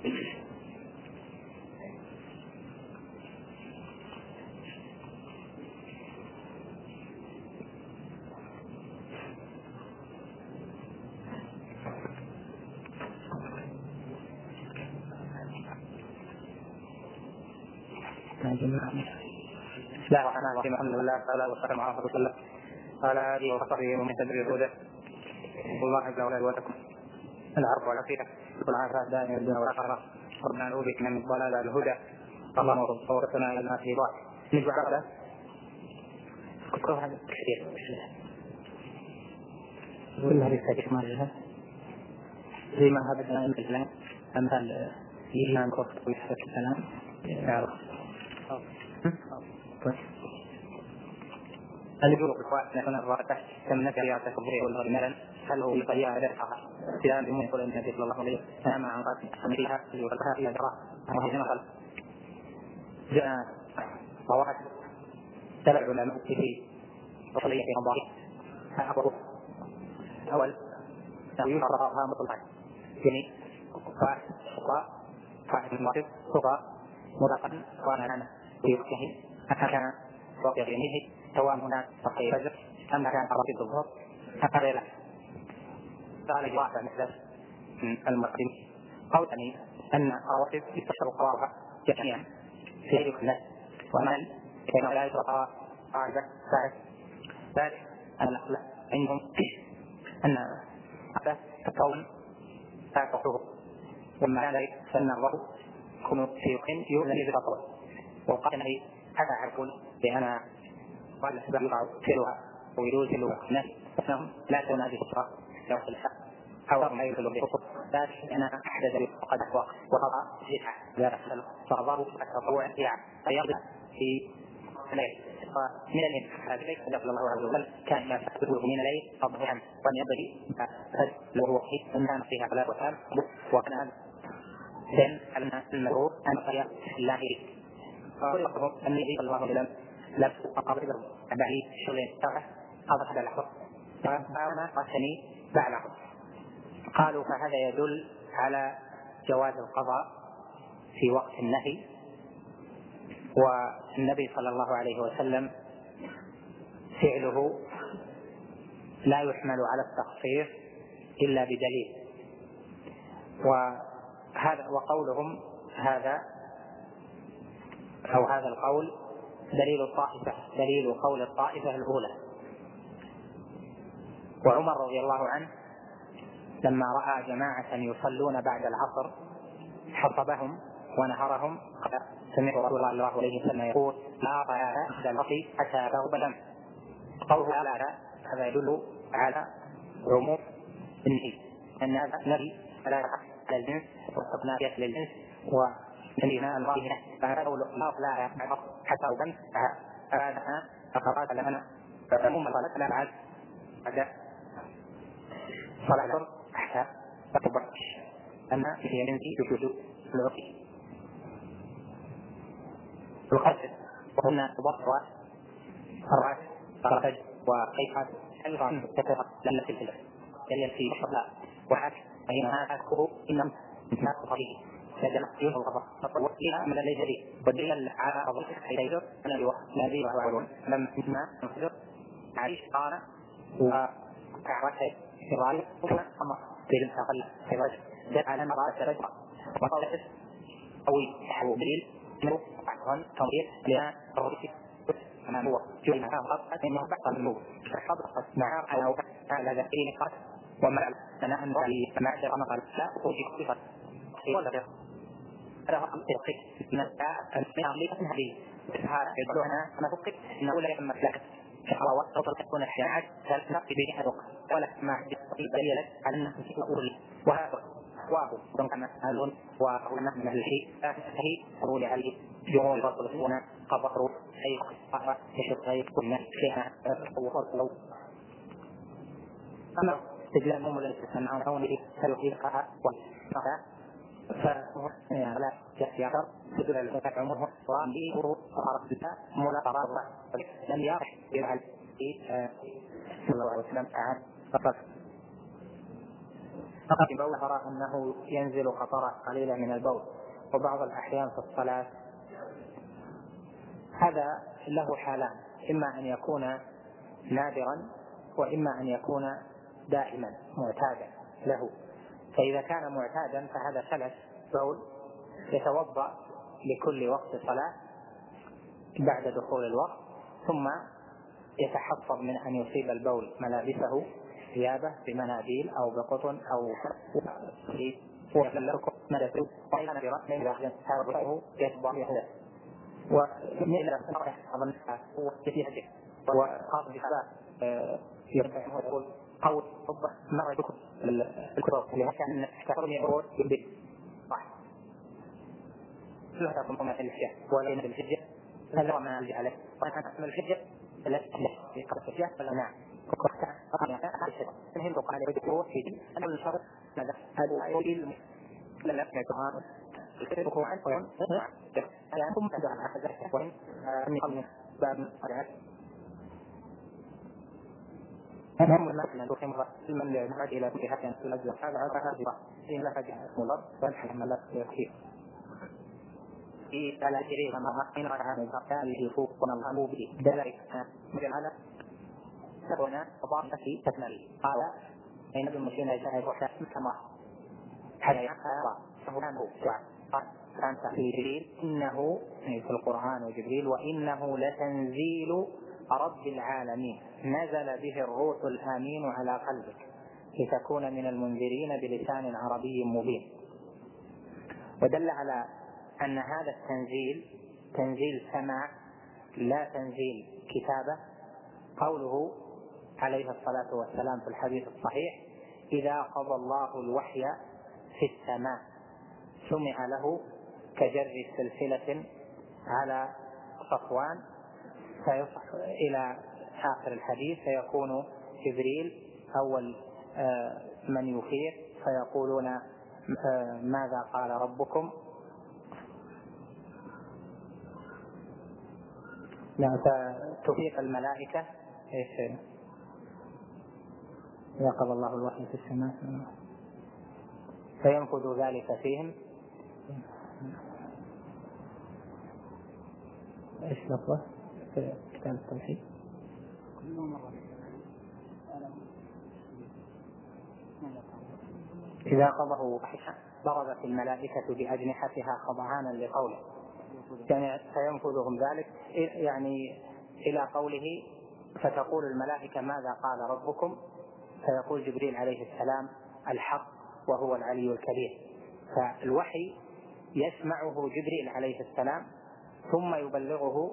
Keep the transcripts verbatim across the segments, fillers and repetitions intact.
بسم الله الرحمن الرحيم. الحمد لله تعالى والسلام على رسول الله وعلى آله وصحبه ومن تبعهم بهداه. والله عز وجل ولكم العفو والعافية والعافية دائما الدنيا والآخرة. ربنا نعوذ بك من الضلال والهدى. اللهم وفقنا إلى ما فيه ضاع. نجوا على كل هذا كثير كل هذه التكمال زي ما هذا الكلام الكلام أمثال إيمان كفر ويحدث الكلام يعرف. هل يجوز الإخوان نحن الراتح كم نكر تكبير والغرمالا هل هو بطريقة درحة سلام بمن يقول النبي صلى الله عليه وسلم عن قاتل فيها يقولها إلى جراء وهي مثل جاء صواحب سبع علماء في وصلية في مضاعف أقول أول يشرع رأها مطلقا يعني فاعل فقاء فاعل المواقف فقاء مطلقا وأنا أنا ويفتهي أكان وقت يمينه سواء هناك تقييد فجر أم كان رصيد الظهر هكذا لا قال جواب مثل المقدم قول ثاني أن الرصيد يستشعر قرارها جميعا في أي الناس وأمل كما لا يترقى قاعدة ثالث ثالث الأخلاق عندهم أن هذا الكون لا تحوه ومع ذلك فإن الله يكون في يقين يؤذن بفطره وقال لي هذا عرفون بأن قال الأسباب يقع كلها ويدوزلوا الناس أنهم لا تكون هذه الفطرة لو خلفها أو ما يدخلوا بفطر ذلك أن أحدث فقد أقوى وقضى جدع لا يحصل فأضاروا التطوع فيغضب في الليل ومن الليل هذا ليس دخل الله عز وجل كان ما تحدثه من الليل أضحيا وأن يبدي لو هو حيث أنها فيها فلا وسام وكان إذن أن المرور أن قرية الله قال لهم أن يجيب الله لهم لم أقربهم بعيد شغلين ساعة هذا هذا الأحوال فأنا قاسني بعلهم قالوا فهذا يدل على جواز القضاء في وقت النهي والنبي صلى الله عليه وسلم فعله لا يحمل على التخصيص إلا بدليل وهذا وقولهم هذا أو هذا القول دليل الطائفة دليل قول الطائفة الأولى. وعمر رضي الله عنه لما رأى جماعة يصلون بعد العصر حصبهم ونهرهم قال سمعت رسول الله صلى الله عليه وسلم يقول لا طعام بعد العصر حتى تغرب الشمس. قوله لا هذا يدل على عموم النهي أن هذا نهي لا على الجنس واستثناء للجنس ونهينا الراهنة فهذا قول الله لا حتى الشمس فهذا أخرات لنا فعموم الصلاة لا بعد بعد صلاة العصر حتى تغرب أن في جنس وجود العقل القصد وهنا تبصر الرأس فرج وقيحات أيضا تتفق لنا في الفلس يلي في الشبلاء وحك فهنا أذكره إنهم ما تطريه فجمع يوم الغضب وإلى من ليس لي والدليل على أضل حيث أنا الذي وعلون لم نسمع نفسر عيش قال وكعرته في الرأي وكما أمر في المستقل في رجل دل على مرأة رجل وقالت أوي حوبيل منه بعضهم تنظير لها الرئيسي أنا هو جل معها غضبت إنه بعض منه فحضرت معها على وقت على ذكرين قد ومع سنة أن رأي سماع شرع مقال لا أخوجي قصفت ولا غير هذا رقم تلقي من الساعة من أغلية هذه هذا يقولونها أنا فقط إنه لا يتم لك شعراوات أو تلقون الحياة ثلاثة في بيئة الوقت ولا ما دليل على أنه أقول وهذا وهو ربما قالون وهو من الشيء فهي أقول عليه جمهور الرسول هنا قبروا أي قصة يشوف غير كنا فيها وصلوا أما استجلابهم ولا استسمعون هونه سلوكيها وصلها فلا يخيار بدل الفتاة عمره وعنده فروض وعرف بها مولا قرارها لم يعرف يفعل صلى الله عليه وسلم عن فقط البول أرى أنه ينزل قطرة قليلة من البول وبعض الأحيان في الصلاة. هذا له حالان، إما أن يكون نادرا وإما أن يكون دائما معتادا له. فإذا كان معتادا فهذا ثلث بول يتوضأ لكل وقت صلاة بعد دخول الوقت، ثم يتحفظ من أن يصيب البول ملابسه ثيابه بمناديل أو بقطن أو في ويتلقى مدته ومثل أظنها هو في وخاص بحالات يرجع يقول أو مرة يدخل الكتب لهذا كان يقول يبدأ صح لا تكون من الحجة ولا من الحجة هذا ما نرجع عليه وأنا من الحجة التي في قصة الشيء ولا نعم وقتها أنا أعرف أنهم قال يدخل في دين أنا من شرط ماذا هذا يقول لا لا القرآن يكتبه عن قرآن يعني ثم تدعى أحد ذلك وإن أني قبل باب القرآن هم الناس من دخل من يعمد إلى كل حاجة في الأجل هذا هذا هذا إن لا فجأة اسم الله والحكم لا يكفيه في ثلاث شريط مرحين رعاه الزرقاء يفوقنا الله به ذلك مثل هذا سبنا وضعف في تكمل قال إن ابن المسلمين يجعل الوحدة كما حتى يقرأ فهو كان في جبريل إنه في القرآن وجبريل وإنه لتنزيل رب العالمين نزل به الروح الآمين على قلبك لتكون من المنذرين بلسان عربي مبين. ودل على أن هذا التنزيل تنزيل سماع لا تنزيل كتابة قوله عليه الصلاة والسلام في الحديث الصحيح إذا قضى الله الوحي في السماء سمع له كجر سلسلة على صفوان إلى آخر الحديث فيكون جبريل أول من يفيق فيقولون ماذا قال ربكم لا فتفيق الملائكة إيش إذا قضى الله الوحي في السماء فينفذ ذلك فيهم. إيش لفظه في كتاب التوحيد إذا قضاه وحيا ضربت الملائكة بأجنحتها خضعانا لقوله يعني فينفذهم ذلك يعني إلى قوله فتقول الملائكة ماذا قال ربكم فيقول جبريل عليه السلام الحق وهو العلي الكبير. فالوحي يسمعه جبريل عليه السلام ثم يبلغه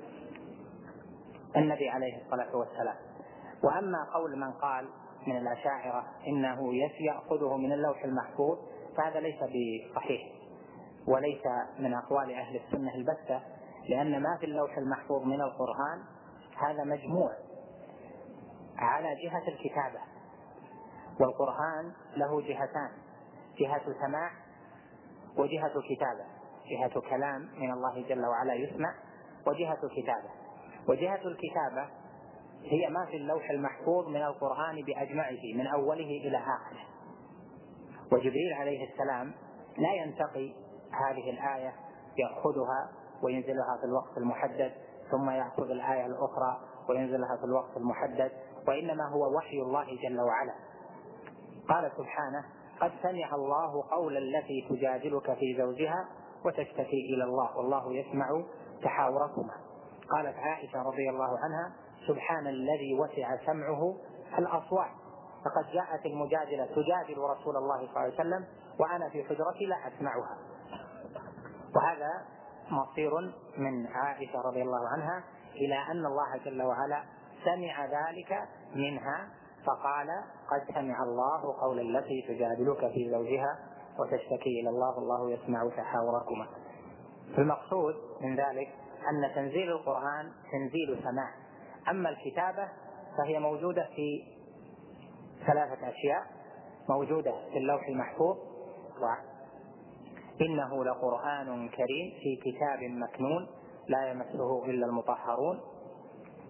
النبي عليه الصلاة والسلام. وأما قول من قال من الأشاعرة إنه يأخذه من اللوح المحفوظ فهذا ليس بصحيح وليس من أقوال أهل السنة البتة، لأن ما في اللوح المحفوظ من القرآن هذا مجموع على جهة الكتابة، والقرآن له جهتان جهة سماع وجهة كتابة، جهة كلام من الله جل وعلا يسمع وجهة كتابة. وجهة الكتابة هي ما في اللوح المحفوظ من القرآن بأجمعه من أوله إلى آخره. وجبريل عليه السلام لا ينتقي هذه الآية يأخذها وينزلها في الوقت المحدد ثم يأخذ الآية الأخرى وينزلها في الوقت المحدد، وإنما هو وحي الله جل وعلا. قال سبحانه قد سمع الله قول التي تجادلك في زوجها وتشتكي إلى الله والله يسمع تحاوركما. قالت عائشة رضي الله عنها سبحان الذي وسع سمعه الأصوات فقد جاءت المجادلة تجادل رسول الله صلى الله عليه وسلم وأنا في حجرتي لا أسمعها. وهذا مصير من عائشة رضي الله عنها إلى أن الله جل وعلا سمع ذلك منها فقال قد سمع الله قول التي تجادلك في زوجها وتشتكي إلى الله والله يسمع تحاوركما. المقصود من ذلك أن تنزيل القرآن تنزيل سماع. أما الكتابة فهي موجودة في ثلاثة أشياء، موجودة في اللوح المحفوظ إنه لقرآن كريم في كتاب مكنون لا يمسه إلا المطهرون.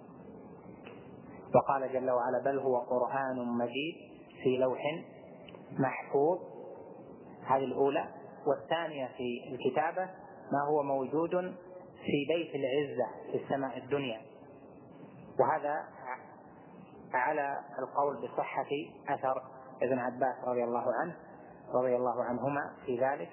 وقال جل وعلا بل هو قرآن مجيد في لوح محفوظ، هذه الأولى. والثانية في الكتابة ما هو موجود في بيت العزة في السماء الدنيا، وهذا على القول بصحة أثر ابن عباس رضي الله عنه رضي الله عنهما في ذلك.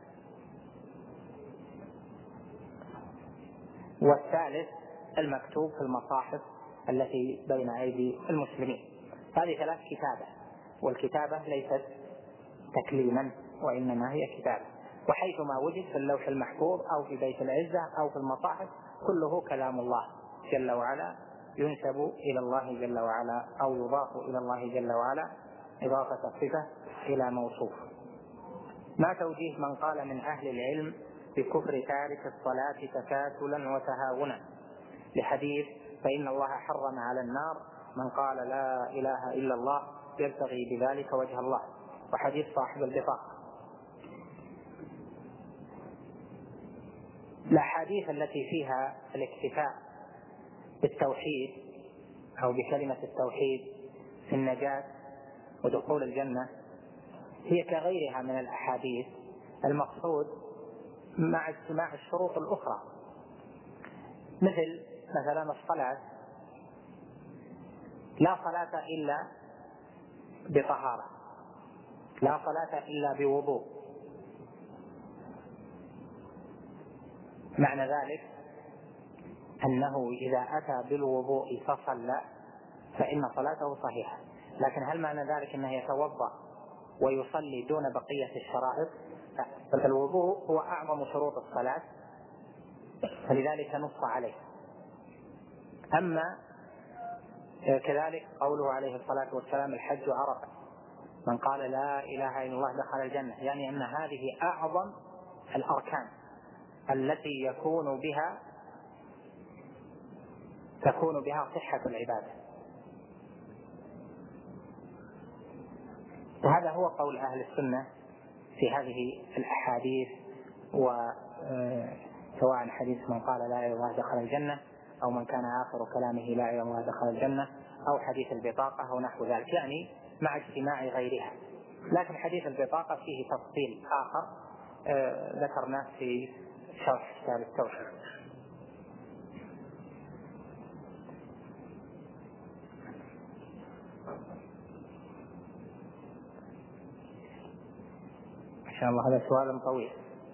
والثالث المكتوب في المصاحف التي بين أيدي المسلمين. هذه ثلاث كتابة، والكتابة ليست تكليما وإنما هي كتابة، وحيثما وجد في اللوح المحفوظ أو في بيت العزة أو في المصاحف كله كلام الله جل وعلا، ينسب إلى الله جل وعلا أو يضاف إلى الله جل وعلا إضافة الصفة إلى موصوف. ما توجيه من قال من أهل العلم بكفر تارك الصلاة تكاسلا وتهاونا لحديث فإن الله حرم على النار من قال لا إله إلا الله يبتغي بذلك وجه الله، وحديث صاحب البطاقة. الأحاديث التي فيها الاكتفاء بالتوحيد أو بكلمة التوحيد في النجاة ودخول الجنة هي كغيرها من الأحاديث المقصود مع اجتماع الشروط الأخرى، مثل مثلا الصلاة، لا صلاة إلا بطهارة، لا صلاة إلا بوضوء. معنى ذلك أنه إذا أتى بالوضوء فصلى فإن صلاته صحيحة، لكن هل معنى ذلك أنه يتوضأ ويصلي دون بقية الشرائط؟ فالوضوء هو أعظم شروط الصلاة، فلذلك نص عليه. أما كذلك قوله عليه الصلاة والسلام الحج عرفة، من قال لا إله إلا الله دخل الجنة، يعني أن هذه أعظم الأركان التي يكون بها تكون بها صحة العبادة. وهذا هو قول أهل السنة في هذه الأحاديث، وسواء حديث من قال لا إله إلا الله دخل الجنة، أو من كان آخر كلامه لا إله إلا الله دخل الجنة، أو حديث البطاقة ونحو ذلك، يعني مع اجتماع غيرها. لكن حديث البطاقة فيه تفصيل آخر ذكرناه في شرح كتاب التوحيد. إن شاء الله هذا سؤال طويل.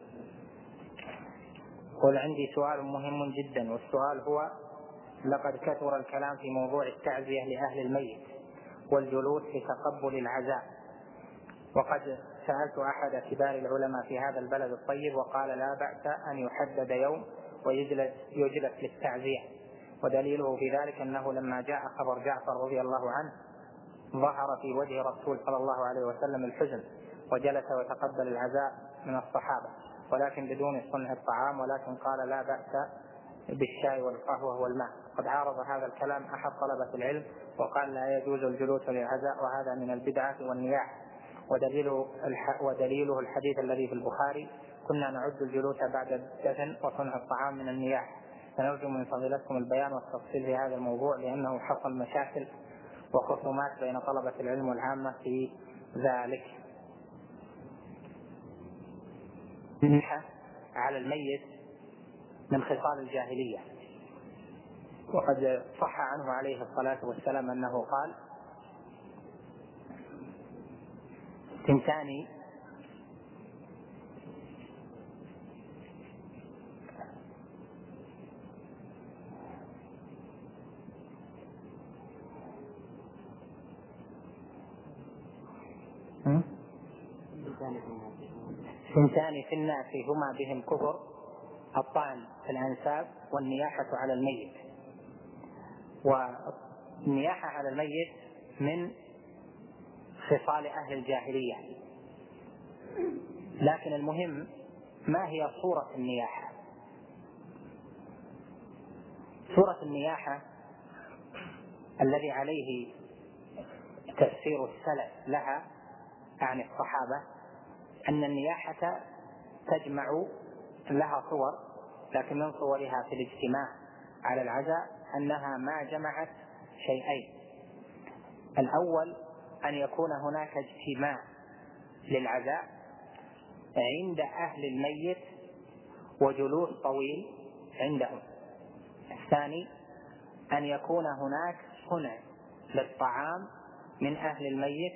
قل عندي سؤال مهم جدا، والسؤال هو: لقد كثر الكلام في موضوع التعزية لأهل الميت والجلوس لتقبل العزاء، وقد سألت أحد كبار العلماء في هذا البلد الطيب وقال لا بأس أن يحدد يوم ويجلس يجلس للتعزية، ودليله في ذلك أنه لما جاء خبر جعفر رضي الله عنه ظهر في وجه رسول صلى الله عليه وسلم الحزن، وجلس وتقبل العزاء من الصحابة، ولكن بدون صنع الطعام، ولكن قال لا بأس بالشاي والقهوة والماء. قد عارض هذا الكلام أحد طلبة العلم وقال لا يجوز الجلوس للعزاء وهذا من البدعة والنياح، ودليله, الح... ودليله الحديث الذي في البخاري: كنا نعد الجلوس بعد الدفن وصنع الطعام من النياح. فنرجو من فضيلتكم البيان والتفصيل في هذا الموضوع، لأنه حصل مشاكل وخصومات بين طلبة العلم والعامة في ذلك. النياحة على الميت من خصال الجاهلية، وقد صح عنه عليه الصلاة والسلام أنه قال: ثنتان ثنتان في الناس هما بهم كفر: الطعن في الأنساب والنياحة على الميت. والنياحة على الميت من خصال أهل الجاهلية، لكن المهم ما هي صورة النياحة. صورة النياحة الذي عليه تفسير السلف لها عن الصحابة أن النياحة تجمع لها صور، لكن من صورها في الاجتماع على العزاء أنها ما جمعت شيئين: الأول أن يكون هناك اجتماع للعزاء عند أهل الميت وجلوس طويل عندهم. الثاني أن يكون هناك صنع للطعام من أهل الميت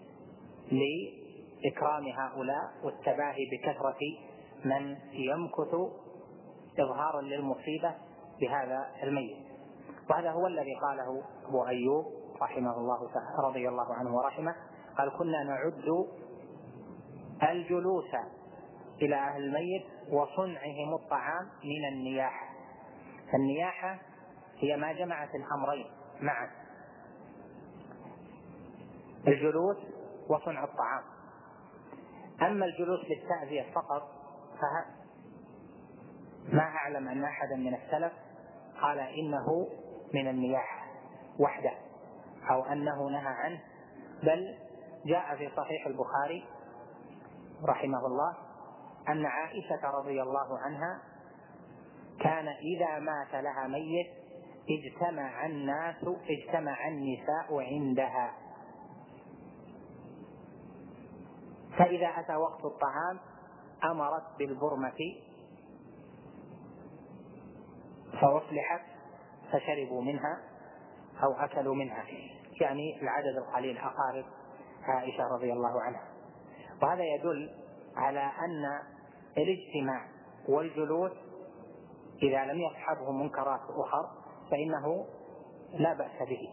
لإكرام هؤلاء والتباهي بكثرة من يمكث إظهارا للمصيبة بهذا الميت. وهذا هو الذي قاله أبو أيوب رحمه الله رضي الله عنه ورحمه، قال: كنا نعد الجلوس إلى أهل الميت وصنعهم الطعام من النياحة. فالنياحة هي ما جمعت الأمرين معا، الجلوس وصنع الطعام. أما الجلوس للتعزية فقط فما أعلم أن أحدا من السلف قال إنه من النياحة وحده أو أنه نهى عنه، بل جاء في صحيح البخاري رحمه الله أن عائشة رضي الله عنها كان إذا مات لها ميت اجتمع الناس اجتمع النساء عندها، فإذا أتى وقت الطعام أمرت بالبرمة فأصلحت فشربوا منها أو أكلوا منها، يعني العدد القليل أقارب عائشة رضي الله عنها. وهذا يدل على أن الاجتماع والجلوس إذا لم يصحبه منكرات أخرى فإنه لا بأس به.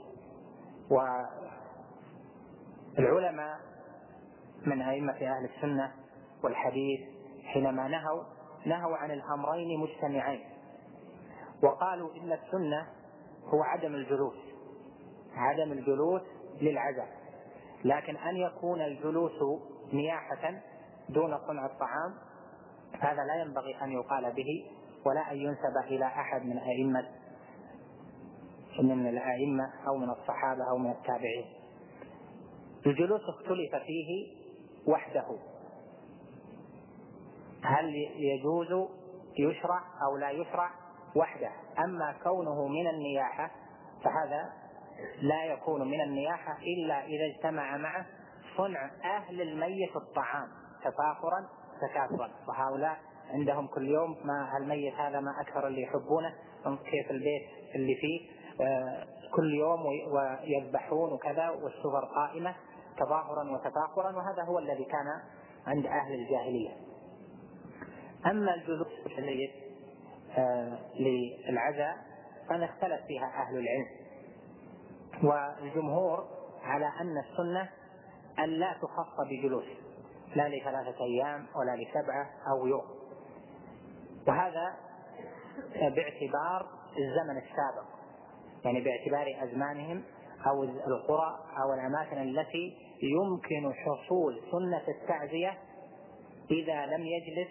والعلماء من أئمة أهل السنة والحديث حينما نهوا نهوا عن الأمرين مجتمعين، وقالوا إن السنة هو عدم الجلوس عدم الجلوس للعزاء، لكن أن يكون الجلوس نياحة دون صنع الطعام هذا لا ينبغي أن يقال به ولا أن ينسب إلى أحد من أئمة من الأئمة أو من الصحابة أو من التابعين. الجلوس اختلف فيه وحده، هل يجوز يشرع أو لا يشرع وحده. أما كونه من النياحة فهذا لا يكون من النياحة إلا إذا اجتمع معه صنع أهل الميت الطعام تفاخرا تكاثرا، وهؤلاء عندهم كل يوم ما الميت هذا ما أكثر اللي يحبونه، كيف البيت اللي فيه كل يوم ويذبحون وكذا والسفر قائمة تظاهرا وتفاخرا، وهذا هو الذي كان عند أهل الجاهلية. أما الجلوس الميت للعزاء فأنا اختلف فيها أهل العلم، والجمهور على أن السنة أن لا تخص بجلوس لا لثلاثة أيام ولا لسبعة أو يوم، وهذا باعتبار الزمن السابق، يعني باعتبار أزمانهم أو القرى أو الأماكن التي يمكن حصول سنة التعزية إذا لم يجلس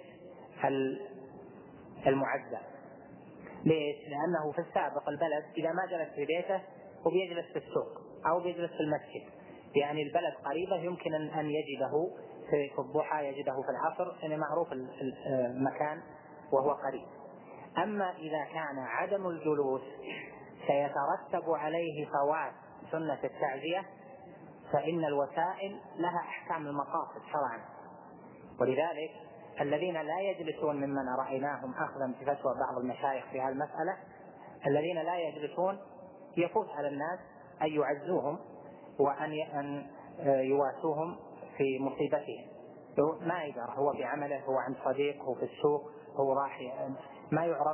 المعزى. ليش؟ لأنه في السابق البلد إذا ما جلس في بيته وبيجلس في السوق أو بيجلس في المسجد، يعني البلد قريبة يمكن أن يجده في الضحى يجده في العصر، يعني معروف المكان وهو قريب. أما إذا كان عدم الجلوس سيترتب عليه فوات سنة التعزية فإن الوسائل لها أحكام المقاصد شرعا، ولذلك الذين لا يجلسون ممن رأيناهم أخذا بفتوى بعض المشايخ في هذه المسألة، الذين لا يجلسون يفوت على الناس أن يعزوهم وأن يواسوهم في مصيبتهم، ما يدرى هو في عمله، هو عند صديق، هو في السوق، هو راح، ما يعرف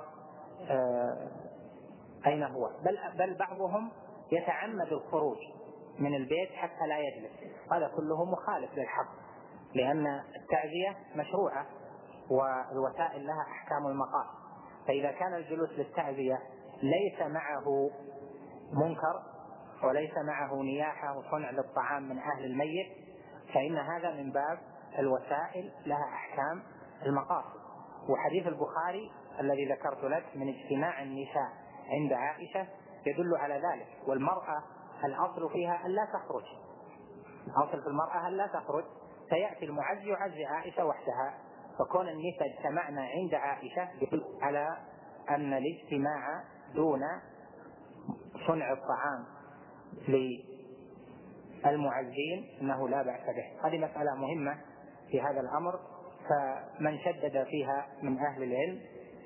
أين هو، بل, بل بعضهم يتعمد الخروج من البيت حتى لا يجلس. هذا كله مخالف للحق، لأن التعزية مشروعة والوسائل لها أحكام المقاصد. فإذا كان الجلوس للتعزية ليس معه منكر وليس معه نياحة وصنع للطعام من أهل الميت فإن هذا من باب الوسائل لها أحكام المقاصد. وحديث البخاري الذي ذكرت لك من اجتماع النساء عند عائشة يدل على ذلك. والمرأة الأصل فيها أن لا تخرج، الأصل في المرأة أن لا تخرج، سيأتي المعز يعزي عائشة وحدها، فكون النساء اجتمعنا عند عائشة يدل على أن الاجتماع دون صنع الطعام للمعزين أنه لا بأس به. هذه مسألة مهمة في هذا الأمر، فمن شدد فيها من أهل العلم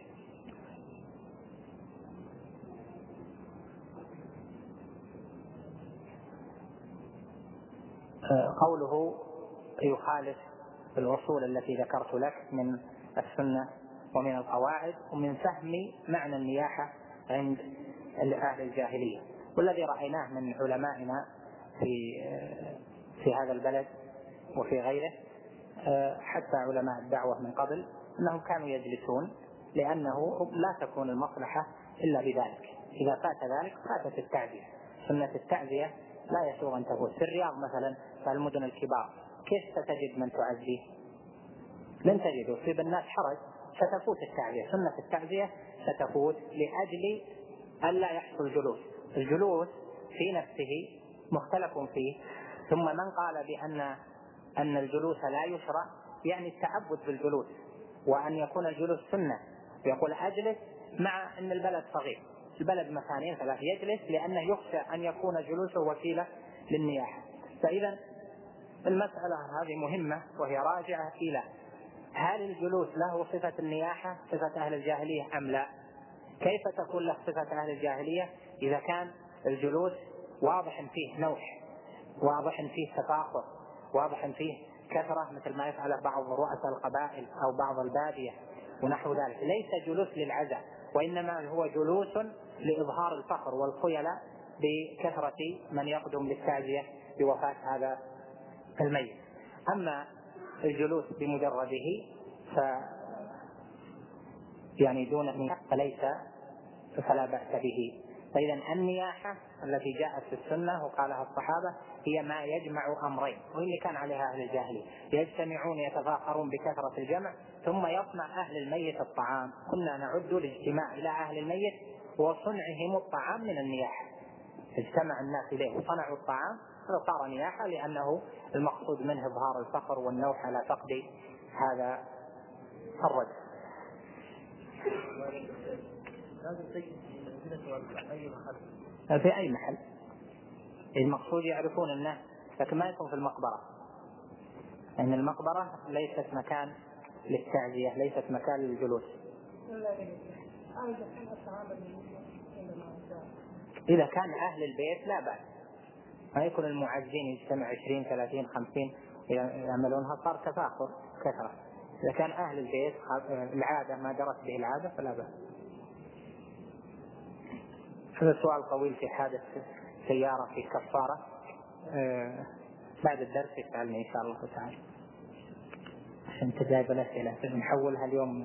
قوله يخالف الأصول التي ذكرت لك من السنة ومن القواعد ومن فهم معنى النياحة عند أهل الجاهلية. والذي رأيناه من علمائنا في في هذا البلد وفي غيره حتى علماء الدعوة من قبل أنهم كانوا يجلسون، لأنه لا تكون المصلحة إلا بذلك. إذا فات ذلك فاتت التعزية. سنة التعزية لا يسوغ أن تفوت. في الرياض مثلا في المدن الكبار كيف ستجد من تعزيه؟ لن تجد. يصيب الناس حرج ستفوت التعزية. سنة التعزية ستفوت لأجل ألا يحصل جلوس. الجلوس في نفسه مختلف فيه. ثم من قال بأن أن الجلوس لا يشرع يعني التعبد بالجلوس، وأن يكون الجلوس سنة. يقول أجلس مع أن البلد صغير، البلد مكانين ثلاث، يجلس لأنه يخشى أن يكون جلوسه وسيلة للنياحة. فإذا المسألة هذه مهمة، وهي راجعة إلى هل الجلوس له صفة النياحة صفة أهل الجاهلية أم لا؟ كيف تكون له صفة أهل الجاهلية إذا كان الجلوس واضح فيه نوح، واضح فيه تفاخر، واضح فيه كثرة مثل ما يفعل بعض رؤساء القبائل أو بعض البادية ونحو ذلك. ليس جلوس للعزاء، وإنما هو جلوس لإظهار الفخر والخيلاء بكثرة من يقدم للتعزية بوفاة هذا الميت. أما الجلوس بمجرده ف يعني دون النياحة فليس فلا بأس به. فإذا النياحة التي جاءت في السنة وقالها الصحابة هي ما يجمع أمرين، واللي كان عليها أهل الجاهلية، يجتمعون يتفاخرون بكثرة الجمع، ثم يصنع أهل الميت الطعام. كنا نعد الاجتماع إلى أهل الميت وصنعهم الطعام من النياحة. اجتمع الناس إليه وصنعوا الطعام، هذا صار نياحة، لأنه المقصود منه إظهار الفخر والنوح على فقد هذا الرجل. في أي محل المقصود يعرفون الناس، لكن ما يكون في المقبرة، لأن المقبرة ليست مكان للتعزية، ليست مكان للجلوس. إذا كان أهل البيت لا بأس، ما يكون المعزين يجتمع عشرين ثلاثين خمسين يعملونها، صار تفاخر كثرة. إذا كان أهل البيت العادة ما جرت به العادة فلا بأس. هذا سؤال طويل في حادث سيارة في كفارة. أه بعد الدرس يسألني إن شاء الله تعالى، عشان تجاوب الأسئلة نحولها اليوم.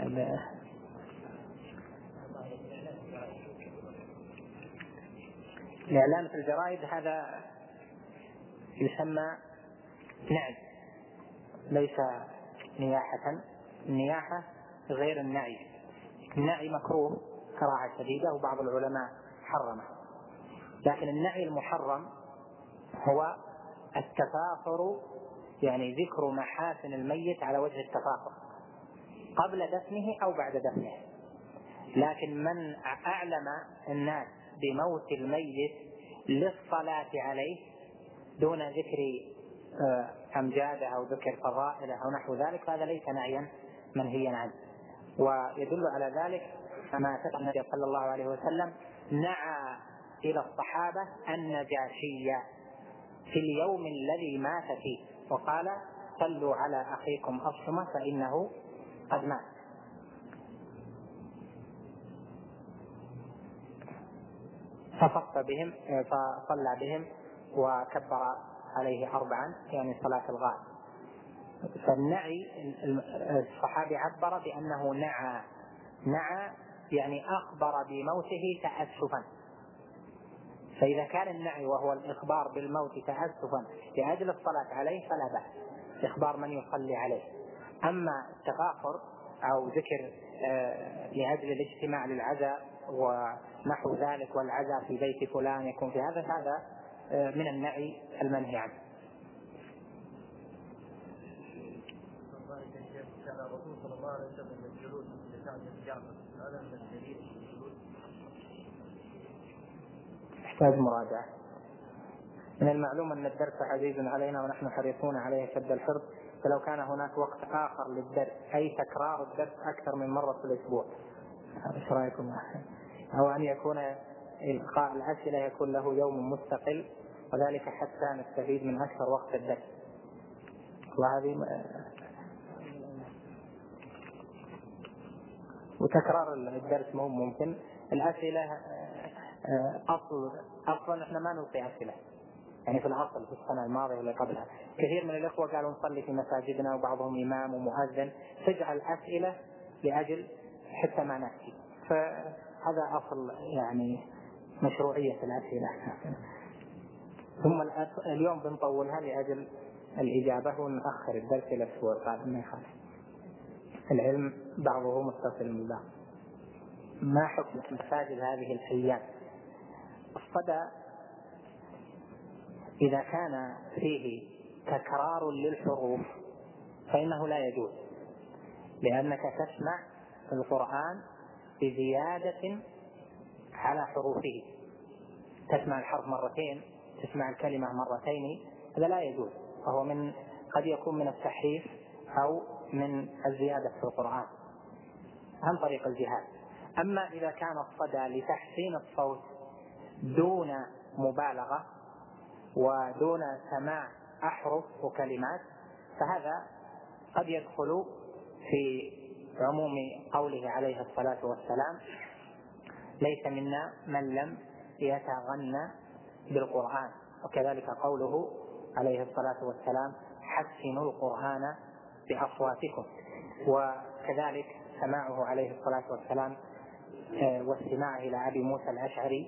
الإعلان في الجرائد هذا يسمى نعي، ليس نياحة. النياحة غير النعي. النعي مكروه كراهة شديدة وبعض العلماء حرمه، لكن النعي المحرم هو التفاخر، يعني ذكر محاسن الميت على وجه التفاخر قبل دفنه أو بعد دفنه. لكن من أعلم الناس بموت الميت للصلاة عليه دون ذكر أمجاده أو ذكر فضائله أو نحو ذلك، هذا ليس نعيا منهيا عنه. ويدل على ذلك ما ثبت النبي صلى الله عليه وسلم نعى إلى الصحابة النجاشية في اليوم الذي مات فيه، وقال صلوا على أخيكم أصمة فإنه قد مات. فصف بهم فصلى بهم وكبر عليه أربعا، يعني صلاة الغائب. فالنعي الصحابي عبر بأنه نعى، نعى يعني أخبر بموته تأسفا. فإذا كان النعي وهو الإخبار بالموت تأسفا لأجل الصلاة عليه فلا بأس، إخبار من يصلي عليه. أما التفاخر أو ذكر لأجل الاجتماع للعزاء ونحو ذلك، والعزاء في بيت فلان يكون في هذا، هذا من النعي المنهي عنه. الرسول صلى الله عليه وسلم الجلوس لتعزية جعفر هذا من الدليل يحتاج مراجعة. من المعلوم أن الدرس عزيز علينا ونحن حريصون عليه شد الحرص، فلو كان هناك وقت آخر للدرس أي تكرار الدرس أكثر من مرة في الأسبوع، إيش رأيكم؟ أو أن يكون إلقاء الأسئلة يكون له يوم مستقل، وذلك حتى نستفيد من أكثر وقت الدرس. وهذه وتكرار الدرس مو ممكن. الأسئلة أصل أصلا إحنا ما نلقي أسئلة، يعني في الأصل في السنة الماضية واللي قبلها كثير من الإخوة قالوا نصلي في مساجدنا وبعضهم إمام ومؤذن، تجعل أسئلة لأجل حتى ما نأتي، فهذا أصل يعني مشروعية الأسئلة. ثم اليوم بنطولها لأجل الإجابة ونأخر الدرس إلى الأسبوع القادم ما يخالف، العلم بعضه متصل بالبعض. ما حكم مساجد هذه الأيام؟ الصدى إذا كان فيه تكرار للحروف فإنه لا يجوز، لأنك تسمع القرآن بزيادة على حروفه، تسمع الحرف مرتين، تسمع الكلمة مرتين، هذا لا يجوز، وهو من قد يكون من التحريف أو من الزيادة في القرآن عن طريق الجهاد. أما إذا كان الصدى لتحسين الصوت دون مبالغة ودون سماع أحرف وكلمات فهذا قد يدخل في عموم قوله عليه الصلاة والسلام: ليس منا من لم يتغنى بالقرآن، وكذلك قوله عليه الصلاة والسلام: حسنوا القرآن بأصواتكم. وكذلك سماعه عليه الصلاة والسلام واستماعه إلى أبي موسى الأشعري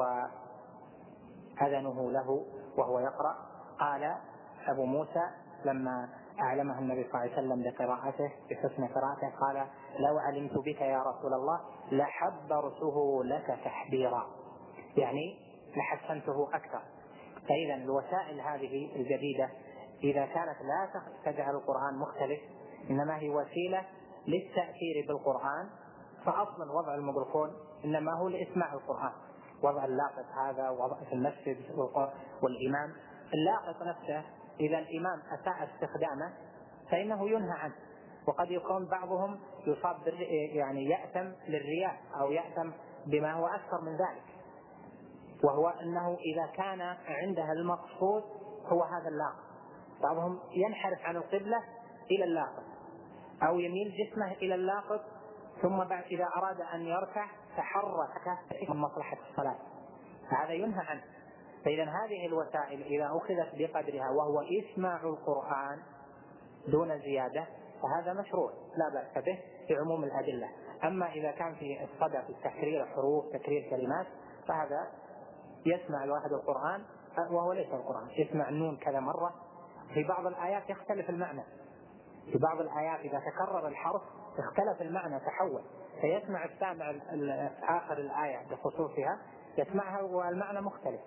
وأذنه له وهو يقرأ، قال أبو موسى لما أعلمه النبي صلى الله عليه وسلم بقراءته بحسن قراءته قال: لو علمت بك يا رسول الله لحبرته لك تحبيرا، يعني لحسنته أكثر. فإذا الوسائل هذه الجديدة إذا كانت لا تجعل القرآن مختلف إنما هي وسيلة للتأثير بالقرآن، فأصلا وضع الميكروفون إنما هو لإسماع القرآن، وضع اللاقط هذا وضع في المسجد والإمام اللاقط نفسه إذا الإمام أساء استخدامه فإنه ينهى عنه، وقد يكون بعضهم يصاب يعني يأثم للرياء أو يأثم بما هو أكثر من ذلك، وهو أنه إذا كان عندها المقصود هو هذا اللاقط، بعضهم ينحرف عن القبلة إلى اللاقط أو يميل جسمه إلى اللاقط ثم بعد إذا أراد أن يركع تحرك من مصلحة الصلاة، هذا ينهى عنه. فإذا هذه الوسائل إذا أخذت بقدرها وهو إسماع القرآن دون زيادة فهذا مشروع لا بأس به في عموم الأدلة. أما إذا كان في الصدى في تكرير حروف تكرير كلمات فهذا يسمع الواحد القرآن وهو ليس القرآن، يسمع النون كذا مرة، في بعض الآيات يختلف المعنى، في بعض الآيات إذا تكرر الحرف اختلف المعنى تحول، فيسمع السامع آخر الآية بخصوصها يسمعها والمعنى مختلف.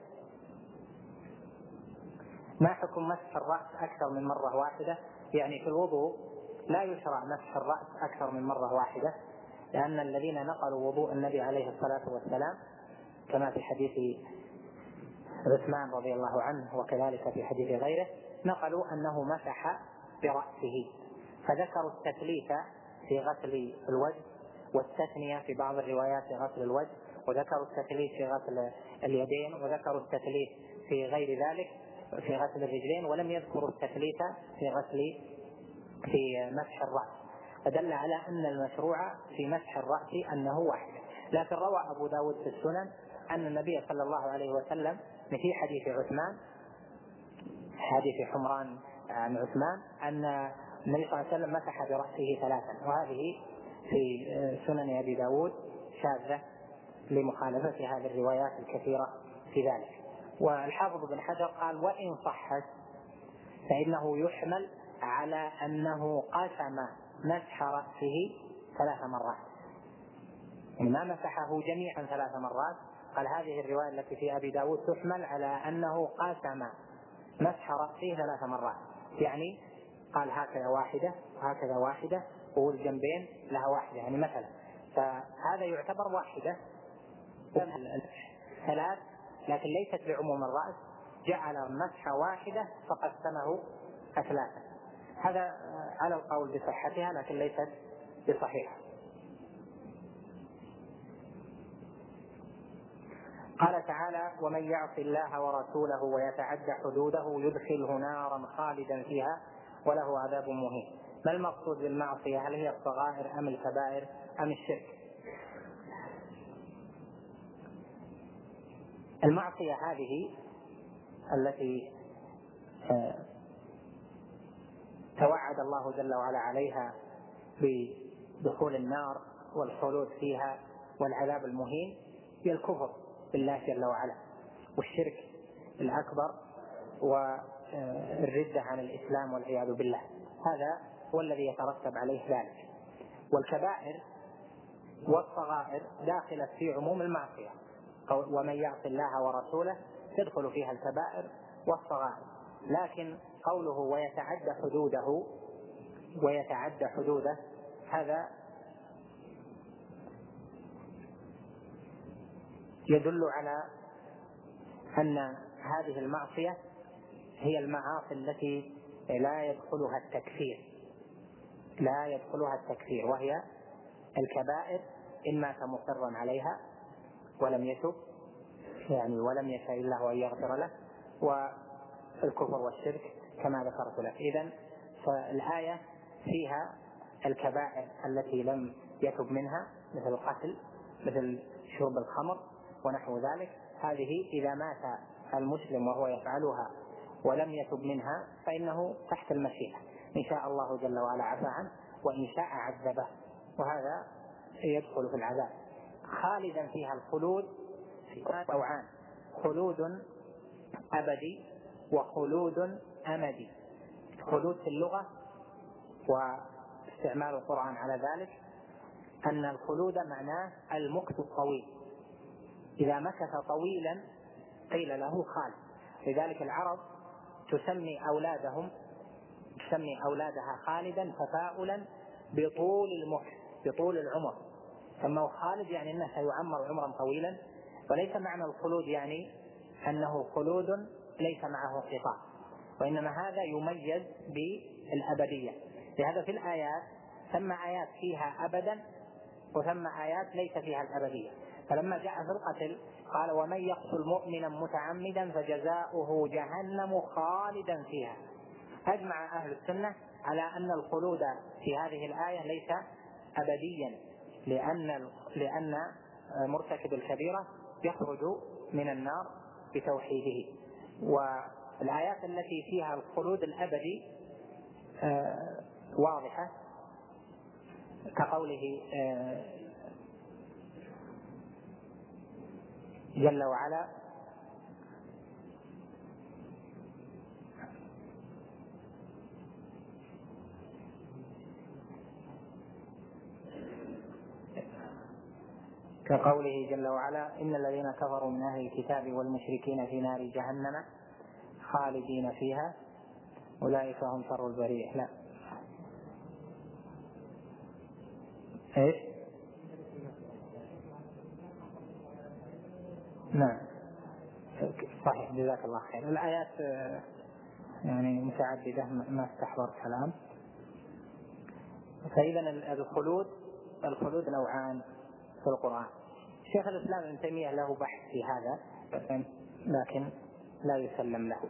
ما حكم مسح الرأس أكثر من مرة واحدة؟ يعني في الوضوء لا يشرع مسح الرأس أكثر من مرة واحدة، لأن الذين نقلوا وضوء النبي عليه الصلاة والسلام كما في حديث عثمان رضي الله عنه وكذلك في حديث غيره نقلوا أنه مسح برأسه، فذكروا التثليث في غسل الوجه والتثنية في بعض الروايات في غسل الوجه، وذكروا التثليث في غسل اليدين، وذكروا التثليث في غير ذلك في غسل الرجلين، ولم يذكروا التثليث في غسل في مسح الرأس، فدل على أن المشروع في مسح الرأس أنه واحد. لكن روى أبو داود في السنن أن النبي صلى الله عليه وسلم في حديث عثمان حديث حمران عن عثمان أن النبي صلى الله عليه وسلم مسح برأسه ثلاثا، وهذه في سنن أبي داود شاذة لمخالفة هذه الروايات الكثيرة في ذلك. والحافظ بن حجر قال: وإن صحت فإنه يحمل على أنه قسم مسح رأسه ثلاث مرات، يعني ما مسحه جميعا ثلاث مرات. قال هذه الرواية التي في أبي داود تحمل على أنه قسم مسح رأسه ثلاث مرات، يعني قال هكذا واحدة وهكذا واحدة والجنبين لها واحدة، يعني مثلا فهذا يعتبر واحدة ثلاث، لكن ليست بعموم الرأس جعل مسحة واحدة فقسمه أثلاثا. هذا على القول بصحتها لكن ليست بصحيحة. قال تعالى: ومن يعص الله ورسوله ويتعدى حدوده يدخله نارا خالدا فيها وله عذاب مهين. ما المقصود بالمعصية؟ هل هي الصغائر أم الكبائر أم الشرك؟ المعصية هذه التي توعد الله جل وعلا عليها بدخول النار والخلود فيها والعذاب المهين هي الكفر بالله جل وعلا، والشرك الأكبر، والردة عن الإسلام والعياذ بالله. هذا هو الذي يترتب عليه ذلك. والكبائر والصغائر داخلة في عموم المعصية، ومن يعص الله ورسوله تدخل فيها الكبائر والصغائر. لكن قوله ويتعدى حدوده ويتعدى حدوده هذا يدل على أن هذه المعصية هي المعاصي التي لا يدخلها التكفير لا يدخلها التكفير وهي الكبائر إن مات مصرا عليها ولم يتب يعني ولم يشاء الله أن يغفر له، والكفر والشرك كما ذكرت لك. إذن فالآية فيها الكبائر التي لم يتب منها مثل القتل، مثل شرب الخمر ونحو ذلك. هذه إذا مات المسلم وهو يفعلها ولم يتب منها فإنه تحت المشيئة، إن شاء الله جل وعلا عفى عنه وإن شاء عذبه، وهذا يدخل في العذاب. خالدا فيها الخلود في نوعان: خلود أبدي وخلود أمدي. خلود في اللغة واستعمال القرآن على ذلك أن الخلود معناه المكث الطويل، إذا مكث طويلا قيل له خالد. لذلك العرب تسمي أولادهم تسمي أولادها خالدا تفاؤلا بطول المكث بطول العمر، سموه خالد يعني أنه سيعمر عمرا طويلا. وليس معنى الخلود يعني أنه خلود ليس معه انقطاع، وإنما هذا يميز بالأبدية. لهذا في الآيات ثم آيات فيها أبدا وثم آيات ليس فيها الأبدية. فلما جاء في القتل قال: ومن يقتل مؤمنا متعمدا فجزاؤه جهنم خالدا فيها. أجمع أهل السنة على أن الخلود في هذه الآية ليس أبديا، لأن لأن مرتكب الكبيرة يخرج من النار بتوحيده. والآيات التي فيها الخلود الأبدي واضحة، كقوله جل وعلا: كقوله جل وعلا: إن الذين كفروا من أهل الكتاب والمشركين في نار جهنم خالدين فيها أولئك هم شر البرية. لا إيش؟ نعم صحيح، جزاك الله خير. الآيات يعني متعددة ما استحضر كلام. فإذا الخلود الخلود نوعان في القرآن. شيخ الإسلام ابن تيمية له بحث في هذا لكن لا يسلم له.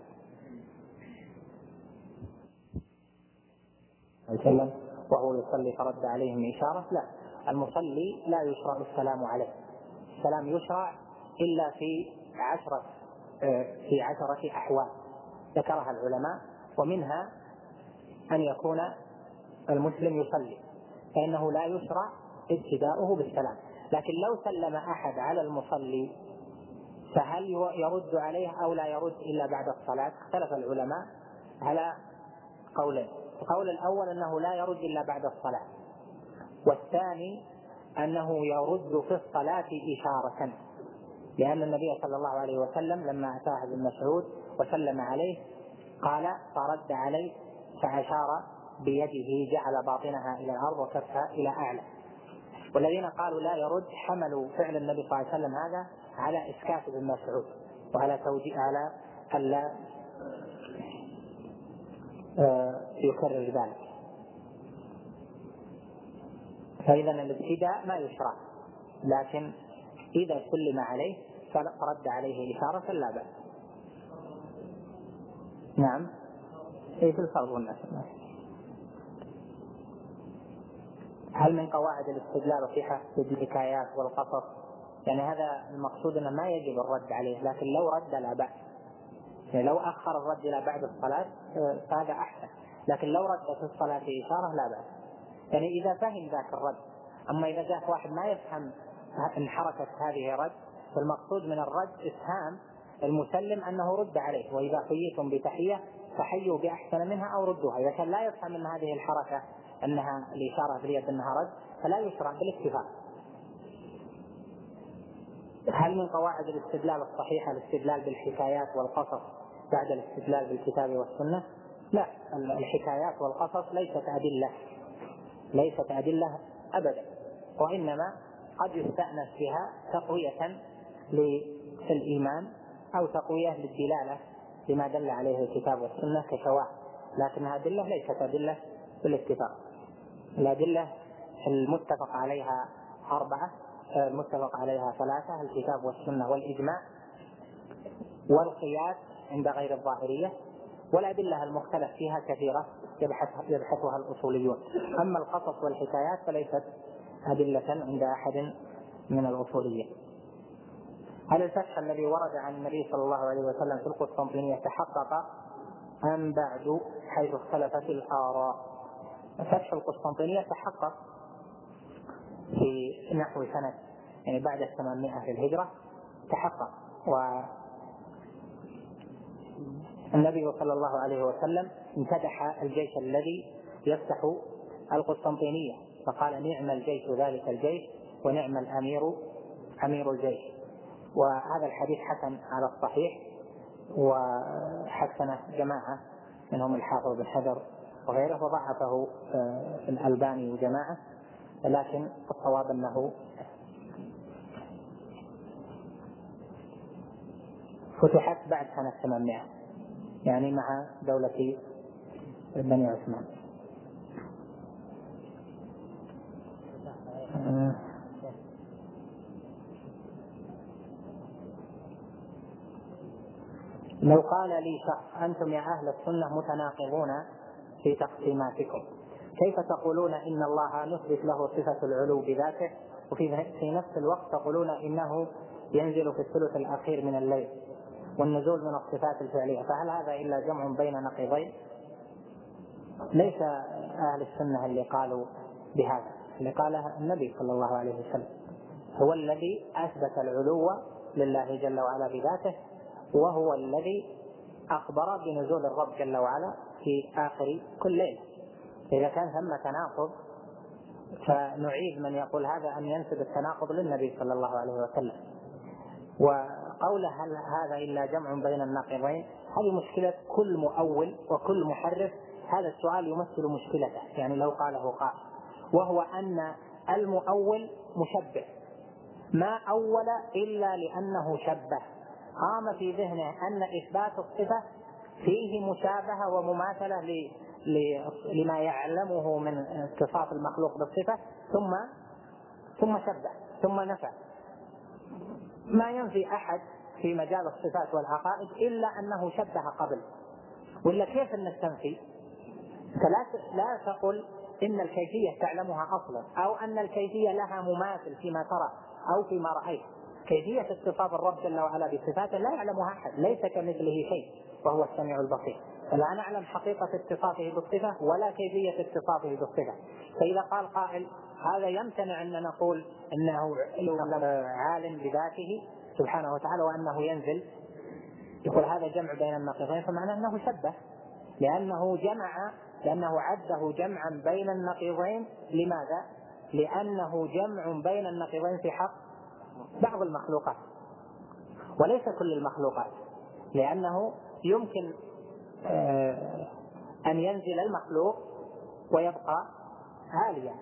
يسلم وهو يصلي فرد عليهم إشارة؟ لا، المصلي لا يشرع السلام عليه. السلام يشرع إلا في عشرة في عشرة أحوال ذكرها العلماء، ومنها أن يكون المسلم يصلي فإنه لا يشرع ابتداؤه بالسلام. لكن لو سلم أحد على المصلي فهل يرد عليه أو لا يرد إلا بعد الصلاة؟ اختلف العلماء على قولين. القول الأول أنه لا يرد إلا بعد الصلاة، والثاني أنه يرد في الصلاة إشارة، لأن النبي صلى الله عليه وسلم لما أتاه ابن مسعود وسلم عليه قال: فرد عليه فأشار بيده جعل باطنها إلى الأرض وكفها إلى أعلى. والذين قالوا لا يرد حملوا فعل النبي صلى الله عليه وسلم هذا على إسكات ابن مسعود وعلى توجيه على ألا يكرر ذلك. فإذا الابتداء ما يشرع، لكن إذا سلم عليه فرد عليه إشارة لا بأس. نعم، إيه في الفرض والناس. هل من قواعد الاستدلال صحة الحكايات والقصص؟ يعني هذا المقصود أنه ما يجب الرد عليه، لكن لو رد لا بأس. يعني لو أخر الرد إلى بعد الصلاة فهذا أحسن، لكن لو رد في الصلاة إشارة لا بأس. يعني إذا فهم ذاك الرد. أما إذا جاء واحد ما يفهم أن حركة هذه رد، فالمقصود من الرد إفهام المسلم أنه رد عليه، وإذا حييتم بتحية فحيوا بأحسن منها أو ردوها. إذا كان لا يفهم أن هذه الحركة أنها الإشارة باليد أنها رد فلا يشرع بالاتفاق. هل من قواعد الاستدلال الصحيحة الاستدلال بالحكايات والقصص بعد الاستدلال بالكتاب والسنة؟ لا، الحكايات والقصص ليست أدلة ليست أدلة أبدا، وإنما قد يستأنس بها تقوية للإيمان أو تقوية للدلالة لما دل عليه الكتاب والسنة كشواهد، لكنها أدلة ليست أدلة بالاتفاق. الأدلة المتفق عليها أربعة، المتفق عليها ثلاثة: الكتاب والسنة والإجماع والقياس عند غير الظاهرية، والأدلة المختلف فيها كثيرة يبحثها الأصوليون. أما القصص والحكايات فليست أدلة عند أحد من الأصوليين. هل الفتح الذي ورد عن النبي صلى الله عليه وسلم في القسطنطينية تحقق أم بعد حيث اختلفت الآراء؟ فتح القسطنطينية تحقق في نحو سنة يعني بعد الثمانمائة للهجرة تحقق، والنبي صلى الله عليه وسلم امتدح الجيش الذي يفتح القسطنطينية فقال: نعم الجيش ذلك الجيش ونعم الأمير أمير الجيش. وهذا الحديث حسن على الصحيح، وحسنه جماعة منهم الحافظ بن حجر وغيره، وضعفه الألباني وجماعة، لكن الصواب أنه فتحت بعد سنة ثمانمائة يعني مع دولة بني عثمان. لو قال لي شخص: أنتم يا أهل السنة متناقضون في تقسيماتكم، كيف تقولون إن الله نثبت له صفة العلو بذاته وفي في نفس الوقت تقولون إنه ينزل في الثلث الأخير من الليل والنزول من الصفات الفعلية؟ فهل هذا إلا جمع بين نقيضين؟ ليس أهل السنة اللي قالوا بهذا، اللي قاله النبي صلى الله عليه وسلم، هو الذي أثبت العلو لله جل وعلا بذاته، وهو الذي أخبر بنزول الرب جل وعلا في آخر كل ليلة. إذا كان ثم تناقض فنعيد من يقول هذا أن ينسب التناقض للنبي صلى الله عليه وسلم. وقوله هل هذا إلا جمع بين الناقضين، هذه مشكلة كل مؤول وكل محرف. هذا السؤال يمثل مشكلته، يعني لو قاله قائل، وهو أن المؤول مشبه ما أول إلا لأنه شبه، قام في ذهنه أن إثبات الصفة فيه مشابهة ومماثلة ل... ل... لما يعلمه من اتصاف المخلوق بالصفة، ثم ثم شبه ثم نفى. ما ينفي أحد في مجال الصفات والعقائد إلا أنه شبه قبل، ولا كيف أن تنفي؟ فلا لا تقل إن الكيفية تعلمها أصلا، أو أن الكيفية لها مماثل فيما ترى أو فيما رأيت. كيفية اتصاف الرب جل وعلا بصفاته لا يعلمها أحد، ليس كمثله شيء وهو السميع البصير، فلا نعلم حقيقة اتصافه بالصفة ولا كيفية اتصافه بالصفة. فإذا قال قائل هذا يمتنع أن نقول أنه عالم بذاته سبحانه وتعالى وأنه ينزل، يقول هذا جمع بين النقيضين، فمعنى أنه شبه، لأنه جمع لأنه عده جمعا بين النقيضين. لماذا؟ لأنه جمع بين النقيضين في حق بعض المخلوقات وليس كل المخلوقات، لأنه يمكن أن ينزل المخلوق ويبقى عاليا،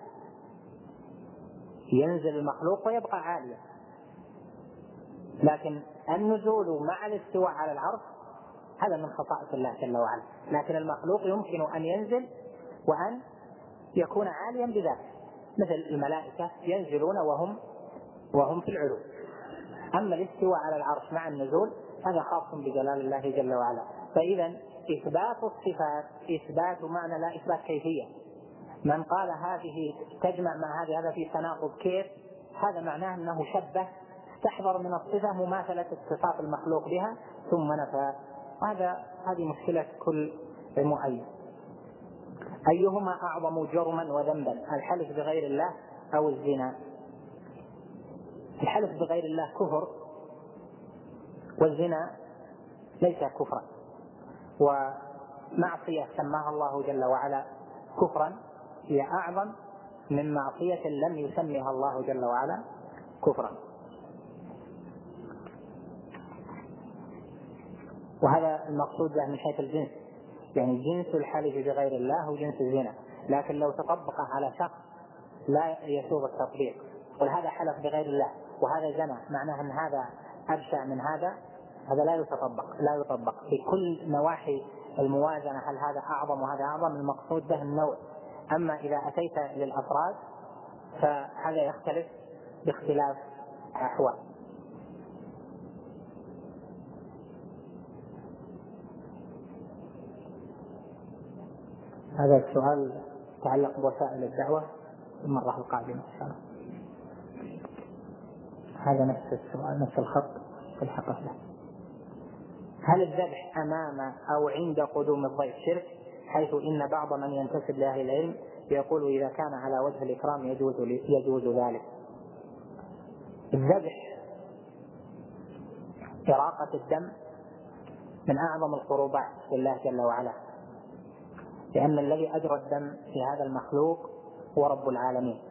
ينزل المخلوق ويبقى عاليا، لكن النزول مع الاستواء على العرش هذا من خصائص الله جل وعلا. لكن المخلوق يمكن أن ينزل وأن يكون عاليا بذاته، مثل الملائكة ينزلون وهم وهم في العلو. أما الاستواء على العرش مع النزول هذا خاص بجلال الله جل وعلا. فإذا إثبات الصفات إثبات معنى لا إثبات كيفية. من قال هذه تجمع مع هذه هذا في تناقض كيف، هذا معناه أنه شبه استحضر من الصفة مماثلة اتصاف المخلوق بها ثم نفى. وهذا هذه مشكلة كل مؤيد. أيهما أعظم جرما وذنبا، الحلف بغير الله أو الزنا؟ الحلف بغير الله كفر، والزنا ليس كفرا، ومعصية سماها الله جل وعلا كفرا هي أعظم من معصية لم يسميها الله جل وعلا كفرا. وهذا المقصود به من حيث الجنس، يعني جنس الحلف بغير الله وجنس الزنا. لكن لو تطبق على شخص لا يسوغ التطبيق، وهذا حلف بغير الله وهذا زنا، معناه أن هذا أبشع من هذا، هذا لا يتطبق لا يطبق في كل نواحي الموازنة. هل هذا أعظم وهذا أعظم؟ المقصود به النوع. أما إذا أتيت للأفراد فهذا يختلف باختلاف أحوال. هذا السؤال يتعلق بوسائل الدعوة المرة القادمة إن شاء الله. هذا نفس السؤال نفس الخط في الحقيقة. هل الذبح أمام أو عند قدوم الضيف شرك؟ حيث إن بعض من ينتسب لأهل العلم يقول إذا كان على وجه الإكرام يجوز يجوز ذلك. الذبح إراقة الدم من أعظم القربات لله جل وعلا، لأن الذي أجرى الدم في هذا المخلوق هو رب العالمين.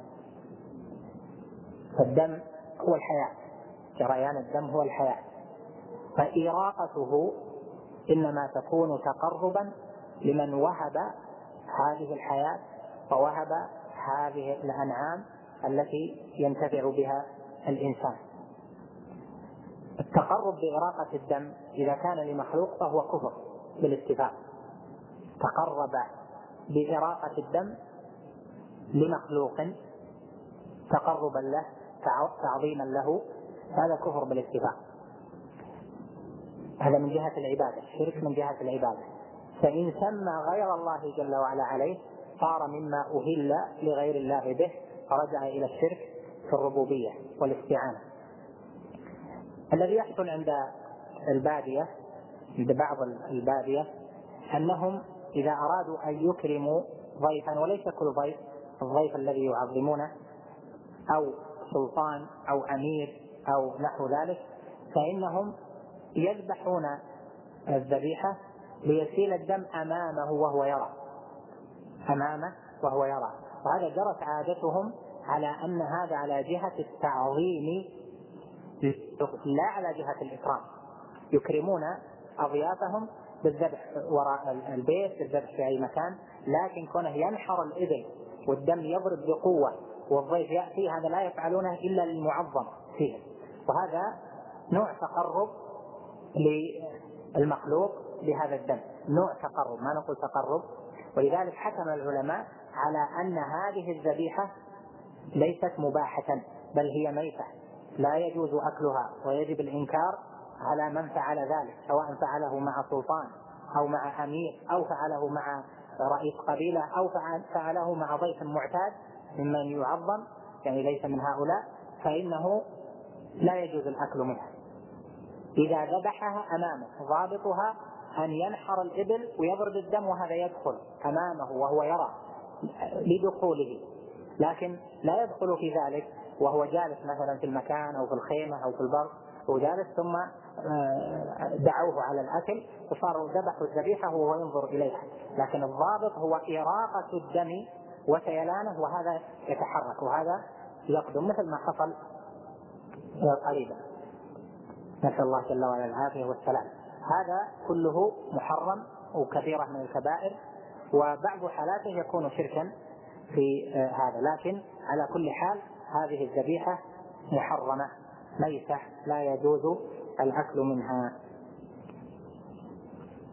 فالدم هو الحياة، جريان الدم هو الحياة، فإراقته إنما تكون تقربا لمن وهب هذه الحياة ووهب هذه الأنعام التي ينتفع بها الإنسان. التقرب بإراقة الدم إذا كان لمخلوق فهو كفر بالاتفاق. تقرب بإراقة الدم لمخلوق تقربا له تعظيما له، هذا كفر بالاتفاق. هذا من جهة العبادة، شرك من جهة العبادة. فإن سمى غير الله جل وعلا عليه صار مما أهل لغير الله به، فرجع إلى الشرك في الربوبية والاستعانة. الذي يحصل عند البادية عند بعض البادية أنهم إذا أرادوا أن يكرموا ضيفا، وليس كل ضيف، الضيف الذي يعظمونه أو سلطان أو أمير أو نحو ذلك، فإنهم يذبحون الذبيحة ليسيل الدم أمامه وهو يرى أمامه وهو يرى وهذا جرت عادتهم على أن هذا على جهة التعظيم لا على جهة الإكرام. يكرمون أضيافهم بالذبح وراء البيت، بالذبح في أي مكان، لكن كونه ينحر الإبل والدم يضرب بقوة والضيف يأتي، هذا لا يفعلونه إلا للمعظم فيه. وهذا نوع تقرب للمخلوق بهذا الدم، نوع تقرب، ما نقول تقرب. ولذلك حكم العلماء على أن هذه الذبيحة ليست مباحة بل هي ميتة لا يجوز أكلها، ويجب الإنكار على من فعل ذلك، سواء فعله مع سلطان أو مع أمير أو فعله مع رئيس قبيلة أو فعله مع ضيف معتاد ممن يعظم، يعني ليس من هؤلاء، فإنه لا يجوز الأكل منها. إذا ذبحها أمامه ضابطها أن ينحر الإبل ويضرب الدم وهذا يدخل أمامه وهو يرى لدخوله، لكن لا يدخل في ذلك وهو جالس مثلا في المكان أو في الخيمة أو في البر وجالس ثم دعوه على الأكل وصاروا ذبحوا الذبيحة وهو ينظر إليها. لكن الضابط هو إراقة الدم وسيلانه، وهذا يتحرك وهذا يقدم، مثل ما حصل قريبا، نسأل الله جل وعلا العافية والسلام. هذا كله محرم وكثيرة من الكبائر، وبعض حالاته يكون شركا في هذا، لكن على كل حال هذه الذبيحة محرمة ميتة لا يجوز الأكل منها.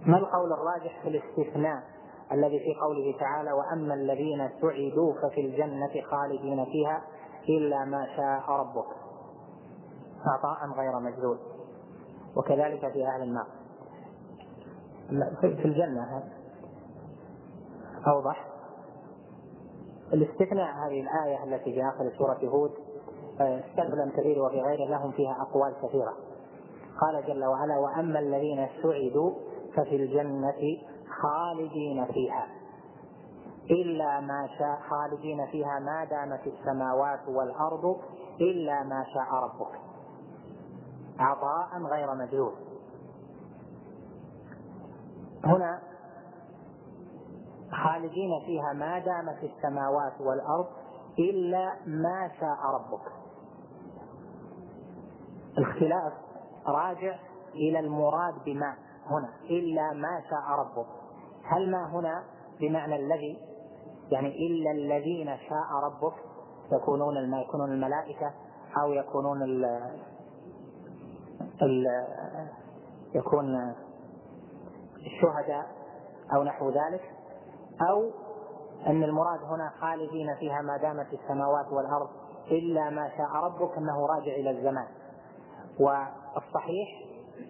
ما القول الراجح في الاستثناء الذي في قوله تعالى وأما الذين سعدوا ففي الجنة خالدين فيها إلا ما شاء ربك عطاء غير مجذول، وكذلك في أهل النار في الجنة أوضح. الاستثناء هذه الآية التي في آخر سورة هود استقبل كثير وفي غيره لهم فيها أقوال كثيرة. قال جل وعلا وأما الذين سعدوا ففي الجنة خالدين فيها إلا ما شاء خالدين فيها ما دامت السماوات والأرض إلا ما شاء ربك عطاء غير مجذول. هنا خالدين فيها ما دامت السماوات والأرض إلا ما شاء ربك. الاختلاف راجع إلى المراد بما هنا إلا ما شاء ربك. هل ما هنا بمعنى الذي يعني إلا الذين شاء ربك يكونون ما يكونون الملائكة أو يكونون ال ال يكون الشهداء أو نحو ذلك، أو أن المراد هنا خالدين فيها ما دامت السماوات والأرض إلا ما شاء ربك أنه راجع إلى الزمان. والصحيح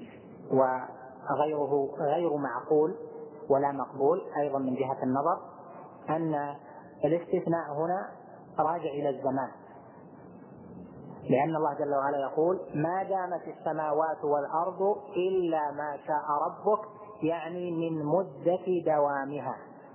وغيره غير معقول ولا مقبول أيضا من جهة النظر أن الاستثناء هنا راجع إلى الزمان، لأن الله جل وعلا يقول ما دامت السماوات والأرض إلا ما شاء ربك يعني من مدة دوامها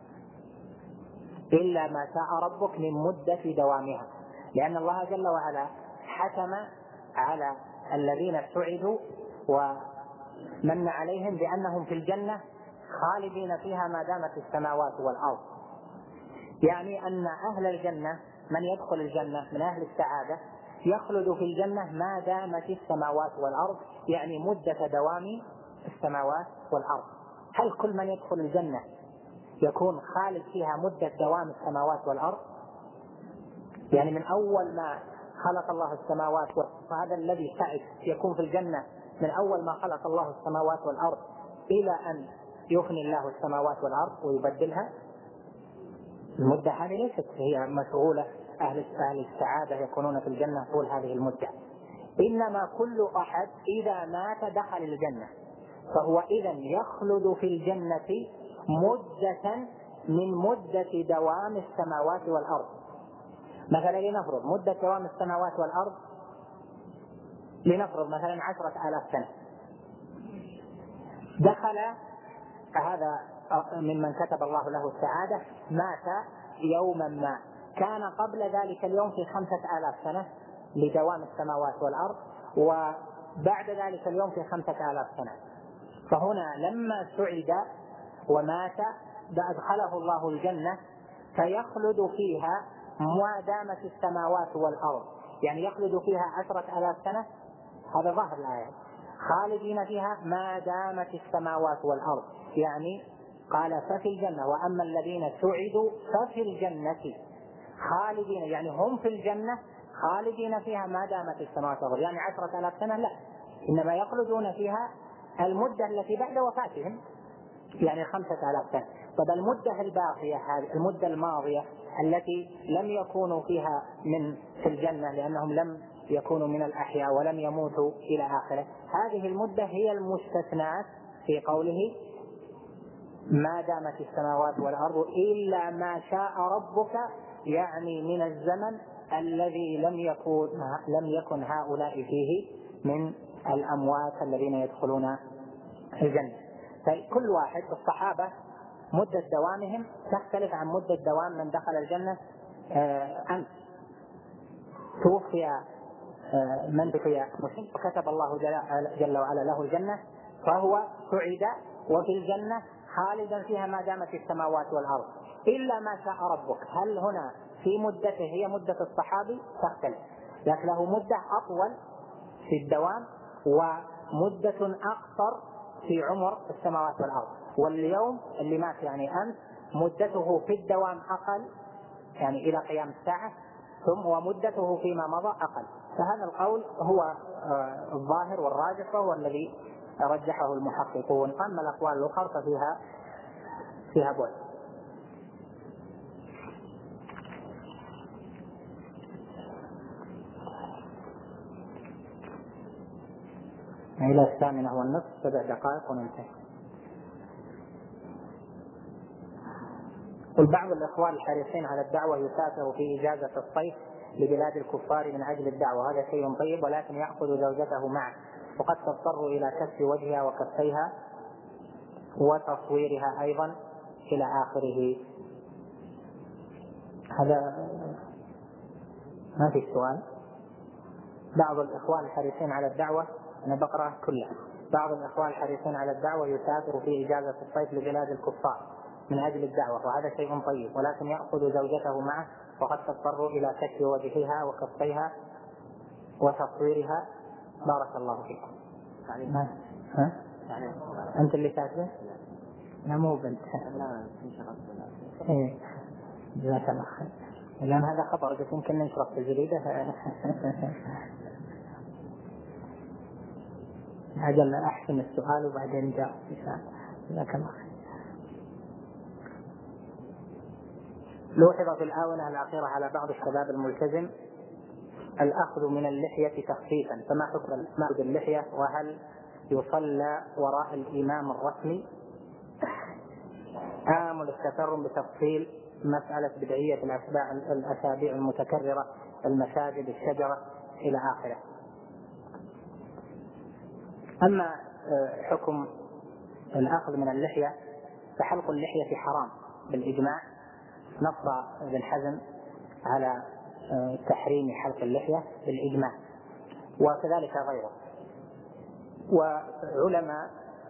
إلا ما شاء ربك من مدة دوامها، لأن الله جل وعلا حكم على الذين سعدوا ومن عليهم بأنهم في الجنة خالدين فيها ما دامت السماوات والأرض، يعني أن أهل الجنة من يدخل الجنة من أهل السعادة يخلد في الجنة ما دامت السماوات والأرض يعني مدة دوام السماوات والأرض. هل كل من يدخل الجنة يكون خالد فيها مدة دوام السماوات والأرض؟ يعني من أول ما خلق الله السماوات والأرض، فهذا الذي سعد يكون في الجنة من أول ما خلق الله السماوات والأرض إلى أن يفني الله السماوات والأرض ويبدلها؟ المدة هذه ليست هي مشغولة. أهل أهل السعادة يكونون في الجنة طول هذه المدة، إنما كل أحد إذا مات دخل الجنة فهو إذن يخلد في الجنة مدة من مدة دوام السماوات والأرض. مثلا لنفرض مدة دوام السماوات والأرض لنفرض مثلا عشرة آلاف سنة، دخل هذا ممن كتب الله له السعادة مات يوما ما كان قبل ذلك اليوم في خمسة آلاف سنة لدوام السماوات والأرض، وبعد ذلك اليوم في خمسة آلاف سنة، فهنا لما سعد ومات أدخله الله الجنة فيخلد فيها ما دامت السماوات والأرض، يعني يخلد فيها عشرة آلاف سنة. هذا ظاهر الآية خالدين فيها ما دامت السماوات والأرض، يعني قال ففي الجنة وأما الذين سعدوا ففي الجنة خالدين، يعني هم في الجنة خالدين فيها ما دامت السماوات والأرض، يعني عشرة آلاف سنة لا، إنما يخلدون فيها المدة التي بعد وفاتهم يعني خمسة آلاف سنة. طب المدة الباقية هذه المدة الماضية التي لم يكونوا فيها من في الجنة لأنهم لم يكونوا من الأحياء ولم يموتوا إلى آخره، هذه المدة هي المستثنات في قوله ما دامت السماوات والأرض إلا ما شاء ربك، يعني من الزمن الذي لم يكن لم يكن هؤلاء فيه من الأموات الذين يدخلون الجنة. فكل واحد الصحابة مدة دوامهم تختلف عن مدة دوام من دخل الجنة أمس. توفي من توفي مسلم وكتب الله جل وعلا له الجنة فهو سعد وفي الجنة خالدا فيها ما دامت السماوات والأرض إلا ما شاء ربك. هل هنا في مدته هي مدة الصحابي؟ تختلف، لكن له مدة أطول في الدوام ومدة أقصر في عمر السماوات والأرض. واليوم اللي مات يعني أمس مدته في الدوام أقل يعني إلى قيام الساعة، ثم ومدته فيما مضى أقل. فهذا القول هو الظاهر والراجح وهو الذي رجحه المحققون. أما الأقوال الأخرى ففيها فيها بعد. إلى الثامنة والنصف سبع دقائق وننتهي. والبعض الإخوان الحريصين على الدعوة يسافر في إجازة الصيف لبلاد الكفار من أجل الدعوة، هذا شيء طيب، ولكن يأخذ زوجته معه، وقد تضطر إلى كشف وجهها وكفيها وتصويرها أيضا إلى آخره. هذا ما في سؤال. بعض الإخوان الحريصين على الدعوة، أنا بقرأ كلها. بعض الإخوان الحريصين على الدعوة يسافر في إجازة الصيف لبلاد الكفار من أجل الدعوة، وهذا شيء طيب، ولكن يأخذ زوجته معه، وقد تضطر إلى كشف وجهها وكفيها وتصويرها. بارك الله فيكم. ما ها؟ أنت اللي كاتبه؟ لا مو بنت. لا إيه جزاك الله خير. لأن هذا خطأ، بس يمكن نشرح في الجريدة. أجل أحسن السؤال وبعدين جاء إن شاء الله. جزاك الله خير. لوحظ في الآونة الأخيرة على بعض الشباب الملتزم الأخذ من اللحية تخفيفا، فما حكم الأخذ باللحية؟ وهل يصلى وراء الإمام الرسمي؟ آمل التفرم بتفصيل مسألة بدعية الأسابيع الأسابيع المتكررة، المساجد، الشجرة إلى آخره. أما حكم الأخذ من اللحية فحلق اللحية حرام بالإجماع، نص ابن حزم على تحريم حلق اللحية بالإجماع، وكذلك غيره. وعلماء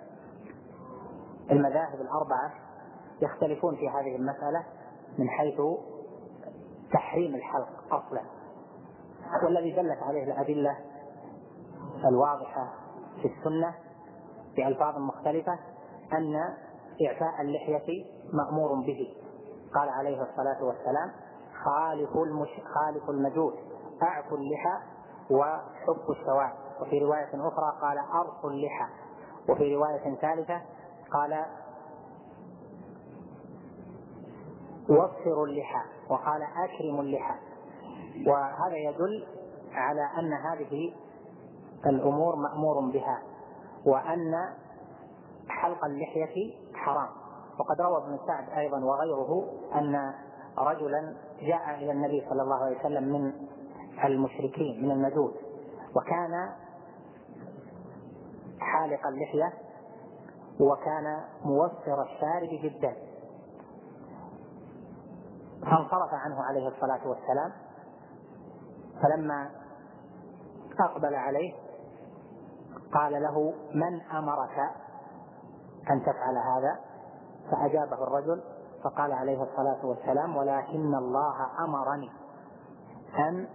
المذاهب الأربعة يختلفون في هذه المسألة من حيث تحريم الحلق أصلا، والذي دلت عليه الأدلة الواضحة في السنة بألفاظ مختلفة أن إعفاء اللحية مأمور به. قال عليه الصلاة والسلام: خالفوا المش... خالف المجوس أعفوا اللحى وحفوا السواد. وفي رواية أخرى قال أرخوا اللحى. وفي رواية ثالثة قال وفروا اللحى، وقال أكرموا اللحى. وهذا يدل على أن هذه الأمور مأمور بها، وأن حلق اللحية حرام. وقد روى ابن سعد أيضا وغيره أن رجلا جاء إلى النبي صلى الله عليه وسلم من المشركين من المجوس، وكان حالق اللحية وكان موفر الشارب جدا، فانصرف عنه عليه الصلاة والسلام. فلما أقبل عليه قال له: من أمرك أن تفعل هذا؟ فأجابه الرجل فقال عليه الصلاة والسلام: ولكن الله أمرني أن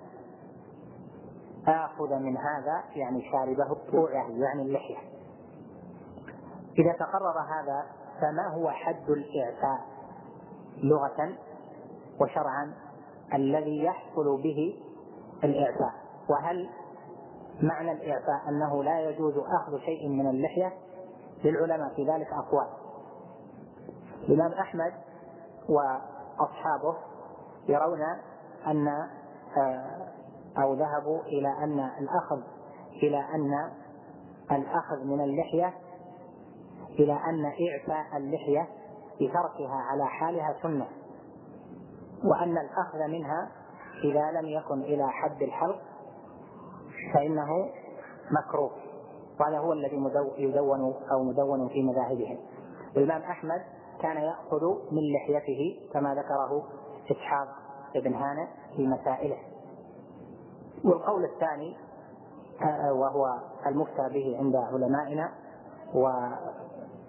آخذ من هذا، يعني شاربه، يعني اللحية. إذا تقرر هذا فما هو حد الإعفاء لغة وشرعا الذي يحصل به الإعفاء؟ وهل معنى الإعفاء أنه لا يجوز أخذ شيء من اللحية؟ للعلماء في ذلك أقوال. الإمام أحمد وأصحابه يرون أن أو ذهبوا إلى أن الأخذ إلى أن الأخذ من اللحية إلى أن إعفاء اللحية بتركها على حالها سنة، وأن الأخذ منها إذا لم يكن إلى حد الحلق فإنه مكروه. وهذا هو الذي يدون أو مدون في مذاهبهم. والإمام أحمد كان يأخذ من لحيته كما ذكره إسحاق بن هانئ في مسائله. والقول الثاني وهو المفتى به عند علمائنا وذلك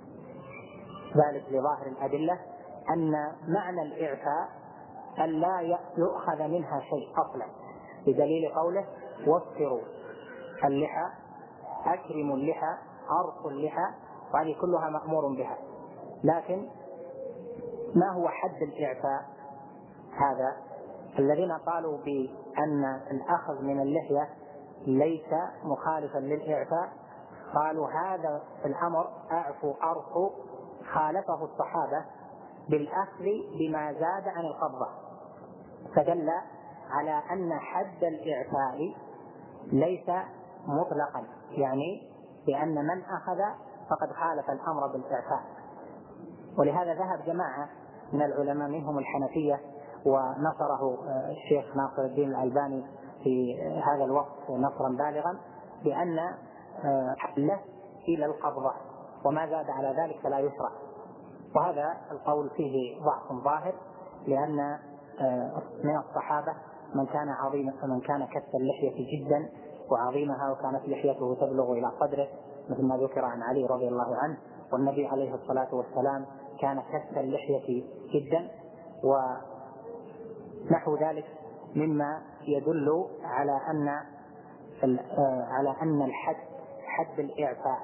لظاهر الأدلة أن معنى الإعفاء أن لا يؤخذ منها شيء أصلا، بدليل قوله: وفروا اللحى، أكرموا اللحى، أرخوا اللحى، وهذه كلها مأمور بها. لكن ما هو حد الإعفاء هذا؟ الذين قالوا بأن الأخذ من اللحية ليس مخالفا للإعفاء قالوا هذا الأمر أعفو أرفو خالفه الصحابة بالأخذ بما زاد عن القبضة، فدل على أن حد الإعفاء ليس مطلقا، يعني بأن من أخذ فقد خالف الأمر بالإعفاء. ولهذا ذهب جماعة من العلماء منهم الحنفية، ونصره الشيخ ناصر الدين الألباني في هذا الوقت نصرا بالغا، بأن حله إلى القبضة وما زاد على ذلك فلا يشرع. وهذا القول فيه ضعف ظاهر، لأن من الصحابة من كان عظيم من كان كث اللحية جدا وعظيمها، وكانت لحيته تبلغ إلى قدره مثل ما ذكر عن علي رضي الله عنه، والنبي عليه الصلاة والسلام كان كث اللحية جدا، ونحو ذلك مما يدل على أن على أن الحد حد الإعفاء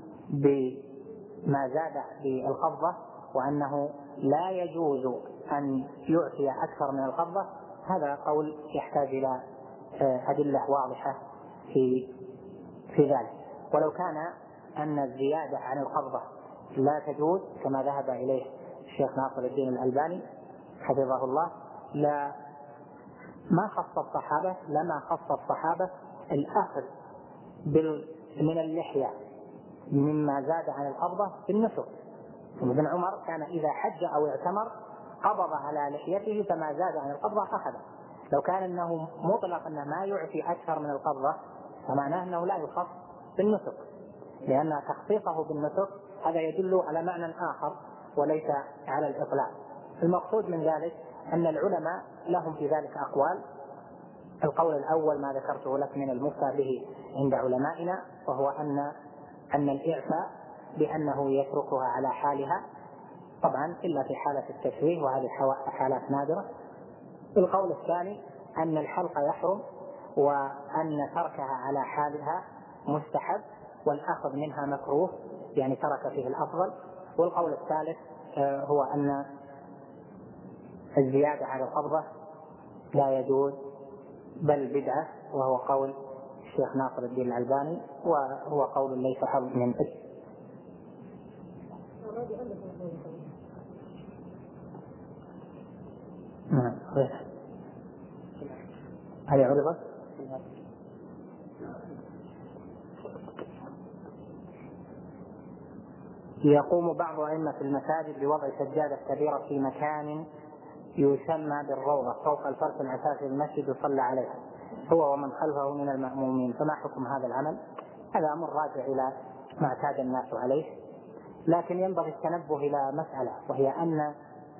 بما زاد بالقبضة، وأنه لا يجوز أن يعفي أكثر من القبضة. هذا قول يحتاج إلى أدلة واضحة في في ذلك. ولو كان أن الزيادة عن القبضة لا تجوز كما ذهب إليه الشيخ ناصر الدين الألباني حفظه الله، لا ما خص الصحابة لما خص الصحابة الأخذ من اللحية مما زاد عن القبضة بالنسك. ابن عمر كان إذا حج أو اعتمر قبض على لحيته فما زاد عن القبضة أخذه. لو كان أنه مطلق أنه ما يعفي أكثر من القبضة فمعناه أنه لا يخص بالنسك، لأن تخصيصه بالنسك هذا يدل على معنى آخر وليس على الإطلاق. المقصود من ذلك أن العلماء لهم في ذلك أقوال. القول الأول ما ذكرته لك من المفتى به عند علمائنا، وهو أن أن الإعفاء بأنه يتركها على حالها، طبعا إلا في حالة التشويه وهذه حالات نادرة. القول الثاني أن الحلق يحرم وأن تركها على حالها مستحب والأخذ منها مكروه، يعني ترك فيه الأفضل. والقول الثالث هو أن الزيادة على القبضة لا يجوز بل بدعة، وهو قول الشيخ ناصر الدين الألباني، وهو قول ليس حظ من اسم. هل عرضت؟ يقوم بعض أئمة المساجد بوضع سجادة كبيرة في مكان يسمى بالروضة فوق الفرش الأساسي للمسجد يصلى عليها هو ومن خلفه من المأمومين، فما حكم هذا العمل؟ هذا أمر راجع إلى ما اعتاد الناس عليه، لكن ينبغي التنبه إلى مسألة، وهي أن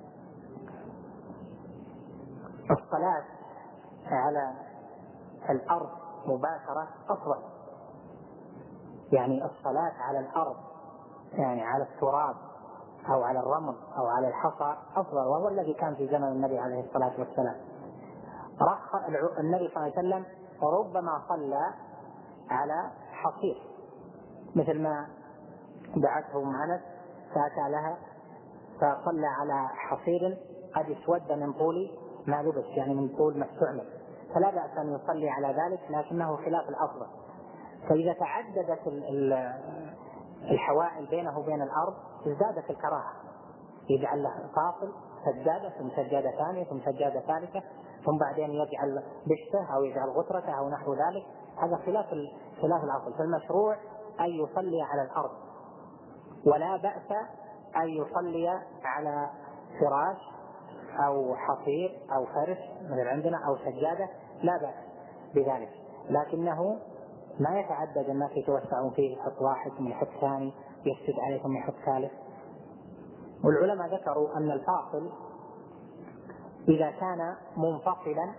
الصلاة على الأرض مباشرة أفضل، يعني الصلاة على الأرض يعني على التراب أو على الرمل أو على الحصى أفضل، وهو الذي كان في زمن النبي عليه الصلاة والسلام. رخ النبي صلى الله عليه وسلم وربما صلى على حصير، مثل ما دعته أنس فأتى لها فصلى على حصير قد اسود من طول ما لبس، يعني من طول ما استعمل، فلا بأس أن يصلي على ذلك، لكنه خلاف الأفضل. فإذا تعددت الحوائل بينه وبين الأرض ازدادت الكراهة، يجعل له فاصل سجادة ثم سجادة ثانية ثم سجادة ثالثة ثم بعدين يجعل بشته أو يجعل غترته أو نحو ذلك، هذا خلاف خلاف الأصل. فالمشروع أن يصلي على الأرض، ولا بأس أن يصلي على فراش أو حصير أو فرش مثل عندنا أو سجادة، لا بأس بذلك، لكنه ما يتعدد الناس يتوسعون فيه، يحط واحد ثم يحط ثاني يسجد عليه ثم يحط ثالث. والعلماء ذكروا أن الفاصل إذا كان منفصلا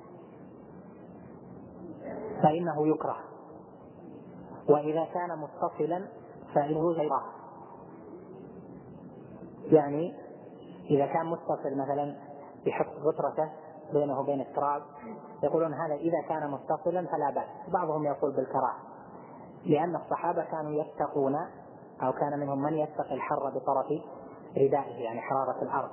فإنه يكره، وإذا كان متصلا فإنه يكره. يعني إذا كان متصل مثلا يحط غطرته بينه وبين التراب، يقولون هذا إذا كان متصلا فلا بأس. بعضهم يقول بالكراهة، لأن الصحابة كانوا يتقون أو كان منهم من يتقي الحر بطرف ردائه، يعني حرارة الأرض.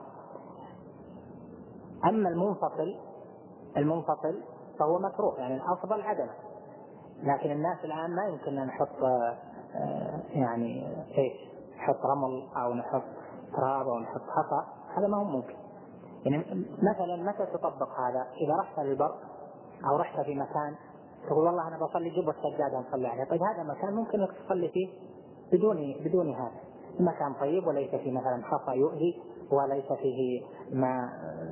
أما المنفصل المنفصل فهو مكروه، يعني الأفضل عدمه، لكن الناس الآن ما يمكن أن نحط يعني ايش نحط رمل او نحط تراب او نحط حصى، هذا ما هو ممكن. يعني مثلا متى تطبق هذا؟ اذا رحت للبر او رحت في مكان تقول والله انا بصلي جيب السجاده نصلي عليها، طيب هذا مكان ممكن انك تصلي فيه بدون بدون هذا، مكان طيب وليس فيه مثلا حصى يؤذي وليس فيه ما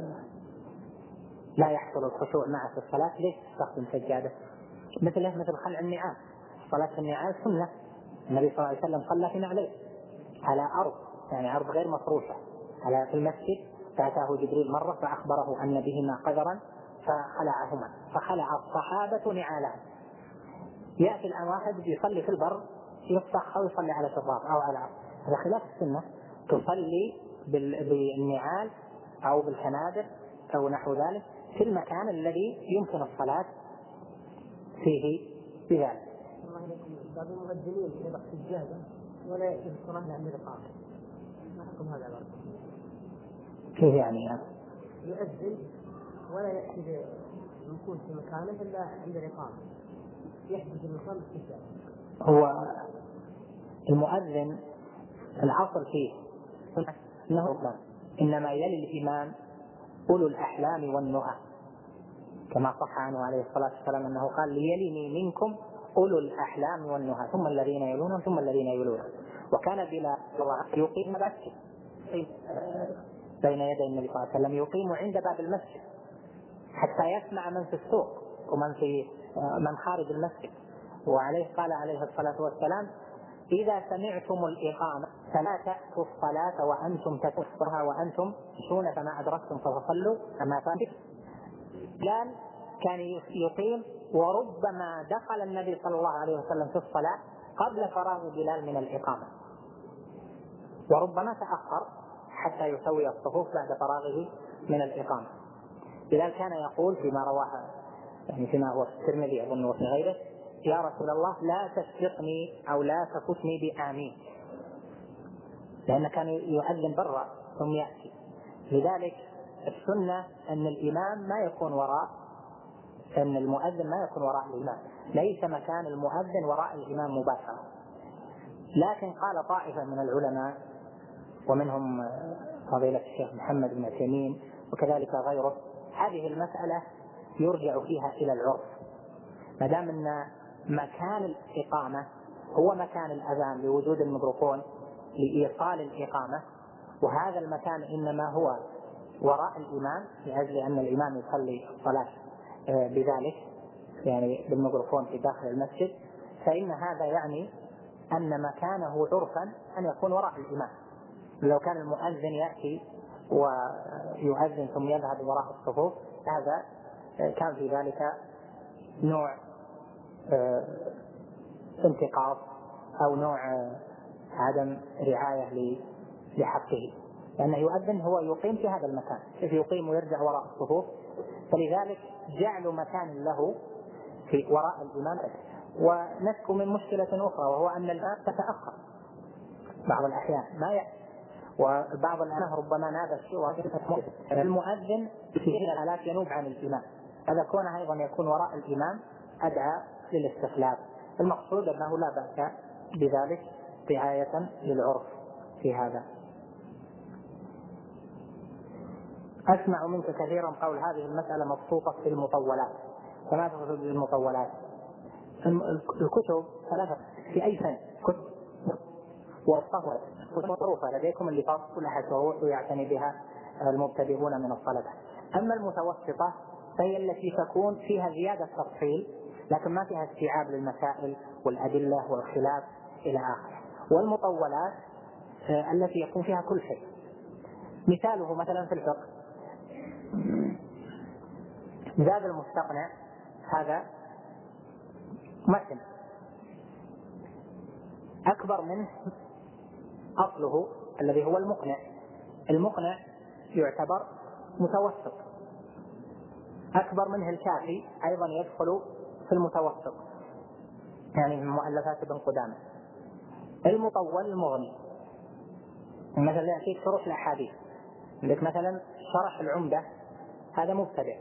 لا يحصل الخشوع معه في الصلاه، ليش تستخدم سجاده؟ مثله مثل خلع النعال، صلاه النعال سنه، النبي صلى الله عليه وسلم صلى في نعلين على ارض، يعني ارض غير مفروشه على في المسجد، فاتاه جبريل مره فاخبره ان بهما قدرا فخلعهما، فخلع الصحابه نعالهم. ياتي الان واحد يصلي في البر يفتح او يصلي على شراب او على عرض، هذا خلاف السنه، تصلي بالنعال او بالحنادر او نحو ذلك في المكان الذي يمكن الصلاه فيه بذلك. الله عليكم، بعض المؤذنين يضع سجاده ولا يأتي الصلاه عند الإقامة، ما حكم هذا الأمر؟ كيف يعني؟ يؤذن ولا يأتي المكون في مكانه إلا عند الإقامة، يحدث المكان بالسجادة. هو المؤذن العصر فيه انه انما يلي الامام اولو الاحلام والنهى، كما صح عنه عليه الصلاه والسلام انه قال ليلني منكم اولو الاحلام والنهى ثم الذين يلونهم ثم الذين يلونهم. وكان بلا يقيم بين يدي النبي صلى الله عليه وسلم، يقيم عند باب المسجد حتى يسمع من في السوق ومن في من خارج المسجد. وعليه قال عليه الصلاه والسلام إذا سمعتم الإقامة فلا تأتوا الصلاة وأنتم تكفرها وأنتم تشون فما أدركتم فتصلوا أما فاتكم. بلال كان يقيم، وربما دخل النبي صلى الله عليه وسلم في الصلاة قبل فراغ بلال من الإقامة، وربما تأخر حتى يسوي الصفوف بعد فراغه من الإقامة. بلال كان يقول فيما رواه يعني فيما هو في الترمذي أظن وفي غيره: يا رسول الله لا تسبقني أو لا تفتني بآمين، لأنه كان يؤذن برا ثم يأتي. لذلك السنة أن الإمام ما يكون وراء، أن المؤذن ما يكون وراء الإمام، ليس مكان المؤذن وراء الإمام مباشرة. لكن قال طائفة من العلماء ومنهم فضيلة الشيخ محمد بن عثيمين وكذلك غيره، هذه المسألة يرجع فيها إلى العرف، ما دام أن مكان الإقامة هو مكان الأذان لوجود الميكروفون لإيصال الإقامة، وهذا المكان إنما هو وراء الإمام لأجل أن الإمام يصلي الصلاة بذلك يعني بالميكروفون في داخل المسجد، فإن هذا يعني أن مكانه عرفا أن يكون وراء الإمام. لو كان المؤذن يأتي ويؤذن ثم يذهب وراء الصفوف هذا كان في ذلك نوع انتقاص أو نوع عدم رعاية لحقه، لأنه يؤذن هو يقيم في هذا المكان، كيف يقيم ويرجع وراء الصفوف؟ فلذلك جعل مكان له في وراء الإمام. ونشكو من مشكلة أخرى وهو أن الإمام تتأخر بعض الأحيان ما يأتي، وبعض الأحيان ربما نادى الشيء المؤذن في الحالات ينوب عن الإمام، هذا كونه أيضا يكون وراء الإمام أدعى للاستخلاف. المقصود أنه لا بأس بذلك رعاية للعرف في هذا. أسمع منك كثيرا قول هذه المسألة مبسوطة في المطولات، فما تقصد بالمطولات؟ الكتب ثلاثة في أي فن كتب والصفوة معروفة لديكم اللي فاصل لها شروط ويعتني بها المبتدئون من الطلبة. أما المتوسطة فهي التي تكون فيها زيادة تفصيل لكن ما فيها استيعاب للمسائل والأدلة والخلاف إلى آخره. والمطولات التي يكون فيها كل شيء، مثاله مثلا في الفقه زاد المستقنع، هذا متن أكبر منه أصله الذي هو المقنع، المقنع يعتبر متوسط، أكبر منه الكافي أيضا يدخل في المتوسط يعني من مؤلفات ابن قدامة. المطول المغني مثلا يأتيك شرح الأحاديث، عندك مثلا شرح العمدة هذا مبتدئ،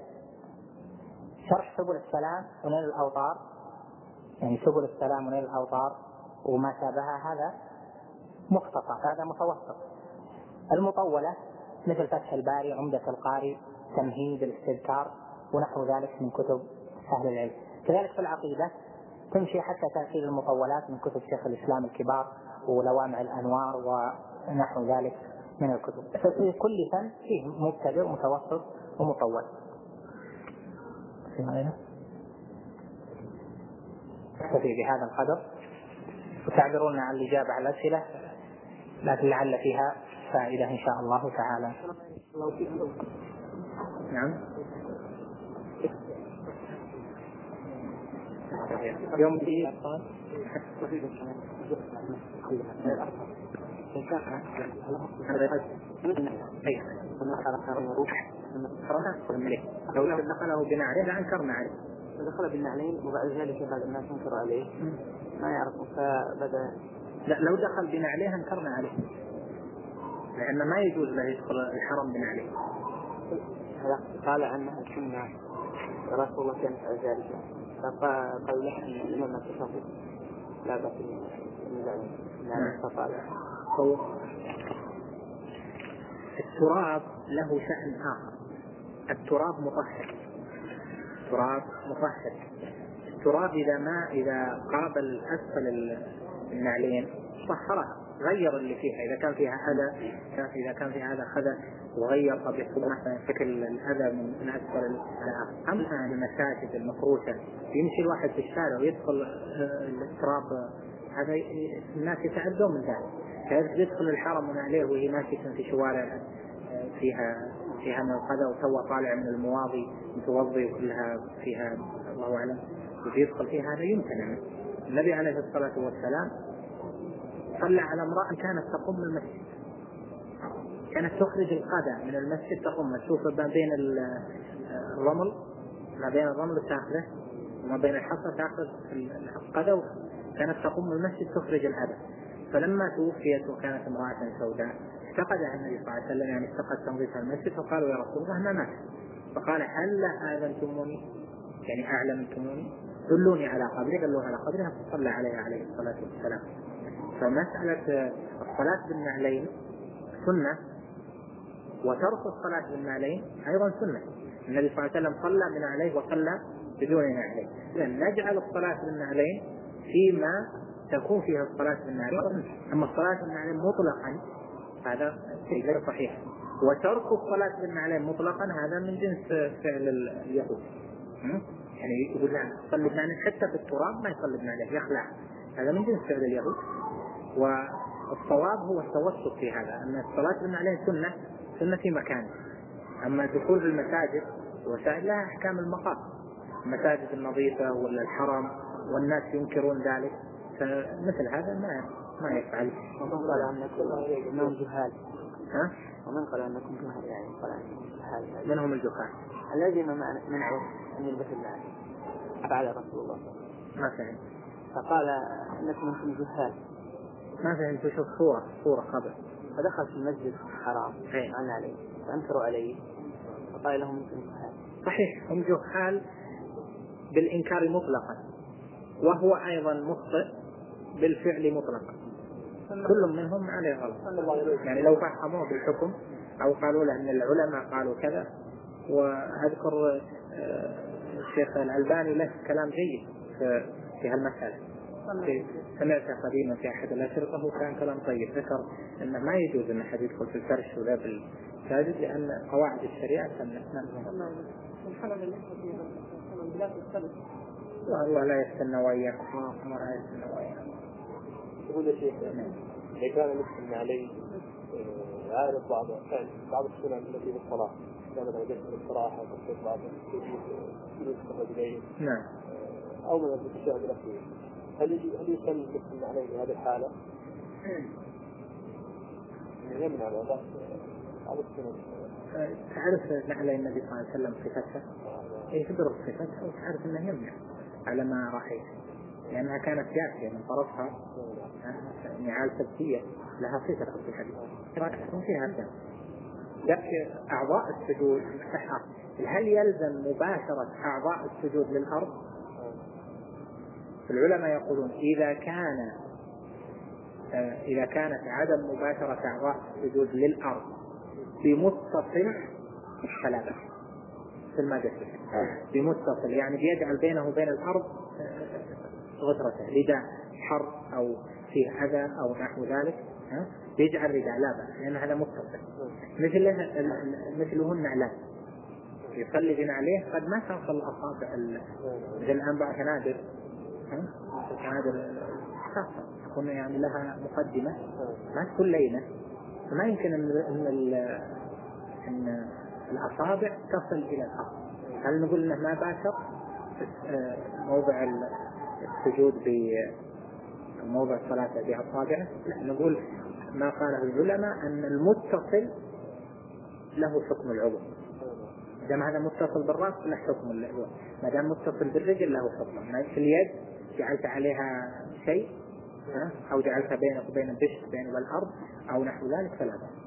شرح سبل السلام ونيل الأوطار يعني سبل السلام ونيل الأوطار وما شابهها هذا مختصر، هذا متوسط. المطولة مثل فتح الباري، عمدة القاري، تمهيد، الاستذكار ونحو ذلك من كتب أهل العلم. كذلك في العقيدة تمشي حتى تأثير المطولات من كتب شيخ الإسلام الكبار ولوامع الأنوار ونحو ذلك من الكتب. في كل فن فيه مبتدئ ومتوسط ومطول. نكتفي بهذا القدر وتعبرون عن الإجابة على الأسئلة، لكن لعل فيها فائدة إن شاء الله تعالى. نعم. يوم دي لو دخله بنعله لأنكرنا عليه، دخل بالنعلين وبعد ذلك بعد الناس انكروا عليه ما يعرفون فبدأ. لا، لو دخل بنعليه انكرنا عليه، لأن ما يجوز له يدخل الحرم بنعليه. قال عنها السنة رسول الله كان على ذلك، فقال له الإمام التصوف لا بأس بالنعلين. نعم. فقال هو التراب له شأن آخر. التراب مطهر، التراب مطهر. التراب إذا ما إذا قابل أسفل النعلين طهرها، غير اللي فيها. إذا كان فيها أذى، إذا كان فيها هذا خذ وغير طبيعة شكل الأذى من أسفل الأذى. أما المساجد المفروشة يمشي الواحد في الشارع ويدخل التراب، هذا الناس يتعدون من ذلك. كيف يدخل الحرم ونعليه وهي ماشية في شوارع فيها فيها من القذى وتوى طالع من المواضي متوضي وكلها فيها الله أعلم ويدخل فيها، هذا يمكن. النبي عليه الصلاة والسلام صلى على امرأة كانت تقوم المسجد، كانت تخرج القذى من المسجد تقوم، تشوف ما بين الرمل ما بين الرمل تأخذه وما بين الحصى تأخذ القذى، كانت تقوم المسجد تخرج الأذى. فلما توفيت وكانت امرأة سوداء افتقدها النبي صلى الله عليه وسلم، يعني افتقد تنظيف المسجد، فقالوا يا رسول الله ما مات. فقال هل آذنتموني، يعني أعلمتموني، دلوني على قبري. دلوه على قبرها فصلى عليها عليه الصلاة والسلام. فمسألة الصلاة بالنعلين سنة، وترك الصلاة بالنعلين أيضا سنة. النبي صلى الله عليه وسلم صلى بنعليه وصلى بدون نعلين. إذن نجعل الصلاة بالنعلين فيما تكون فيها الصلاة بالنعلين. أما الصلاة بالنعلين مطلقا هذا غير صحيح، وترك الصلاة بالنعلين مطلقا هذا من جنس فعل اليهود. يعني يقول لا صلي بنعلين حتى في التراب ما يصلي بنعلين، يخلع، هذا من جنس فعل اليهود. والصواب هو التوسط في هذا، أن الصلاة بالنعلين سنة سنة في مكانه. أما الدخول في المساجد وسائل لها أحكام المقام، المساجد النظيفة ولا الحرم والناس ينكرون ذلك، فمثل هذا ما ما يفعل. ومن قال أنكم جهال، ها؟ ومن قال أنكم جهال يعني قال أنكم جهال. من هم الجهال؟ الذين منعوا أن يلبس النعل فعل رسول الله ما فهم. فقال أنكم أنتم جهال. ما فهمت شوف صورة صورة خبر. فدخل في المسجد الحرام عن عليه فأنكروا عليه فقال لهم أنتم جهال. صحيح هم جهال بالإنكار مطلقا، وهو أيضا مخطئ بالفعل مطلقا، كل منهم عليه غلط. يعني لو فهموه بالحكم أو قالوا له أن العلماء قالوا كذا. وأذكر الشيخ الألباني له كلام جيد في هالمسألة، سمعته قديما في أحد الأشرطة وكان كلام طيب، ذكر أنه ما يجوز أن أحد يدخل في الفرش ولا بالساجد لأن قواعد الشريعة تمنع. والله لا يستنى وإياكم لا يستنى وإياكم. يقول يا شيخ إذا كان نفسنا عليه عارف بعض بعض السنن التي بالصلاة كانت وجدت الصراحة وقصة بعض الرجلين نعم أو من الشعب الأخير، هل هل يسلم نفسنا عليه في هذه الحالة؟ يمنع بعض السنن. تعرف نعلى النبي صلى الله عليه وسلم صفتها، إيه تدرس صفتها وتعرف أنه يمنع على ما رأيت، لأنها كانت جافية من طرفها، نعال سبتية لها صفة في الحديث فيها هذا. لكن أعضاء السجود هل يلزم مباشرة أعضاء السجود للأرض؟ العلماء يقولون إذا كان إذا كانت عدم مباشرة أعضاء السجود للأرض بمتصل فلا بأس في المادة بمتصل، يعني بيجعل بينه وبين الأرض غترة رداء حر أو فيه أذى أو نحو ذلك، بيجعل رداء لا بأس لأن هذا متصل. مثل مثله النعلان يصلي بنعليه قد ما توصل الأصابع مثل الآن بعض نادر نادر خاصة تكون يعني لها مقدمة ما تكون لينة، فما يمكن أن أن أن الأصابع تصل إلى الأرض. هل نقول أنه ما باشر موضع السجود بموضع الصلاة بأصابعه؟ لا، نقول ما قاله العلماء أن المتصل له حكم العضو، إذا هذا متصل بالرأس له حكم العضو، ما دام متصل بالرجل له حكم. ما في اليد جعلت عليها شيء أو جعلتها بينك وبين البشر بين والأرض أو نحو ذلك فلا بأس.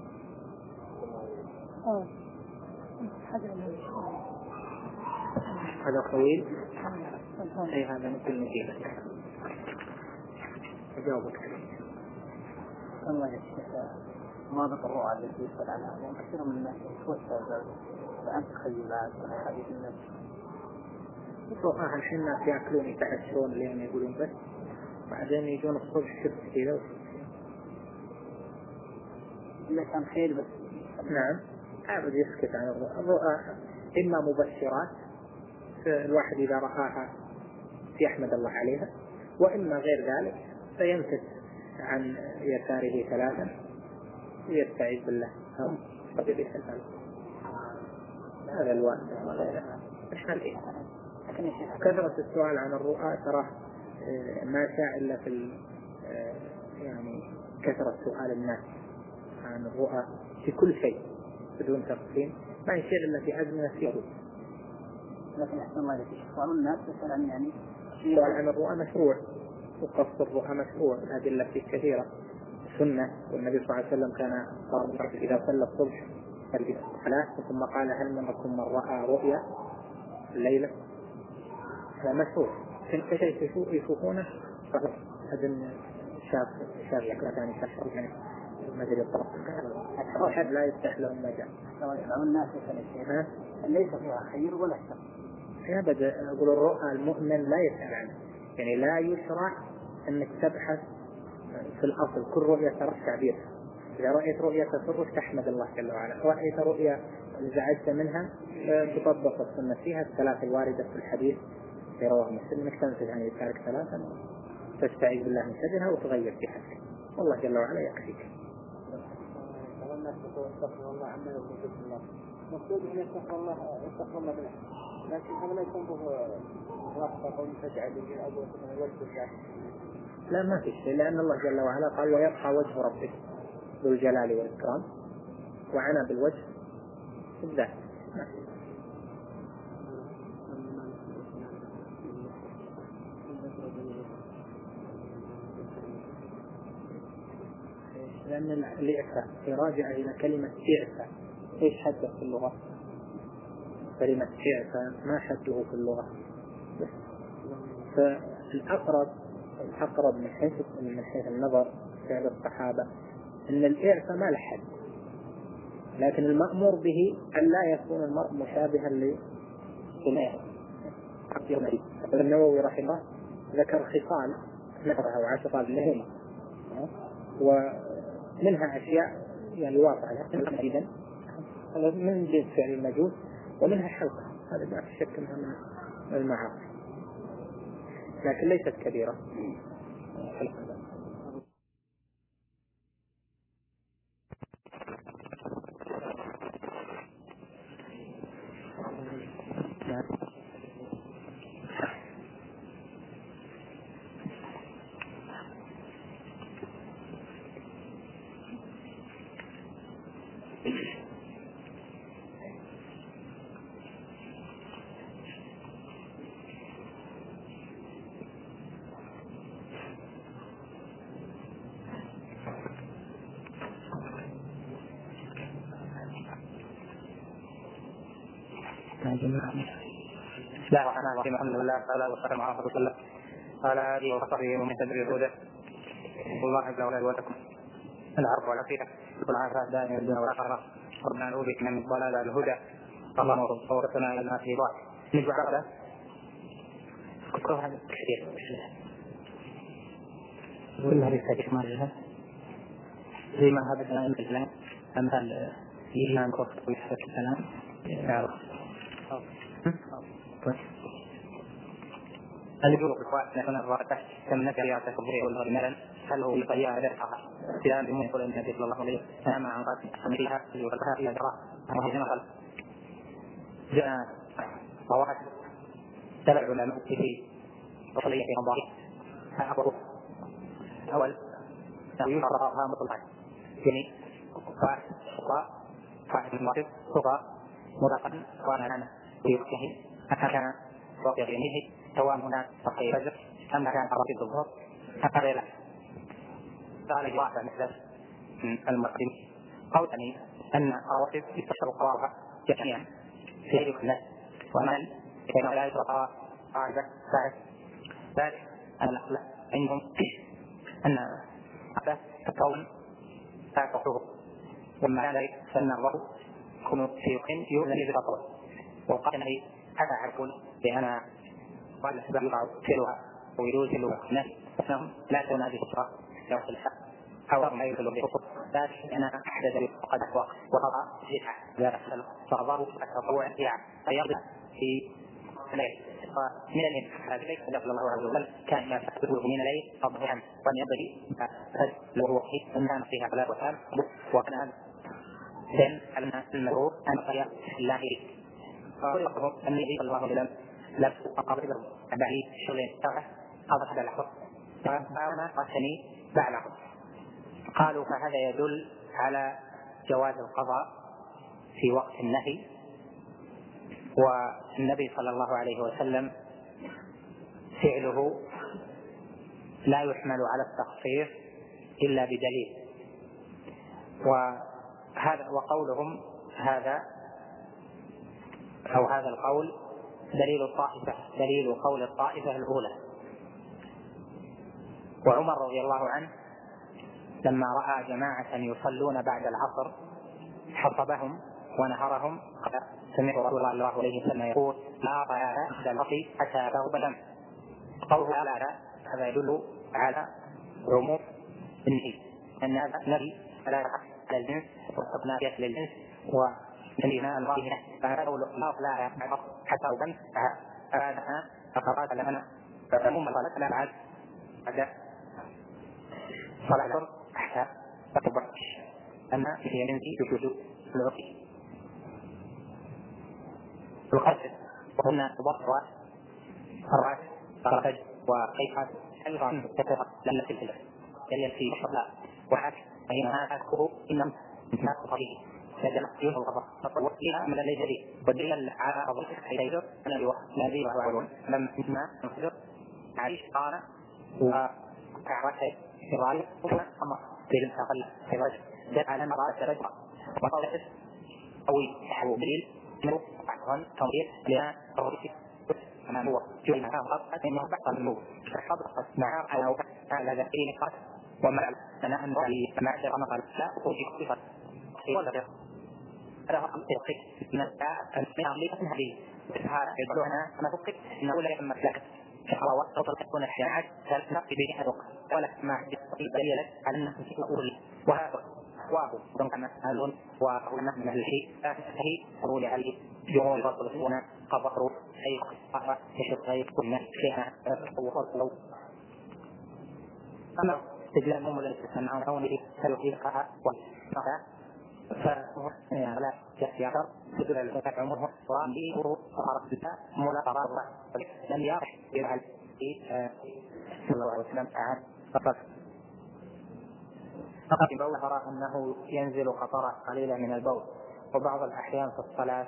هذا طويل أي هذا مثل نجيبة أجاوبك. الله يشفى مواضع الرؤى التي يسأل عنها لأن كثير من الناس يتوسع بأن تخيلات وحديث الناس الرؤى الحين الناس يأكلون يتعشرون لين يقولون بس بعدين يجون الصبح شفت كذا إذا كان خير بس. نعم عابد يسكت عن الرؤى. الرؤى إما مبشرات الواحد إذا رآها يحمد الله عليها، وإما غير ذلك فينكت عن يساره ثلاثا ويستعيذ بالله قد يسأل هذا الواسع وغيره. كثرة السؤال عن الرؤى ترى ما شاء إلا في يعني كثرة سؤال الناس عن الرؤى في كل شيء بدون تقسيم، ما يصير إلا في أزمنة فيه. لكن أحسن الله لك سؤال الناس تسأل عن يعني السؤال عن الرؤى مشروع وقصد الرؤى مشروع، الأدلة فيه كثيرة سنة، والنبي صلى الله عليه وسلم كان إذا صلى الصبح ثلاث ثم قال هل منكم من رأى رؤيا الليلة؟ هذا مشروع كل شيء يشوفونه هذا شاف شاف يعني شاف يعني ما أدري الطرف أحد لا يفتح لهم مجال. أو الناس يسأل ليس فيها خير ولا شر. أبدا أقول الرؤى المؤمن لا يسأل عنه، يعني لا يشرع أنك تبحث في الأصل كل رؤية ترى تعبير. إذا رأيت رؤية تسرك تحمد الله جل وعلا، رأيت رؤية زعجت منها تطبق السنة فيها الثلاث الواردة في الحديث في رواه مسلم انك تنفذ عن يسارك ثلاثا تستعيذ بالله من شرها وتغير في حالك، والله جل وعلا يكفيك. الناس يستغفر الله عما لو كنت الله مقصود ان يستغفر الله يستغفر الله بالله، لكن هذا لا يكون به رحمة أو تجعل به أبو وجه. لا ما في شيء، لأن الله جل وعلا قال ويبقى وجه ربك ذو الجلال والإكرام، وعنا بالوجه بالذات. لأن الإعفاء يراجع إلى كلمة إعفاء، إيش حده في اللغة؟ كلمة إعفاء ما حده في اللغة؟ فالأقرب الأقرب من حيث من حيث النظر فعل الصحابة أن الإعفاء ما له حد، لكن المأمور به أن لا يكون المرء مشابها للإعفاء. النووي رحمه الله ذكر خصال نكرها وعشرة لهم، ومنها أشياء يعني واقعة جدا من جنس فعل المجوس، ومنها حلقة هذا ما في شك منها من المعاصي لكن ليست كبيرة. بسم الله الرحمن الرحيم. الحمد لله تعالى والسلام على رسول الله وعلى آله وصحبه ومن تبع الهدى والله عز وجل ولكم العفو والعافية والعافية دائما الدنيا والآخرة. ربنا نعوذ بك من الضلال والهدى اللهم وفقنا إلى ما فيه ضاع. نجمع هذا كلها كثير كلها بيستجيب مالها زي ما هبدنا الكلام أمثال الإيمان كفر ويحفظ الكلام يعرف اللي يقولوا بالقواعد نحن الراتح كم نكر تكبريه والغرمالا هل هو يطيع درحها سلام بمن يقول أن يدف الله عليه نعم عن قاتل حملها وقلتها إلى جراء وهي نقل جاء طواحد سبع علماء في وصلية في نظاره أقول أول يقرأها مطلقا يعني فاعل فقاء فاعل المعرف فقاء مطلقا وانا انا ويوكيه كان وقت يمينه سواء هنا فقيه فجر أم كان رصيد الظهر هكذا لا قال واحد مثل المقدم قولني أن الرصيد يستشر قرارها جميعا في أي الناس ومن كان لا يتوقع قاعدة ثالث ثالث الأخلاق عندهم أن هذا الكون لا تحوه وما ذلك فإن الله يكون في يقين يؤذن بخطوة وقال لي هذا أقول بأن قال الأسباب يضع كلها ويدوزل الناس أنهم لا تنادي الصراط لو في الحق أو ما يدل بخطوة ذلك أنا أحدث بقد وقت وقضى جدعة لا أسأل فأضاه التطوع فيها فيضع في الليل ومن الليل هذا ليس دخل الله عز وجل كان ما تحدثه من الليل أضحيا وأن يضري لو هو حيث أن كان فيها ثلاث وثام وكان لأن أن المغرور أن قرية الله فقلهم أن يجيب الله لهم لم أقابلهم بعيد شغلين ساعة أضح هذا الحق فأنا قسني بعلهم قالوا فهذا يدل على جواز القضاء في وقت النهي والنبي صلى الله عليه وسلم فعله لا يحمل على التخصيص إلا بدليل وهذا وقولهم هذا أو هذا القول دليل الطائفة دليل قول الطائفة الأولى. وعمر رضي الله عنه لما رأى جماعة يصلون بعد العصر حصبهم ونهرهم سمعت رسول الله عليه وسلم يقول لا طيار عند العصر حتى ثوب دم. قوله لا هذا يدل على عموم النهي أن هذا نهي لا على الجنس والنافية للجنس ونهينا الله فهذا لا لا حتى ثوب دم هذا فقرات لنا عموم الصلاة لا بعد بعد صلاة الظهر حتى تكبر أن في ينزي بوجود العقل القصد وهنا تبطل الرأس فرج وقيحة أيضا كثرة لنا في الفلس دليل في الصلاة وحك أين هذا أذكره إنما ما تطريه لجمع فيه الغضب وإلى من اللي جديد والدليل على أضل حيث أنا الذي وهو أولون لم نسمع نصدر عيش قال وكعوته في الرأي أمر في المستقل في الرجل دل على مرأة الرجل وطلعت قوي يحو دليل انه عن تنظير لها الرئيسي كما هو جوي معها غطت انه بعض النور فحضرت معها على على ذكرين قط ومع سناء النبي مع شرم قال لا أوجد صفة ولا هذا رقم تلقي من الساعة المئة لي هذه هذا يدلونا أنا فقط إنه لا يهم لك شهوات أو تكون الحياة ثلاثة في بين الوقت ولا ما دليل على أنه في أصول وهذا واقع ثم كما قالون وقلنا من الشيء فهي قول عليه جمهور الرسول قبروا أي قطعة يشوف غير كنا فيها وفرق لو أما استجلالهم الذي سمعون هون تلقيقها ومعها فلا يخيار تدل على ذلك عمره وعنده وعرف الله ملاقرة لم يرح يفعل صلى الله عليه وسلم عن فقط فقط البول ترى أنه ينزل قطرات قليلة من البول وبعض الأحيان في الصلاة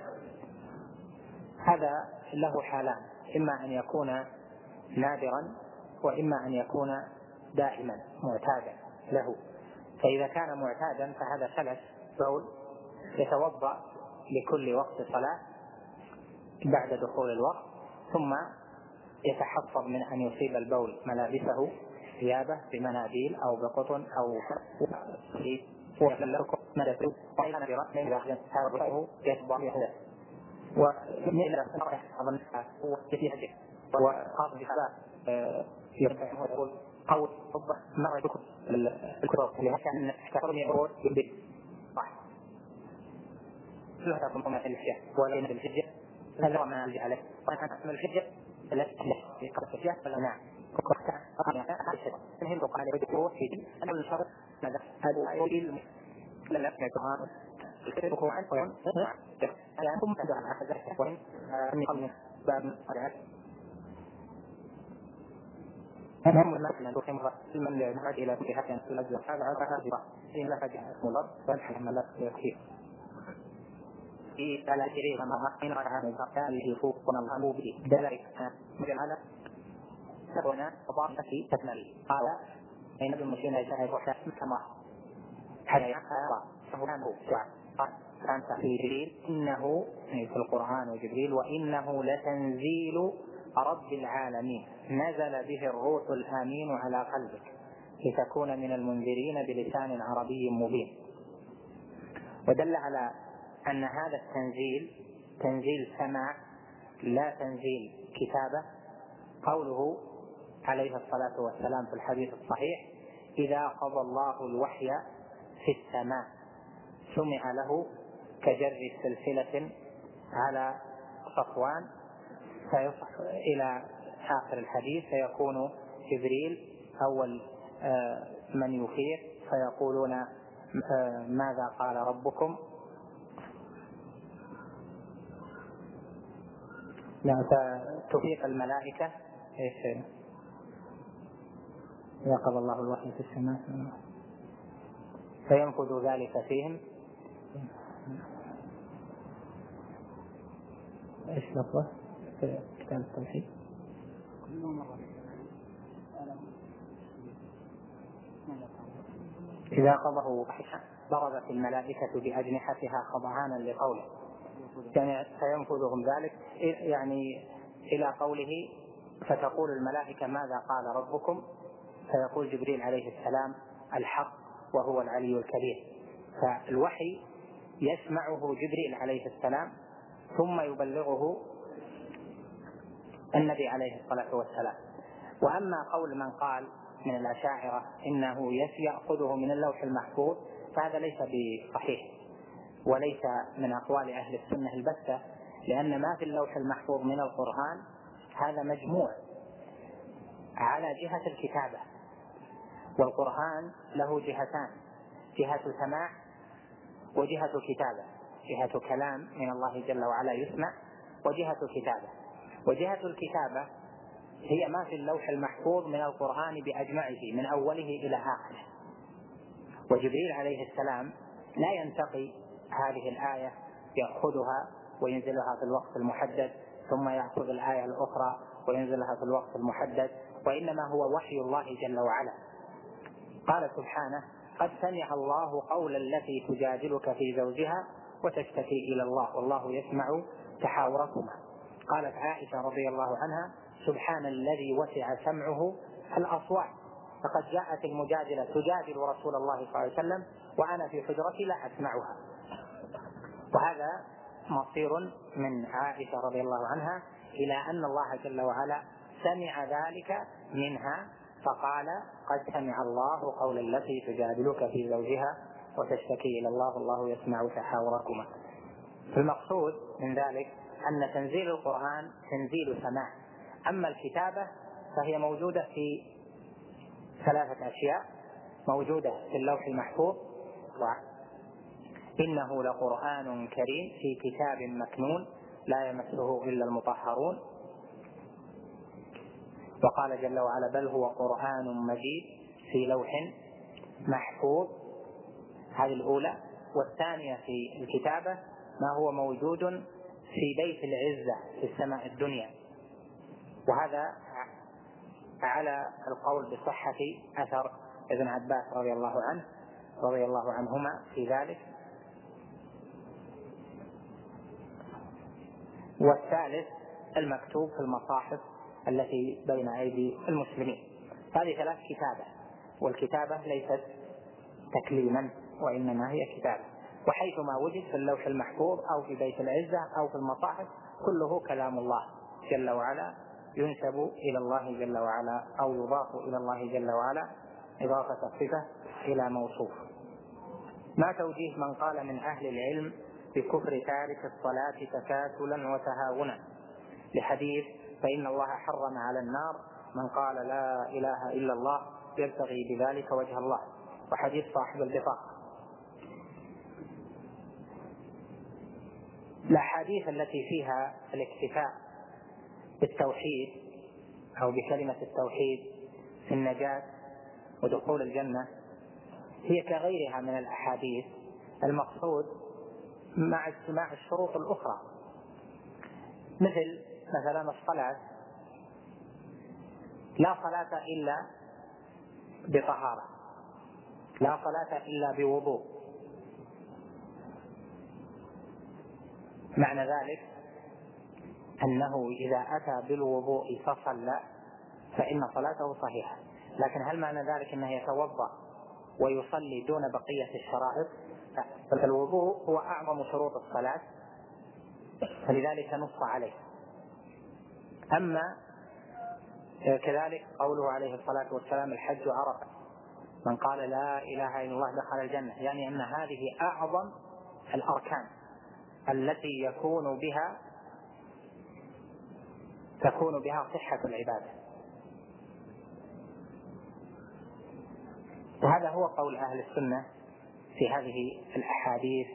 هذا له حالان إما أن يكون نادرا وإما أن يكون دائما معتادا له. فإذا كان معتادا فهذا ثلاث بول يتوضأ لكل وقت صلاة بعد دخول الوقت ثم يتحفظ من أن يصيب البول ملابسه ثيابه بمناديل أو بقطن أو في ويخلقكم مدد وإلى نبرة من ذلك هذا يتبع يحدث ومن الأسرع أظن هو يتيح وخاص بحالات يقول قول ربه مرة يكون الكتاب لهذا كان كثرني أقول يبدي صح لا تكون هناك الأشياء ولكن الحجة هذا ما ألجأ عليه وأنا أسمى الحجة التي قد تجاه فلا نعم فهم قال بدو في أن الشرط هذا هذا يقول لا لا كمان الكتاب هو عن قيم يعني ثم تدعى هذا وين أن يقوم باب الرعاية هم مثلا تخمر من يحتاج إلى جهة تلزم هذا هذا إن لا جهة مضر فالحمل لا يكفي في ثلاث شريط مرة إن رأى هذا اللي فوق ونظام به ذلك مثل هذا سبنا وضع في تكمل قال أين المشين يشاهد وحده كما هذا يقرأ فهنا هو قال كان في جبريل إنه في القرآن وجبريل وإنه لتنزيل رب العالمين نزل به الروح الآمين على قلبك لتكون من المنذرين بلسان عربي مبين. ودل على أن هذا التنزيل تنزيل سماع لا تنزيل كتابة قوله عليه الصلاة والسلام في الحديث الصحيح إذا قضى الله الوحي في السماء سمع له كجر سلسلة على صفوان فيصح إلى آخر الحديث فيكون جبريل أول من يفيق فيقولون ماذا قال ربكم فتفيق الملائكة إيش يقضى الله الوحي في السماء فينفذ ذلك فيهم إيش لفظه في كتاب التوحيد إذا قضاه وحيا ضربت الملائكة بأجنحتها خضعانا لقوله يعني فينفذهم ذلك يعني إلى قوله فتقول الملائكة ماذا قال ربكم فيقول جبريل عليه السلام الحق وهو العلي الكبير. فالوحي يسمعه جبريل عليه السلام ثم يبلغه النبي عليه الصلاة والسلام. وأما قول من قال من الأشاعرة إنه يأخذه من اللوح المحفوظ فهذا ليس بصحيح وليس من أقوال أهل السنة البتة لأن ما في اللوح المحفوظ من القرآن هذا مجموع على جهة الكتابة والقرآن له جهتان جهة سماع وجهة كتابة جهة كلام من الله جل وعلا يسمع وجهة كتابة وجهة الكتابة هي ما في اللوح المحفوظ من القرآن بأجمعه من أوله إلى آخره. وجبريل عليه السلام لا ينتقي هذه الآية يأخذها وينزلها في الوقت المحدد ثم يأخذ الآية الأخرى وينزلها في الوقت المحدد وإنما هو وحي الله جل وعلا. قال سبحانه قد سمع الله قول التي تجادلك في زوجها وتشتكي إلى الله والله يسمع تحاوركما. قالت عائشة رضي الله عنها سبحان الذي وسع سمعه الأصوات فقد جاءت المجادلة تجادل رسول الله صلى الله عليه وسلم وأنا في حجرتي لا أسمعها. وهذا مصير من عائشة رضي الله عنها إلى أن الله جل وعلا سمع ذلك منها فقال قد سمع الله قول التي تجادلك في زوجها وتشتكي إلى الله والله يسمع تحاوركما. المقصود من ذلك أن تنزيل القرآن تنزيل سماع. أما الكتابة فهي موجودة في ثلاثة أشياء موجودة في اللوح المحفوظ إنه لقرآن كريم في كتاب مكنون لا يمسه إلا المطهرون. وقال جل وعلا بل هو قرآن مجيد في لوح محفوظ. هذه الأولى. والثانية في الكتابة ما هو موجود في بيت العزة في السماء الدنيا وهذا على القول بصحة أثر ابن عباس رضي الله عنه رضي الله عنهما في ذلك. والثالث المكتوب في المصاحف التي بين أيدي المسلمين. هذه ثلاث كتابة، والكتابة ليست تكليما وإنما هي كتابة، وحيثما وجد في اللوح المحفوظ أو في بيت العزة أو في المصاحف كله كلام الله جل وعلا ينسب إلى الله جل وعلا أو يضاف إلى الله جل وعلا إضافة الصفة إلى موصوف. ما توجيه من قال من أهل العلم بكفر تارك الصلاة تكاسلا وتهاونا لحديث فإن الله حرم على النار من قال لا إله إلا الله يبتغي بذلك وجه الله، وحديث صاحب البطاقة. الأحاديث التي فيها الاكتفاء بالتوحيد أو بكلمة التوحيد في النجاة ودخول الجنة هي كغيرها من الأحاديث المقصود مع اجتماع الشروط الأخرى، مثل مثلا الصلاة، لا صلاة إلا بطهارة، لا صلاة إلا بوضوء. معنى ذلك أنه إذا أتى بالوضوء فصلى فإن صلاته صحيحة، لكن هل معنى ذلك أنه يتوضأ ويصلي دون بقية الشرائط؟ فالوضوء هو أعظم شروط الصلاة فلذلك نص عليه. أما كذلك قوله عليه الصلاة والسلام الحج عرفة، من قال لا إله إلا الله دخل الجنة، يعني أن هذه أعظم الأركان التي يكون بها تكون بها صحة العبادة. وهذا هو قول أهل السنة في هذه الأحاديث،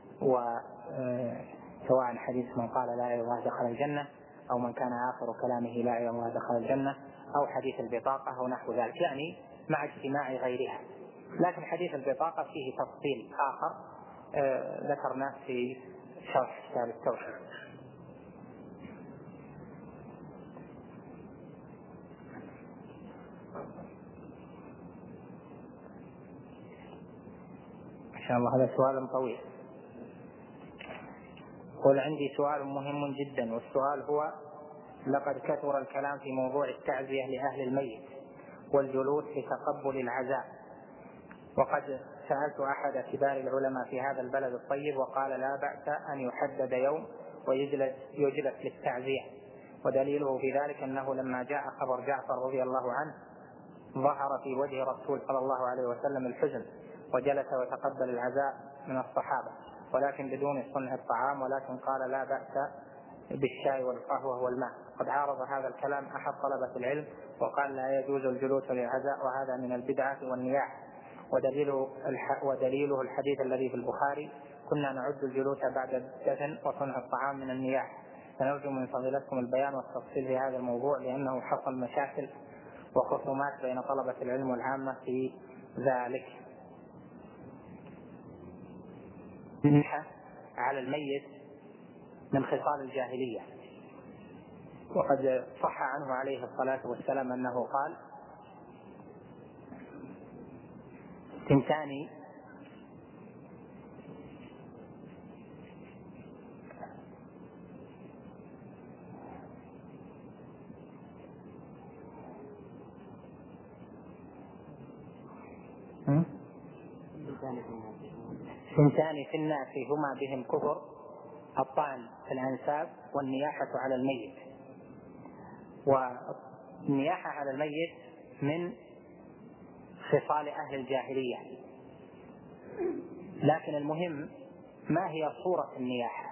وسواء حديث من قال لا إله إلا الله دخل الجنة، أو من كان آخر كلامه لا إله إلا الله دخل الجنة، أو حديث البطاقة أو نحو ذلك، يعني مع اجتماع غيرها. لكن حديث البطاقة فيه تفصيل آخر ذكرناه في شرح كتاب التوحيد. إن شاء الله هذا سؤال طويل. قل عندي سؤال مهم جدا، والسؤال هو: لقد كثر الكلام في موضوع التعزية لأهل الميت والجلوس في تقبل العزاء، وقد سألت أحد كبار العلماء في هذا البلد الطيب وقال لا بأس أن يحدد يوم ويجلس يجلس للتعزية، ودليله في ذلك أنه لما جاء خبر جعفر رضي الله عنه ظهر في وجه رسول صلى الله عليه وسلم الحزن، وجلس وتقبل العزاء من الصحابة، ولكن بدون صنع الطعام، ولكن قال لا بأس بالشاي والقهوة والماء. قد عارض هذا الكلام أحد طلبة العلم وقال لا يجوز الجلوس للعزاء وهذا من البدعة والنياح، ودليله, الح... ودليله الحديث الذي في البخاري: كنا نعد الجلوس بعد الدفن وصنع الطعام من النياح. فنرجو من فضيلتكم البيان والتفصيل في هذا الموضوع، لأنه حصل مشاكل وخصومات بين طلبة العلم والعامة في ذلك. النياحة على الميت من خصال الجاهلية، وقد صح عنه عليه الصلاة والسلام أنه قال: ثنتان ثنتان في الناس هما بهم كفر: الطعن في الأنساب والنياحة على الميت. والنياحة على الميت من خصال أهل الجاهلية، لكن المهم ما هي صورة النياحة.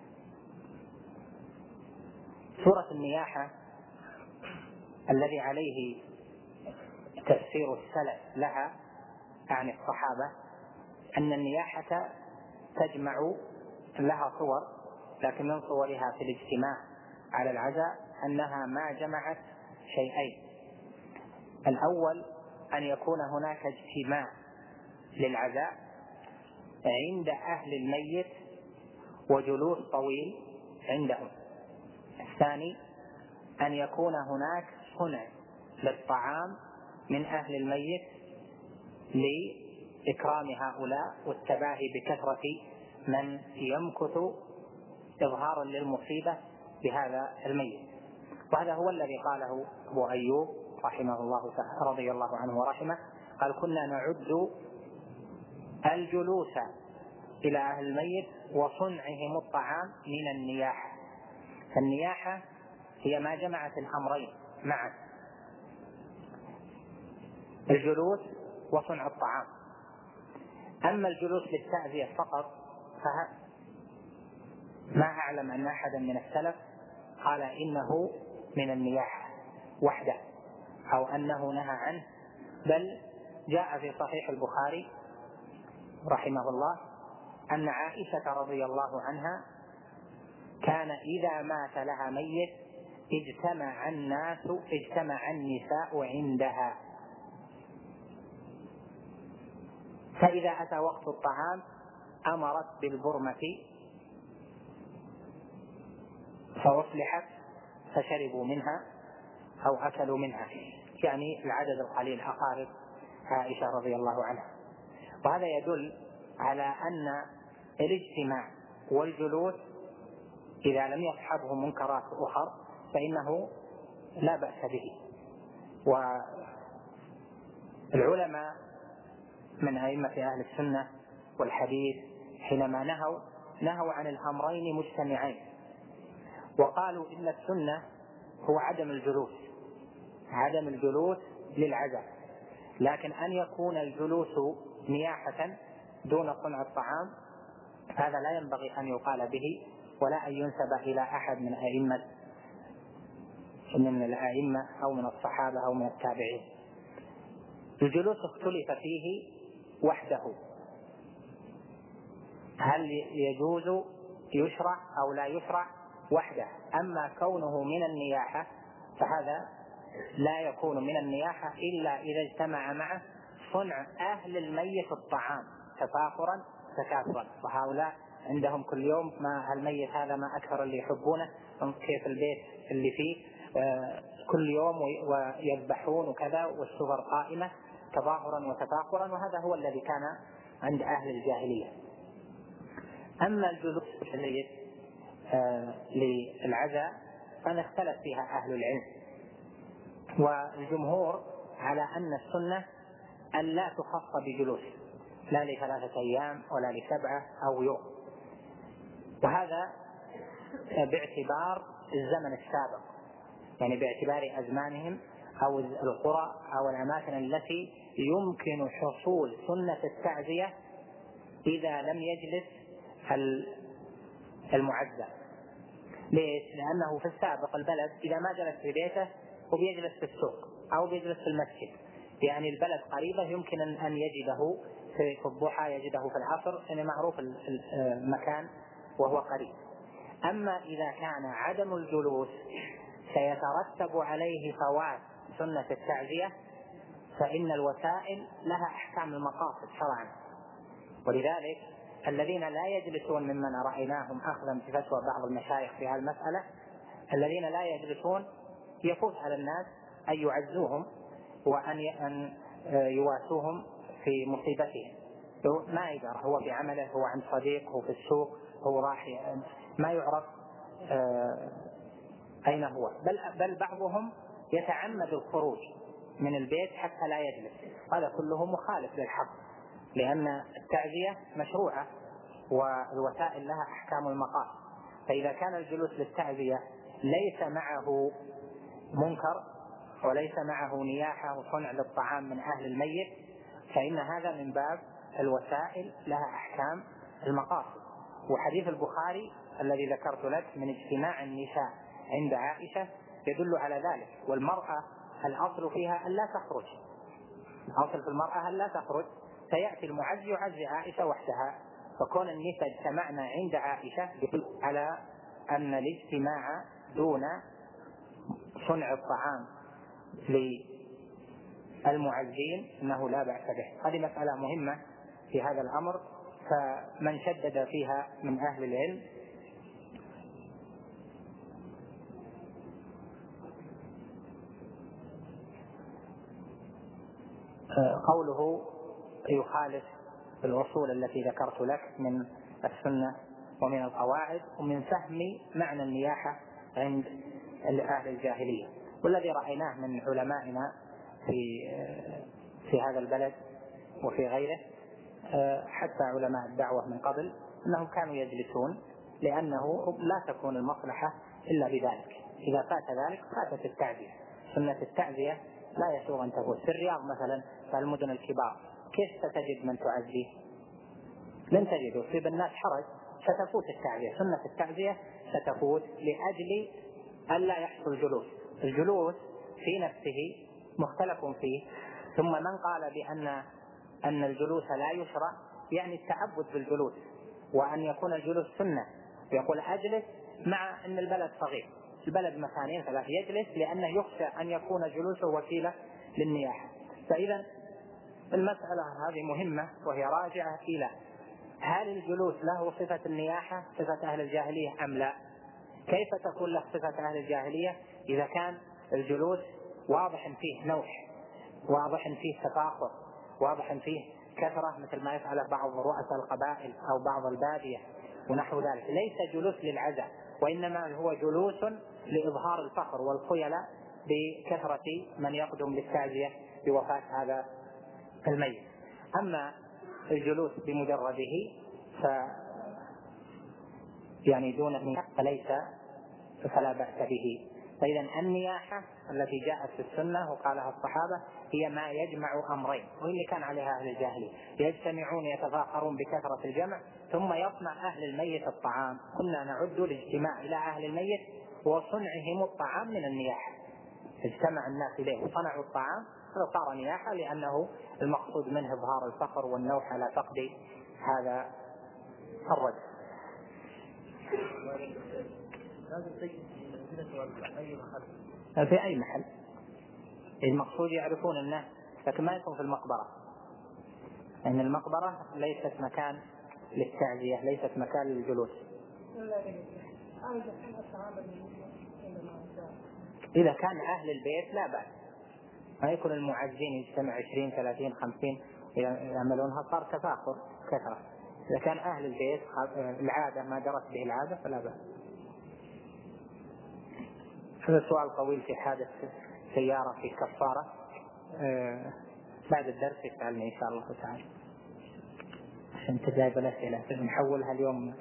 صورة النياحة الذي عليه تفسير السلف لها عن الصحابة أن النياحة تجمع لها صور، لكن من صورها في الاجتماع على العزاء أنها ما جمعت شيئين: الأول أن يكون هناك اجتماع للعزاء عند أهل الميت وجلوس طويل عندهم. الثاني أن يكون هناك صنع للطعام من أهل الميت لإكرام هؤلاء والتباهي بكثرة من يمكث إظهارا للمصيبة بهذا الميت. وهذا هو الذي قاله أبو أيوب رحمه الله رضي الله عنه ورحمه قال كنا نعد الجلوس إلى أهل الميت وصنعهم الطعام من النياحة. فالنياحة هي ما جمعت الأمرين معا، الجلوس وصنع الطعام. أما الجلوس للتعزية فقط فما أعلم أن أحدا من السلف قال إنه من النياحة وحده أو أنه نهى عنه، بل جاء في صحيح البخاري رحمه الله أن عائشة رضي الله عنها كان إذا مات لها ميت اجتمع الناس اجتمع النساء عندها، فإذا أتى وقت الطعام أمرت بالبرمة فأصلحت فشربوا منها أو أكلوا منها، يعني العدد القليل أقارب عائشة رضي الله عنها. وهذا يدل على أن الاجتماع والجلوس إذا لم يصحبه منكرات أخرى فإنه لا بأس به. والعلماء من أئمة أهل السنة والحديث حينما نهوا نهوا عن الأمرين مجتمعين، وقالوا إن السنة هو عدم الجلوس عدم الجلوس للعزاء، لكن أن يكون الجلوس نياحة دون صنع الطعام هذا لا ينبغي أن يقال به ولا أن ينسب إلى أحد من أئمة من الأئمة أو من الصحابة أو من التابعين. الجلوس اختلف فيه وحده، هل يجوز يشرع أو لا يشرع وحده. أما كونه من النياحة فهذا لا يكون من النياحة إلا إذا اجتمع معه صنع أهل الميت الطعام تفاخرا تكاثرا، وهؤلاء عندهم كل يوم ما الميت هذا ما أكثر اللي يحبونه، كيف البيت اللي فيه كل يوم ويذبحون وكذا والسفر قائمة تظاهرا وتفاخرا، وهذا هو الذي كان عند أهل الجاهلية. أما الجلوس الميت للعزاء فنختلف فيها أهل العلم، والجمهور على أن السنة أن لا تخص بجلوس لا لثلاثة أيام ولا لسبعة أو يوم، وهذا باعتبار الزمن السابق، يعني باعتبار أزمانهم أو القرى أو الأماكن التي يمكن حصول سنة التعزية إذا لم يجلس المعزى. ليش؟ لأنه في السابق البلد إذا ما جلس في بيته وبيجلس في السوق أو بيجلس في المسجد، يعني البلد قريبة يمكن أن يجده في الضحى يجده في العصر، يعني معروف المكان وهو قريب. أما إذا كان عدم الجلوس سيترتب عليه فوات سنة التعزية فإن الوسائل لها أحكام المقاصد شرعا، ولذلك الذين لا يجلسون ممن رأيناهم أخذا بفتوى بعض المشايخ في هذه المسألة، الذين لا يجلسون يفوت على الناس أن يعزوهم وأن يواسوهم في مصيبتهم، ما يدري هو في عمله، هو عند صديق، هو في السوق، هو راح، ما يعرف أين هو، بل, بل بعضهم يتعمد الخروج من البيت حتى لا يجلس. هذا كله مخالف للحق، لأن التعزية مشروعة والوسائل لها أحكام المقاصد. فإذا كان الجلوس للتعزية ليس معه منكر وليس معه نياحة وصنع للطعام من أهل الميت فإن هذا من باب الوسائل لها أحكام المقاصد. وحديث البخاري الذي ذكرت لك من اجتماع النساء عند عائشة يدل على ذلك. والمرأة الأصل فيها أن لا تخرج، الأصل في المرأة أن لا تخرج، سيأتي المعزي يعزي عائشة وحدها، فكون النساء اجتمعنا عند عائشة يدل على أن الاجتماع دون صنع الطعام للمعزين أنه لا بأس به. هذه مسألة مهمة في هذا الأمر، فمن شدد فيها من أهل العلم قوله يخالف الأصول التي ذكرت لك من السنة ومن القواعد ومن فهم معنى النياحة عند أهل الجاهلية. والذي رأيناه من علمائنا في في هذا البلد وفي غيره حتى علماء الدعوة من قبل أنهم كانوا يجلسون، لأنه لا تكون المصلحة إلا بذلك. إذا فات ذلك فاتت التعزية. سنة التعزية لا يسوغ أن تفوت. في الرياض مثلا في المدن الكبار كيف ستجد من تعزيه؟ لن تجد. في بالناس حرج ستفوت التعزية. سنة التعزية ستفوت لأجل ألا يحصل جلوس. الجلوس في نفسه مختلف فيه. ثم من قال بأن أن الجلوس لا يشرع يعني التعبد بالجلوس، وأن يكون الجلوس سنة، يقول أجلس مع أن البلد صغير، البلد مكانين ثلاث، يجلس لأنه يخشى أن يكون جلوسه وسيلة للنياحة. فإذا المسألة هذه مهمة، وهي راجعة إلى هل الجلوس له صفة النياحة صفة أهل الجاهلية أم لا؟ كيف تكون له صفة أهل الجاهلية إذا كان الجلوس واضح فيه نوح، واضح فيه تفاخر، واضح فيه كثرة مثل ما يفعل بعض رؤساء القبائل أو بعض البادية ونحو ذلك. ليس جلوس للعزاء، وإنما هو جلوس لإظهار الفخر والخيلاء بكثرة من يقدم للتعزية بوفاة هذا الميت. أما الجلوس بمجرده ف يعني دون النياحة فليس فلا بأس به. فإذا النياحة التي جاءت في السنة وقالها الصحابة هي ما يجمع أمرين، واللي كان عليها أهل الجاهلية، يجتمعون يتفاخرون بكثرة الجمع، ثم يصنع أهل الميت الطعام. كنا نعد الاجتماع إلى أهل الميت وصنعهم الطعام من النياحة. اجتمع الناس إليه وصنعوا الطعام فصار نياحة، لأنه المقصود منه إظهار الفخر والنوح على فقد هذا الرجل. في أي محل المقصود يعرفون الناس، لكن ما يكون في المقبرة، لأن يعني المقبرة ليست مكان للتعزية، ليست مكان للجلوس. إذا كان أهل البيت لا بأس، ما يكون المعزين يجتمع عشرين ثلاثين خمسين يعملونها، صار تفاخر كثرة. إذا كان أهل البيت العادة ما جرت به العادة فلا بأس. هذا سؤال طويل في حادث سيارة في كفارة. أه بعد الدرس يسألني إن شاء الله تعالى، عشان تجاوب الأسئلة نحولها اليوم.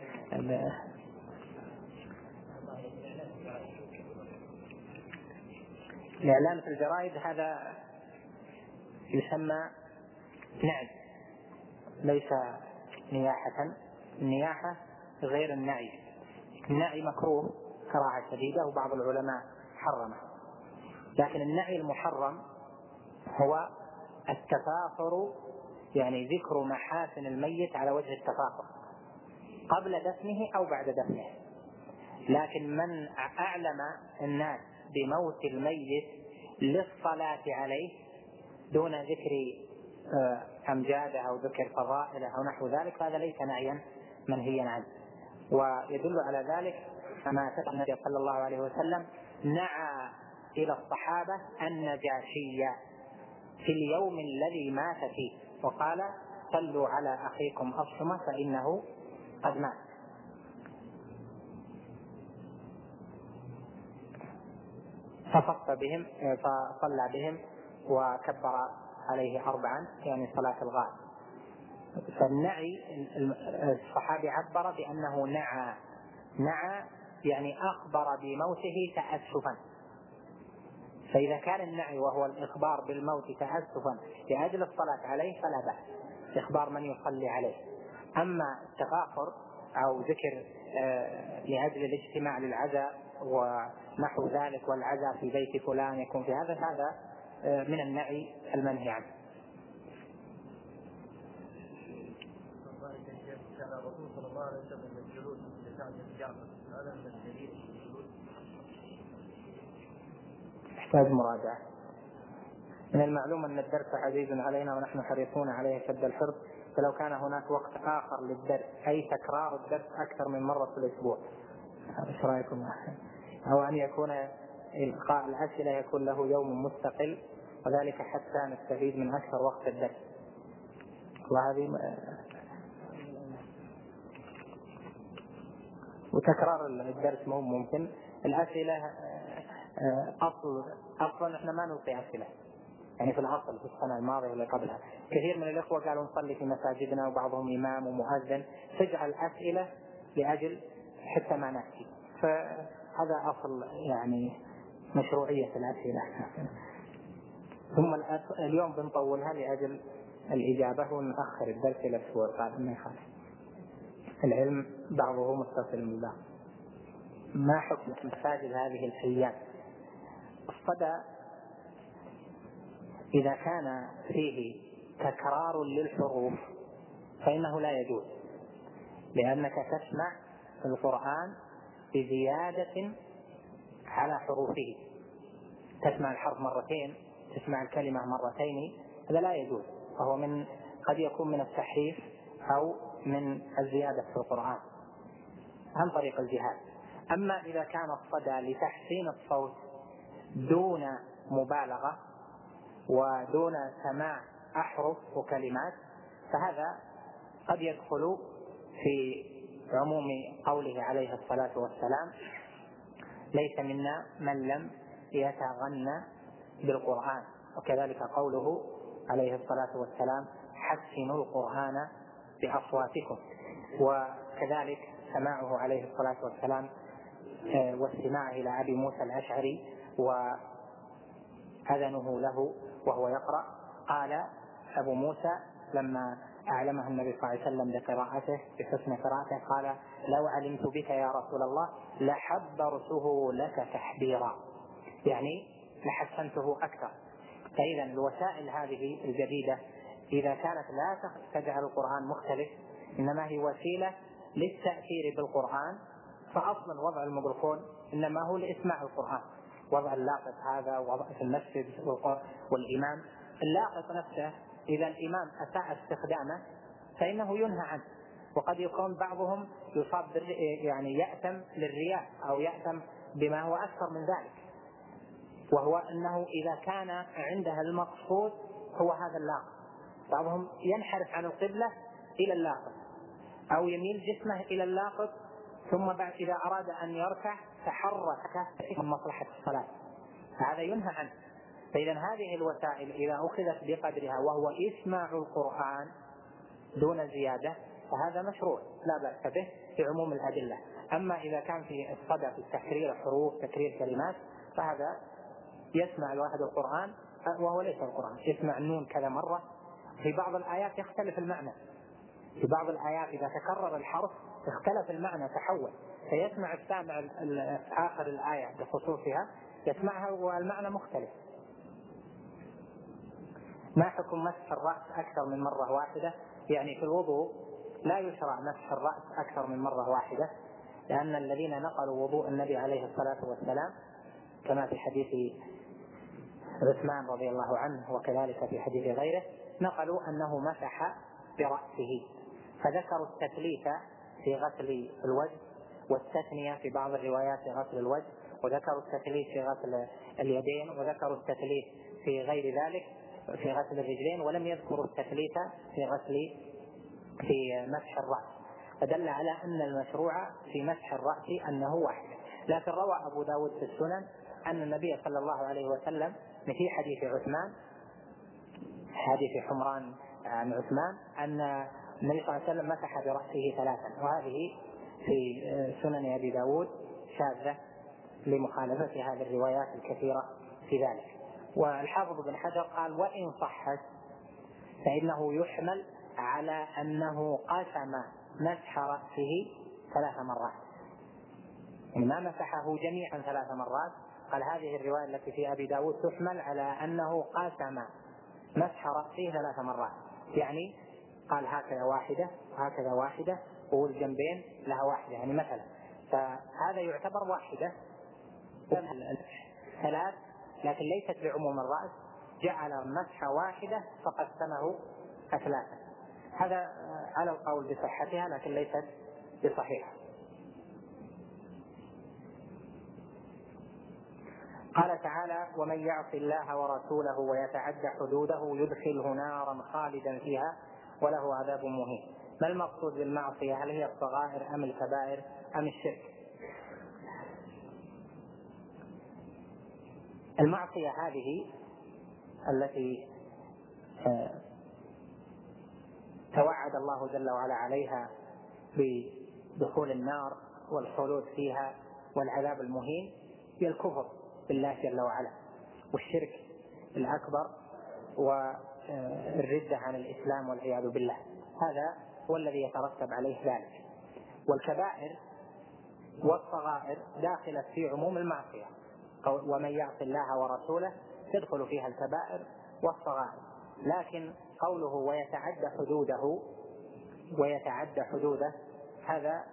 الإعلان في الجرائد هذا يسمى نعي، ليس نياحة. النياحة غير النعي. النعي مكروه كراهة شديدة وبعض العلماء حرمه، لكن النعي المحرم هو التفاخر، يعني ذكر محاسن الميت على وجه التفاخر قبل دفنه أو بعد دفنه. لكن من أعلم الناس بموت الميت للصلاة عليه دون ذكر أمجاده أو ذكر فضائله أو نحو ذلك، هذا ليس نعيا منهيا عنه. ويدل على ذلك ما ثبت النبي صلى الله عليه وسلم نعى إلى الصحابة النجاشية في اليوم الذي مات فيه، وقال صلوا على أخيكم أصمة فإنه قد مات. فصف بهم فصلى بهم وكبر عليه أربعا، يعني صلاة الغائب. فالنعي الصحابي عبر بأنه نعى، نعى يعني أخبر بموته تأسفا. فإذا كان النعي وهو الإخبار بالموت تأسفا لأجل الصلاة عليه فلا بأس، إخبار من يصلي عليه. أما التفاخر أو ذكر لأجل الاجتماع للعزاء ونحو ذلك، والعزاء في بيت فلان يكون في هذا، هذا من النعي المنهي عنه. الرسول صلى الله عليه وسلم الجلوس لتعزية جعفر هذا من الدليل الجلوس يحتاج مراجعة. من المعلوم أن الدرس عزيز علينا ونحن حريصون عليه شد الحرص، فلو كان هناك وقت آخر للدرس أي تكرار الدرس أكثر من مرة في الأسبوع، إيش رأيكم؟ أو أن يكون إلقاء الأسئلة يكون له يوم مستقل، وذلك حتى نستفيد من أكثر وقت الدرس. وهذه وتكرار الدرس مو ممكن. الأسئلة أصل أصلا إحنا ما نلقي أسئلة، يعني في الأصل في السنة الماضية واللي قبلها كثير من الإخوة قالوا نصلي في مساجدنا وبعضهم إمام ومؤذن، تجعل أسئلة لأجل حتى ما نأتي، فهذا أصل يعني مشروعية الأسئلة. ثم اليوم بنطولها لأجل الإجابة ونأخر الدرس إلى الأسبوع القادم ما يخالف، العلم بعضه متصل بالبعض. ما حكم مساجد هذه الأيام؟ الصدى إذا كان فيه تكرار للحروف فإنه لا يجوز، لأنك تسمع القرآن بزيادة على حروفه، تسمع الحرف مرتين، تسمع الكلمة مرتين، هذا لا يجوز، وهو من قد يكون من التحريف أو من الزيادة في القرآن عن طريق الجهاد. أما إذا كان الصدى لتحسين الصوت دون مبالغة ودون سماع أحرف وكلمات فهذا قد يدخل في عموم قوله عليه الصلاة والسلام: ليس منا من لم يتغنى بالقرآن، وكذلك قوله عليه الصلاة والسلام: حسنوا القرآن بأصواتكم، وكذلك سماعه عليه الصلاة والسلام واستماعه إلى أبي موسى الأشعري وأذنه له وهو يقرأ. قال أبو موسى لما أعلمه النبي صلى الله عليه وسلم بقراءته بحسن قراءته قال: لو علمت بك يا رسول الله لحبرته لك تحبيرا، يعني لحسنته أكثر. فإذا الوسائل هذه الجديدة إذا كانت لا تجعل القرآن مختلف إنما هي وسيلة للتأثير بالقرآن، فأصلا وضع الميكروفون إنما هو لإسماع القرآن، وضع اللاقط هذا وضع في المسجد والإمام اللاقط نفسه إذا الإمام أساء استخدامه فإنه ينهى عنه، وقد يكون بعضهم يصاب يعني يأتم للرياء أو يأتم بما هو أكثر من ذلك، وهو أنه إذا كان عندها المقصود هو هذا اللاقط، بعضهم ينحرف عن القبلة إلى اللاقط أو يميل جسمه إلى اللاقط ثم بعد إذا أراد أن يركع تحرك من مصلحة الصلاة، هذا ينهى عنه. فإذا هذه الوسائل إذا أخذت بقدرها وهو إسماع القرآن دون زيادة فهذا مشروع لا بأس به في عموم الأدلة. أما إذا كان في الصدى في تكرير حروف تكرير كلمات فهذا يسمع الواحد القرآن وهو ليس القرآن، يسمع النون كذا مرة، في بعض الآيات يختلف المعنى، في بعض الآيات إذا تكرر الحرف اختلف المعنى تحول، فيسمع السامع آخر الآية بخصوصها يسمعها والمعنى مختلف. ما حكم مسح الرأس أكثر من مرة واحدة؟ يعني في الوضوء لا يشرع مسح الرأس أكثر من مرة واحدة، لأن الذين نقلوا وضوء النبي عليه الصلاة والسلام كما في حديث عثمان رضي الله عنه وكذلك في حديث غيره نقلوا أنه مسح برأسه، فذكروا التثليث في غسل الوجه والتثنية في بعض الروايات في غسل الوجه، وذكروا التثليث في غسل اليدين، وذكروا التثليث في غير ذلك في غسل الرجلين، ولم يذكروا التثليث في غسل في مسح الرأس، فدل على أن المشروع في مسح الرأس أنه واحد. لكن روى أبو داود في السنن أن النبي صلى الله عليه وسلم في حديث عثمان حديث حمران عن عثمان أن النبي صلى الله عليه وسلم مسح برأسه ثلاثا، وهذه في سنن أبي داود شاذة لمخالفة هذه الروايات الكثيرة في ذلك. والحافظ بن حجر قال: وإن صحت فإنه يحمل على أنه قسم مسح رأسه ثلاث مرات، يعني ما مسحه جميعا ثلاث مرات. قال هذه الرواية التي في أبي داود تحمل على أنه قسم مسح رأسه ثلاث مرات، يعني قال هكذا واحدة وهكذا واحدة والجنبين لها واحدة، يعني مثلا فهذا يعتبر واحدة ثلاث، لكن ليست لعموم الرأس، جعل مسح واحدة فقسمه ثلاثة. هذا على القول بصحتها لكن ليست بصحيحة. قال تعالى: ومن يعص الله ورسوله ويتعدى حدوده يدخله نارا خالدا فيها وله عذاب مهين. ما المقصود بالمعصية؟ هل هي الصغائر أم الكبائر أم الشرك؟ المعصية هذه التي توعد الله جل وعلا عليها بدخول النار والخلود فيها والعذاب المهين هي الكفر بالله جل وعلا والشرك الأكبر والردة عن الإسلام والعياذ بالله. هذا هو الذي يترتب عليه ذلك. والكبائر والصغائر داخلة في عموم المعصية، ومن يعص الله ورسوله تدخل فيها الكبائر والصغائر. لكن قوله ويتعدى حدوده ويتعدى حدوده هذا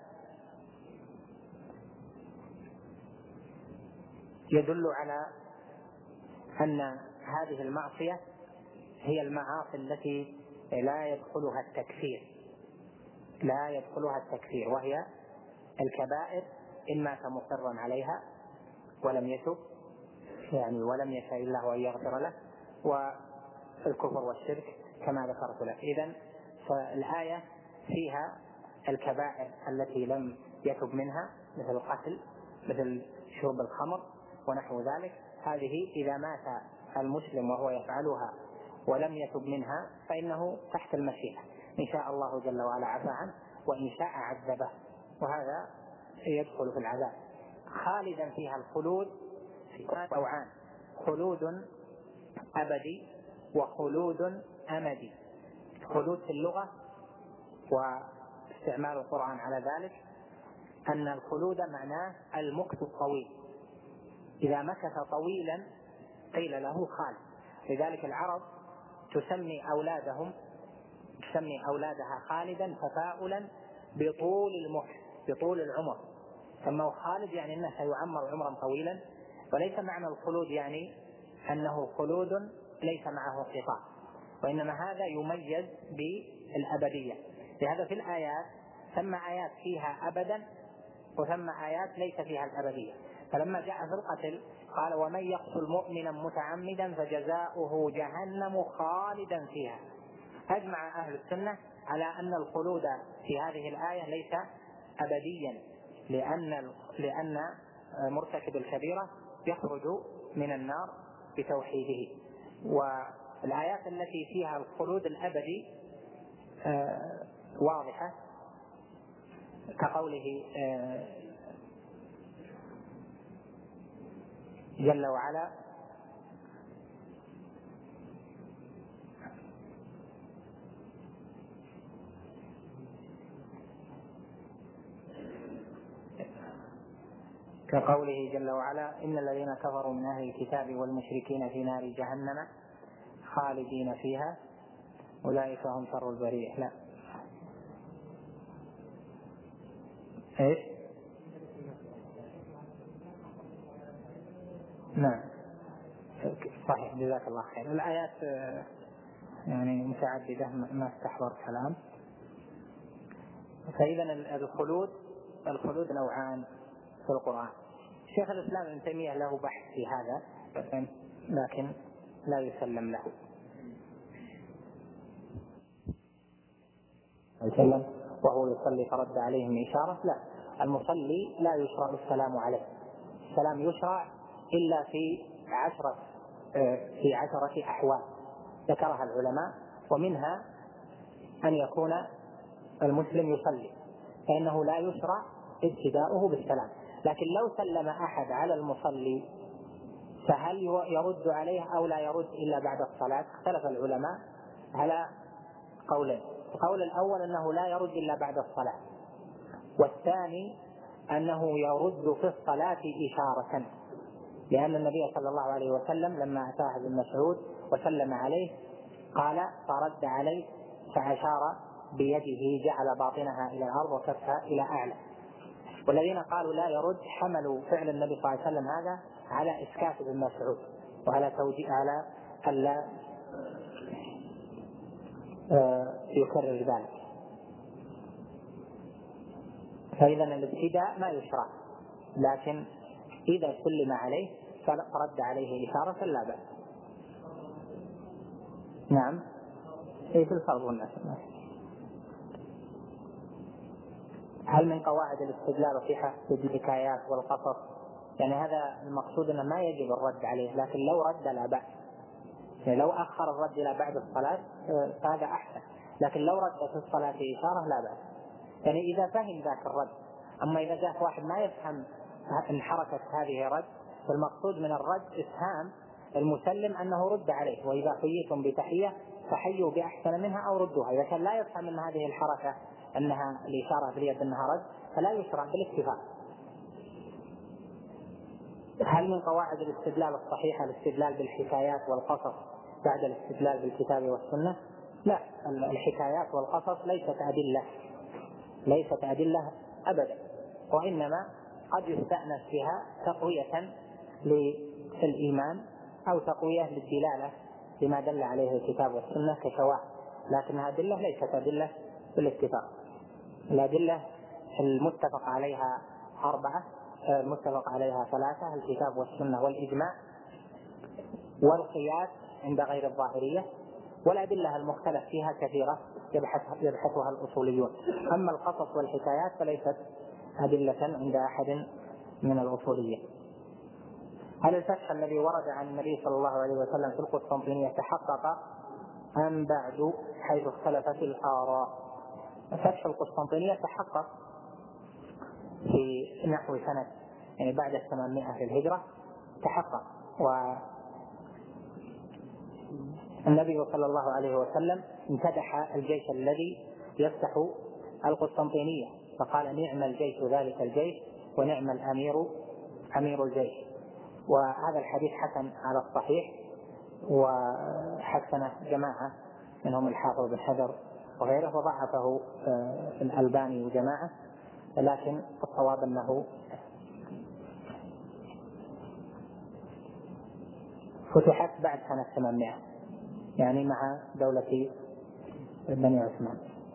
يدل على أن هذه المعصية هي المعاصي التي لا يدخلها التكفير لا يدخلها التكفير وهي الكبائر إن مات مصرا عليها ولم يتب يعني ولم يشاء الله أن يغفر له، والكفر والشرك كما ذكرت لك. إذن فالآية فيها الكبائر التي لم يتب منها مثل القتل مثل شرب الخمر ونحو ذلك، هذه إذا مات المسلم وهو يفعلها ولم يتب منها فإنه تحت المشيئة، إن شاء الله جل وعلا عفى عنه وإن شاء عذبه، وهذا يدخل في العذاب. خالدا فيها الخلود في نوعان: خلود أبدي وخلود أمدي. خلود في اللغة واستعمال القرآن على ذلك أن الخلود معناه المكث الطويل، إذا مكث طويلا قيل له خالد. لذلك العرب تسمي أولادهم تسمي أولادها خالدا تفاؤلا بطول المكث بطول العمر، سموه خالد يعني أنه سيعمر عمرا طويلا، وليس معنى الخلود يعني أنه خلود ليس معه انقطاع، وإنما هذا يميز بالأبدية. لهذا في الآيات ثم آيات فيها أبدا وثم آيات ليس فيها الأبدية. فلما جاء في القتل قال ومن يقتل مؤمنا متعمدا فجزاؤه جهنم خالدا فيها. أجمع أهل السنة على أن الخلود في هذه الآية ليس أبديا، لأن لأن مرتكب الكبيرة يخرج من النار بتوحيده. والآيات التي فيها الخلود الأبدي واضحة كقوله جل وعلا كقوله جل وعلا إن الذين كفروا من أهل الكتاب والمشركين في نار جهنم خالدين فيها أولئك هم شر البرية. لا إيش؟ نعم صحيح جزاك الله خير. الآيات يعني متعددة ما استحضر كلام. فإذا الخلود الخلود نوعان في القرآن. شيخ الإسلام ابن تيمية له بحث في هذا لكن لا يسلم له. يسلم وهو يصلي فرد عليهم إشارة؟ لا، المصلي لا يشرع السلام عليه. السلام يشرع إلا في عشرة في عشرة أحوال ذكرها العلماء، ومنها أن يكون المسلم يصلي فإنه لا يشرع ابتداؤه بالسلام. لكن لو سلم أحد على المصلي فهل يرد عليه أو لا يرد إلا بعد الصلاة؟ اختلف العلماء على قولين. القول الأول أنه لا يرد إلا بعد الصلاة، والثاني أنه يرد في الصلاة إشارة، لأن النبي صلى الله عليه وسلم لما أتاه ابن مسعود وسلم عليه قال فرد عليه فأشار بيده جعل باطنها إلى الأرض وكفها إلى أعلى. والذين قالوا لا يرد حملوا فعل النبي صلى الله عليه وسلم هذا على إسكات ابن مسعود وعلى توجيه على ألا يكرر ذلك. فإذا الابتداء ما يشرع، لكن إذا سلم عليه فرد عليه إشارة لا بأس. نعم إيه في الفرض والناس. هل من قواعد الاستدلال في حسب الحكايات والقصص يعني هذا المقصود أنه ما يجب الرد عليه، لكن لو رد لا بأس، يعني لو أخر الرد إلى بعد الصلاة فهذا أحسن، لكن لو رد في الصلاة إشارة لا بأس، يعني إذا فهم ذاك الرد. أما إذا جاء واحد ما يفهم أن حركة هذه رد، فالمقصود من الرد إفهام المسلم أنه رد عليه، وإذا حييتم بتحية فحيوا بأحسن منها أو ردوها. إذا كان لا يفهم أن هذه الحركة أنها الإشارة باليد أنها رد فلا يشرع بالاتفاق. هل من قواعد الاستدلال الصحيحة الاستدلال بالحكايات والقصص بعد الاستدلال بالكتاب والسنة؟ لا، الحكايات والقصص ليست أدلة، ليست أدلة أبدا، وإنما قد يستأنس بها تقوية للإيمان أو تقوية للدلالة لما دل عليه الكتاب والسنة كشواهد، لكنها أدلة ليست أدلة بالاتفاق. الأدلة المتفق عليها أربعة، المتفق عليها ثلاثة: الكتاب والسنة والإجماع والقياس عند غير الظاهرية، والأدلة المختلف فيها كثيرة يبحثها الأصوليون. أما القصص والحكايات فليست أدلة عند أحد من الأصوليين. هل الفتح الذي ورد عن النبي صلى الله عليه وسلم في القسطنطينية تحقق أم بعد حيث اختلفت الآراء؟ فتح القسطنطينية تحقق في نحو سنة يعني بعد الثمانمائة للهجرة، تحقق، والنبي صلى الله عليه وسلم امتدح الجيش الذي يفتح القسطنطينية فقال: نعم الجيش ذلك الجيش ونعم الأمير أمير الجيش. وهذا الحديث حسن على الصحيح، وحسنه جماعة منهم الحافظ بن حجر وغيره، وضعفه الألباني وجماعة، لكن الصواب أنه فتحت بعد سنة ثمانمائة، يعني مع دولة بني عثمان.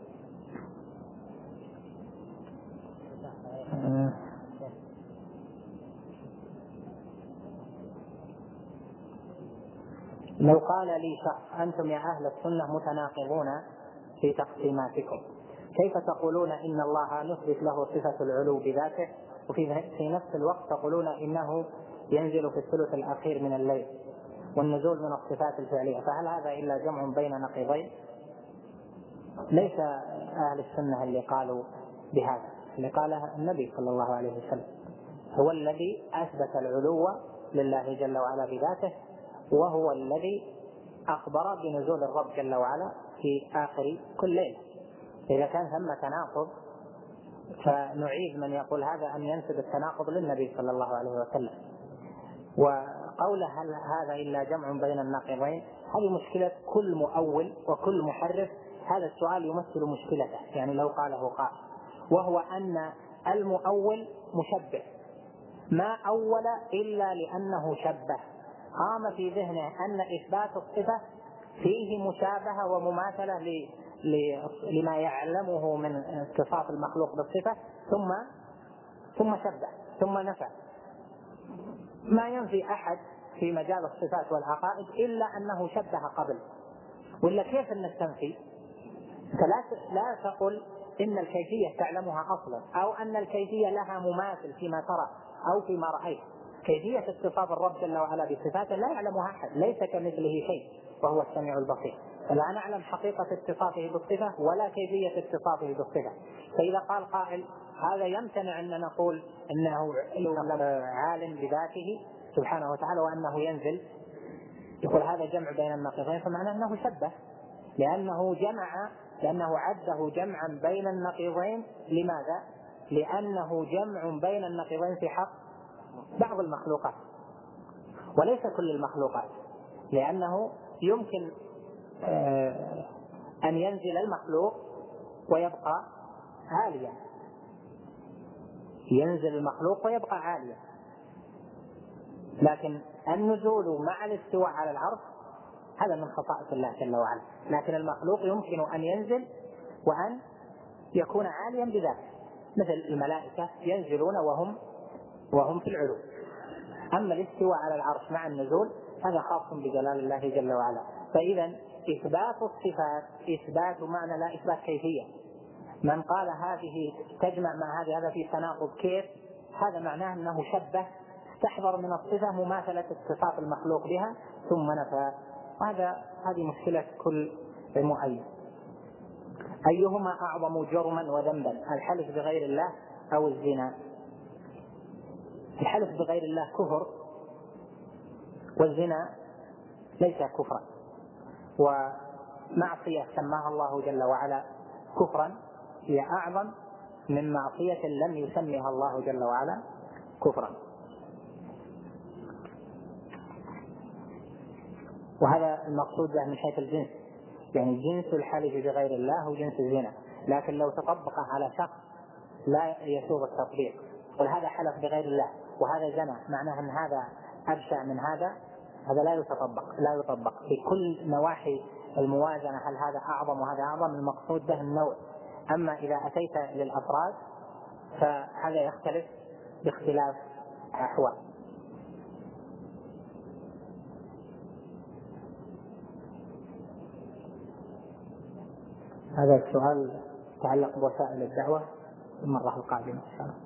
لو قال لي شخص: أنتم يا أهل السنة متناقضون في تقسيماتكم، كيف تقولون إن الله نثبت له صفة العلو بذاته، وفي في نفس الوقت تقولون إنه ينزل في الثلث الأخير من الليل والنزول من الصفات الفعلية، فهل هذا إلا جمع بين نقيضين؟ ليس أهل السنة اللي قالوا بهذا، اللي قاله النبي صلى الله عليه وسلم، هو الذي أثبت العلو لله جل وعلا بذاته، وهو الذي أخبر بنزول الرب جل وعلا في آخر كل ليلة. إذا كان ثم تناقض فنعيد من يقول هذا أن ينسب التناقض للنبي صلى الله عليه وسلم. وقوله هل هذا إلا جمع بين الناقضين، هذه مشكلة كل مؤول وكل محرف. هذا السؤال يمثل مشكلته، يعني لو قاله قائل، وهو أن المؤول مشبه، ما أول إلا لأنه شبه، قام في ذهنه أن إثبات الصفة فيه مشابهة ومماثلة ل... ل... لما يعلمه من اتصاف المخلوق بالصفة، ثم ثم شبه ثم نفى. ما ينفي أحد في مجال الصفات والعقائد إلا أنه شبه قبل، ولا كيف نستنفي؟ فلا لا تقل إن الكيفية تعلمها أصلا، أو أن الكيفية لها مماثل فيما ترى أو فيما رأيت. كيفية اتصاف الرب جل وعلا بصفاته لا يعلمها أحد، ليس كمثله شيء وهو السميع البصير، فلا نعلم حقيقة اتصافه بالصفة ولا كيفية اتصافه بالصفة. فإذا قال قائل هذا يمتنع أن نقول أنه عالم بذاته سبحانه وتعالى وأنه ينزل، يقول هذا جمع بين النقيضين، فمعنى أنه شبه، لأنه جمع لأنه عده جمعا بين النقيضين. لماذا؟ لأنه جمع بين النقيضين في حق بعض المخلوقات وليس كل المخلوقات، لأنه يمكن أن ينزل المخلوق ويبقى عاليا، ينزل المخلوق ويبقى عاليا، لكن النزول مع الاستواء على العرش هذا من خصائص الله جل وعلا. لكن المخلوق يمكن أن ينزل وأن يكون عاليا بذاته، مثل الملائكة ينزلون وهم وهم في العلو. أما الاستواء على العرش مع النزول هذا خاص بجلال الله جل وعلا. فإذا إثبات الصفات إثبات معنى لا إثبات كيفية. من قال هذه تجمع مع هذه هذا في تناقض كيف، هذا معناه أنه شبه استحضر من الصفة مماثلة اتصاف المخلوق بها ثم نفى. هذا هذه مشكلة كل مؤيد. أيهما أعظم جرما وذنبا، الحلف بغير الله أو الزنا؟ الحلف بغير الله كفر، والزنا ليس كفرا، ومعصية سماها الله جل وعلا كفرا هي أعظم من معصية لم يسميها الله جل وعلا كفرا. وهذا المقصود به من حيث الجنس، يعني جنس الحلف بغير الله وجنس الزنا، لكن لو تطبق على شخص لا يسوغ التطبيق، ولهذا حلف بغير الله وهذا زنا، معناه أن هذا أبشع من هذا، هذا لا يتطبق لا يطبق في كل نواحي الموازنة. هل هذا أعظم وهذا أعظم؟ المقصود به النوع. أما إذا أتيت للأفراد فهذا يختلف باختلاف أحوال. هذا السؤال يتعلق بوسائل الدعوة المرة القادمة إن شاء الله.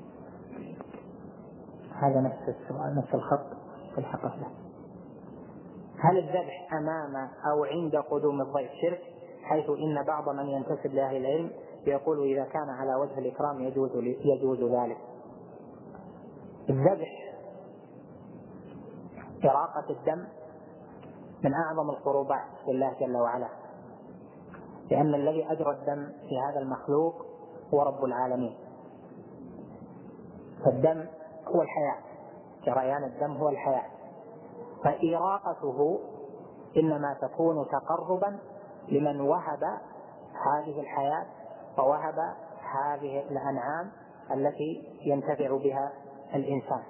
هذا نفس السؤال نفس الخط في الحقيقة. هل الذبح أمام أو عند قدوم الضيف شرك؟ حيث إن بعض من ينتسب لأهل العلم يقول إذا كان على وجه الإكرام يجوز يجوز ذلك. الذبح إراقة الدم من أعظم القربات لله جل وعلا، لأن الذي أجرى الدم في هذا المخلوق هو رب العالمين. فالدم هو الحياة، جريان الدم هو الحياة، فإراقته إنما تكون تقربا لمن وهب هذه الحياة ووهب هذه الأنعام التي ينتفع بها الإنسان.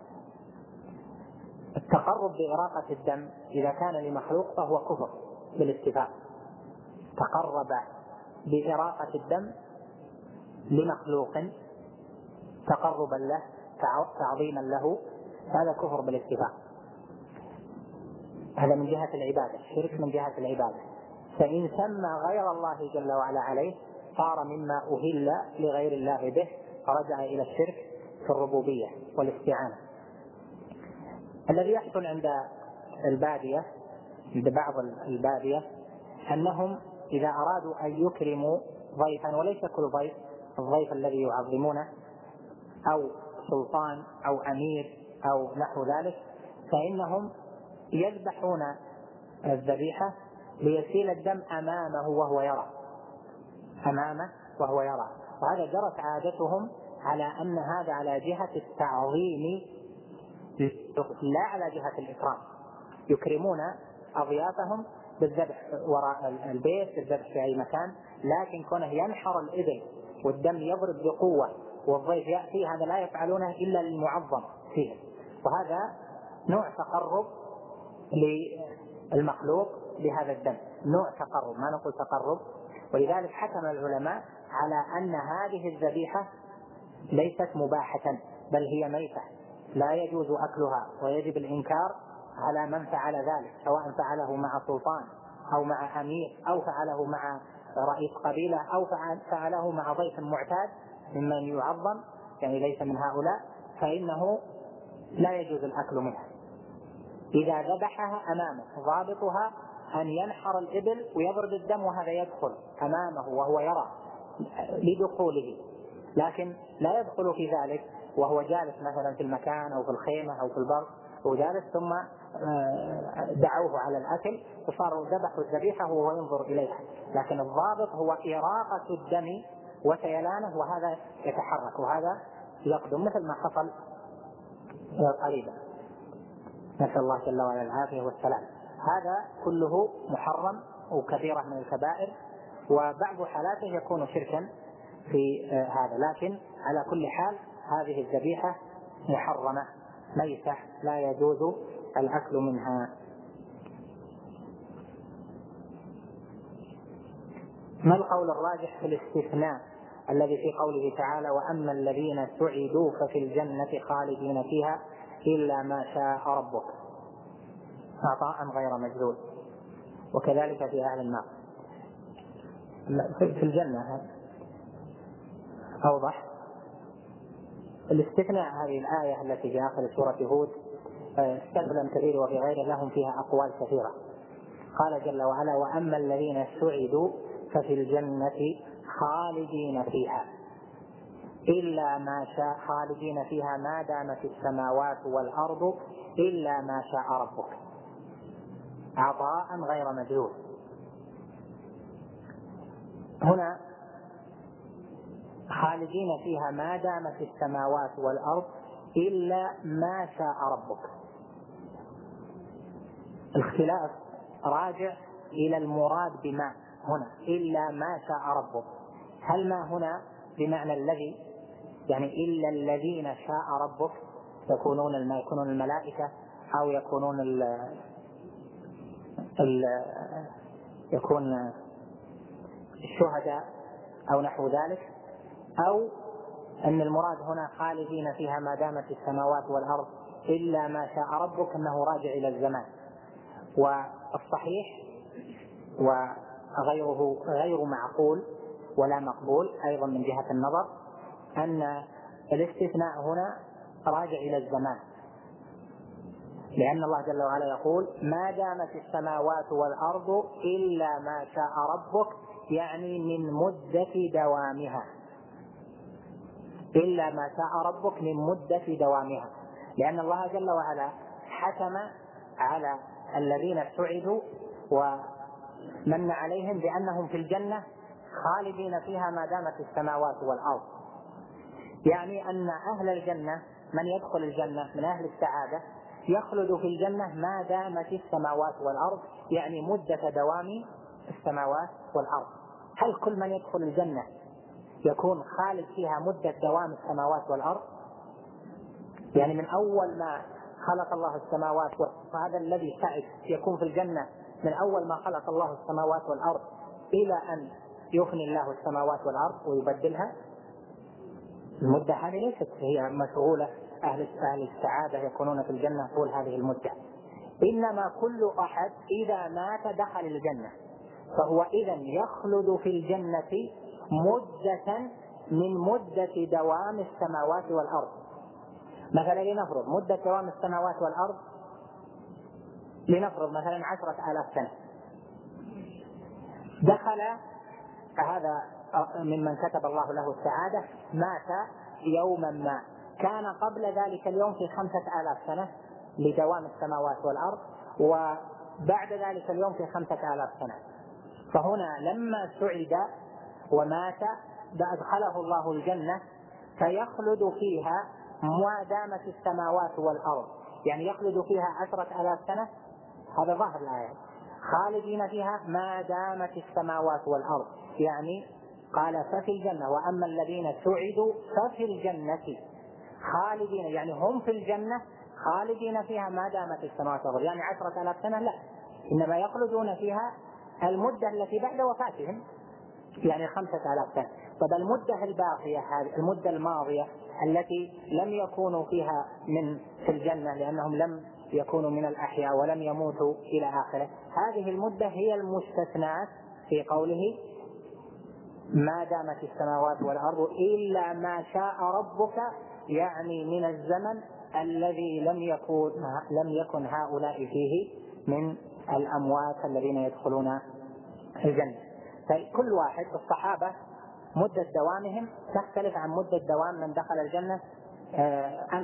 التقرب بإراقة الدم إذا كان لمخلوق فهو كفر بالاتفاق. تقرب بإراقة الدم لمخلوق تقربا له تعظيما له، هذا كفر بالاتفاق. هذا من جهة العبادة، الشرك من جهة العبادة. فإن سمى غير الله جل وعلا عليه صار مما أهل لغير الله به، فرجع إلى الشرك في الربوبية والاستعانة. الذي يحصل عند البادية عند بعض البادية أنهم إذا أرادوا أن يكرموا ضيفا، وليس كل ضيف، الضيف الذي يعظمونه أو سلطان أو أمير أو نحو ذلك، فإنهم يذبحون الذبيحة ليسيل الدم أمامه وهو يرى أمامه وهو يرى وهذا جرت عادتهم على أن هذا على جهة التعظيم لا على جهة الإكرام. يكرمون أضيافهم بالذبح وراء البيت، بالذبح في أي مكان، لكن كونه ينحر الإبل والدم يضرب بقوة والضيف يأتي، هذا لا يفعلونه إلا للمعظم فيه، وهذا نوع تقرب للمخلوق بهذا الدم، نوع تقرب، ما نقول تقرب. ولذلك حكم العلماء على أن هذه الذبيحة ليست مباحة بل هي ميتة لا يجوز أكلها، ويجب الإنكار على من فعل ذلك، سواء فعله مع سلطان أو مع أمير أو فعله مع رئيس قبيلة أو فعله مع ضيف معتاد ممن يعظم، يعني ليس من هؤلاء، فإنه لا يجوز الأكل منها. إذا ذبحها أمامه ضابطها أن ينحر الإبل ويضرب الدم وهذا يدخل أمامه وهو يرى لدخوله، لكن لا يدخل في ذلك وهو جالس مثلا في المكان أو في الخيمة أو في البر وجالس ثم دعوه على الأكل وصاروا ذبحوا الذبيحة وهو ينظر إليها، لكن الضابط هو إراقة الدم وسيلانه، وهذا يتحرك وهذا يقدم، مثل ما حصل قريبا، نسأل الله جل وعلا العافية والسلام. هذا كله محرم وكثيرة من الكبائر، وبعض حالاته يكون شركا في هذا، لكن على كل حال هذه الذبيحة محرمة ميتة لا يجوز الأكل منها. ما القول الراجح في الاستثناء الذي في قوله تعالى وأما الذين سعدوا ففي الجنة خالدين فيها إلا ما شاء ربك عطاء غير مجذوذ، وكذلك في أهل النار في الجنة أوضح. الاستثناء هذه الآية التي في آخر سورة هود استدل كثير وفي غيره لهم فيها أقوال كثيرة. قال جل وعلا: وأما الذين سعدوا ففي الجنة خالدين فيها إلا ما شاء خالدين فيها ما دامت السماوات والأرض إلا ما شاء ربك عطاء غير مجذوذ. هنا خالدين فيها ما دامت السماوات والأرض إلا ما شاء ربك. الاختلاف راجع إلى المراد بما هنا إلا ما شاء ربك. هل ما هنا بمعنى الذي، يعني إلا الذين شاء ربك يكونون ما يكونون الملائكة أو يكونون ال ال يكون الشهداء أو نحو ذلك، أو أن المراد هنا خالدين فيها ما دامت السماوات والأرض إلا ما شاء ربك أنه راجع إلى الزمان. والصحيح وغيره غير معقول ولا مقبول أيضا من جهة النظر أن الاستثناء هنا راجع إلى الزمان، لأن الله جل وعلا يقول: ما دامت السماوات والأرض إلا ما شاء ربك، يعني من مدة دوامها، إلا ما شاء ربك من مدة دوامها، لأن الله جل وعلا حكم على الذين سعدوا ومن عليهم بأنهم في الجنة خالدين فيها ما دامت السماوات والأرض، يعني أن أهل الجنة من يدخل الجنة من أهل السعادة يخلد في الجنة ما دامت السماوات والأرض، يعني مدة دوام السماوات والأرض. هل كل من يدخل الجنة يكون خالد فيها مدة دوام السماوات والأرض؟ يعني من أول ما خلق الله السماوات والأرض، وهذا الذي سعد يكون في الجنة من أول ما خلق الله السماوات والأرض إلى أن يفني الله السماوات والأرض ويبدلها. المدة هذه ليست هي مشغولة، أهل أهل السعادة يكونون في الجنة طول هذه المدة، إنما كل أحد إذا مات دخل الجنة، فهو إذن يخلد في الجنة مدة من مدة دوام السماوات والأرض. مثلا لنفرض مدة دوام السماوات والأرض لنفرض مثلا عشرة آلاف سنة، دخل هذا ممن كتب الله له السعادة مات يوما ما كان قبل ذلك اليوم في خمسة آلاف سنة لدوام السماوات والأرض، وبعد ذلك اليوم في خمسة آلاف سنة. فهنا لما سعد ومات أدخله الله الجنة فيخلد فيها ما دامت السماوات والأرض، يعني يخلد فيها عشرة آلاف سنة. هذا ظاهر الآية، خالدين فيها ما دامت السماوات والأرض، يعني قال ففي الجنة وأما الذين سعدوا ففي الجنة خالدين، يعني هم في الجنة خالدين فيها ما دامت السماوات والأرض، يعني عشرة آلاف سنة لا، إنما يخلدون فيها المدة التي بعد وفاتهم، يعني خمسة آلاف سنة. طب المدة الباقية هذه المدة الماضية التي لم يكونوا فيها من في الجنة لأنهم لم يكونوا من الأحياء ولم يموتوا إلى آخره، هذه المدة هي المستثنات في قوله ما دامت السماوات والأرض إلا ما شاء ربك، يعني من الزمن الذي لم يكن لم يكن هؤلاء فيه من الأموات الذين يدخلون الجنة. فكل واحد الصحابة مدة دوامهم تختلف عن مدة دوام من دخل الجنة أمس.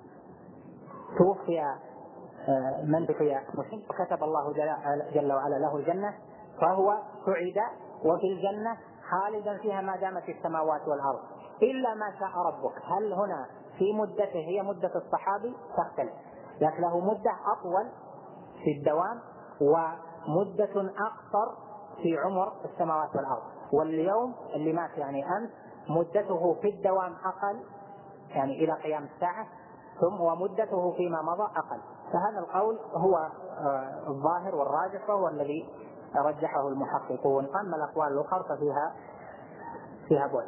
توفي من توفي مسلم كتب الله جل وعلا له الجنة فهو سعد وفي الجنة خالدا فيها ما دامت السماوات والأرض إلا ما شاء ربك. هل هنا في مدته هي مدة الصحابي؟ تختلف، لكن له مدة أطول في الدوام ومدة أقصر في عمر السماوات والأرض. واليوم اللي مات يعني أمس مدته في الدوام أقل، يعني إلى قيام الساعة، ثم ومدته فيما مضى أقل. فهذا القول هو الظاهر والراجح وهو الذي رجحه المحققون. أما الأقوال الأخرى فيها فيها بعد.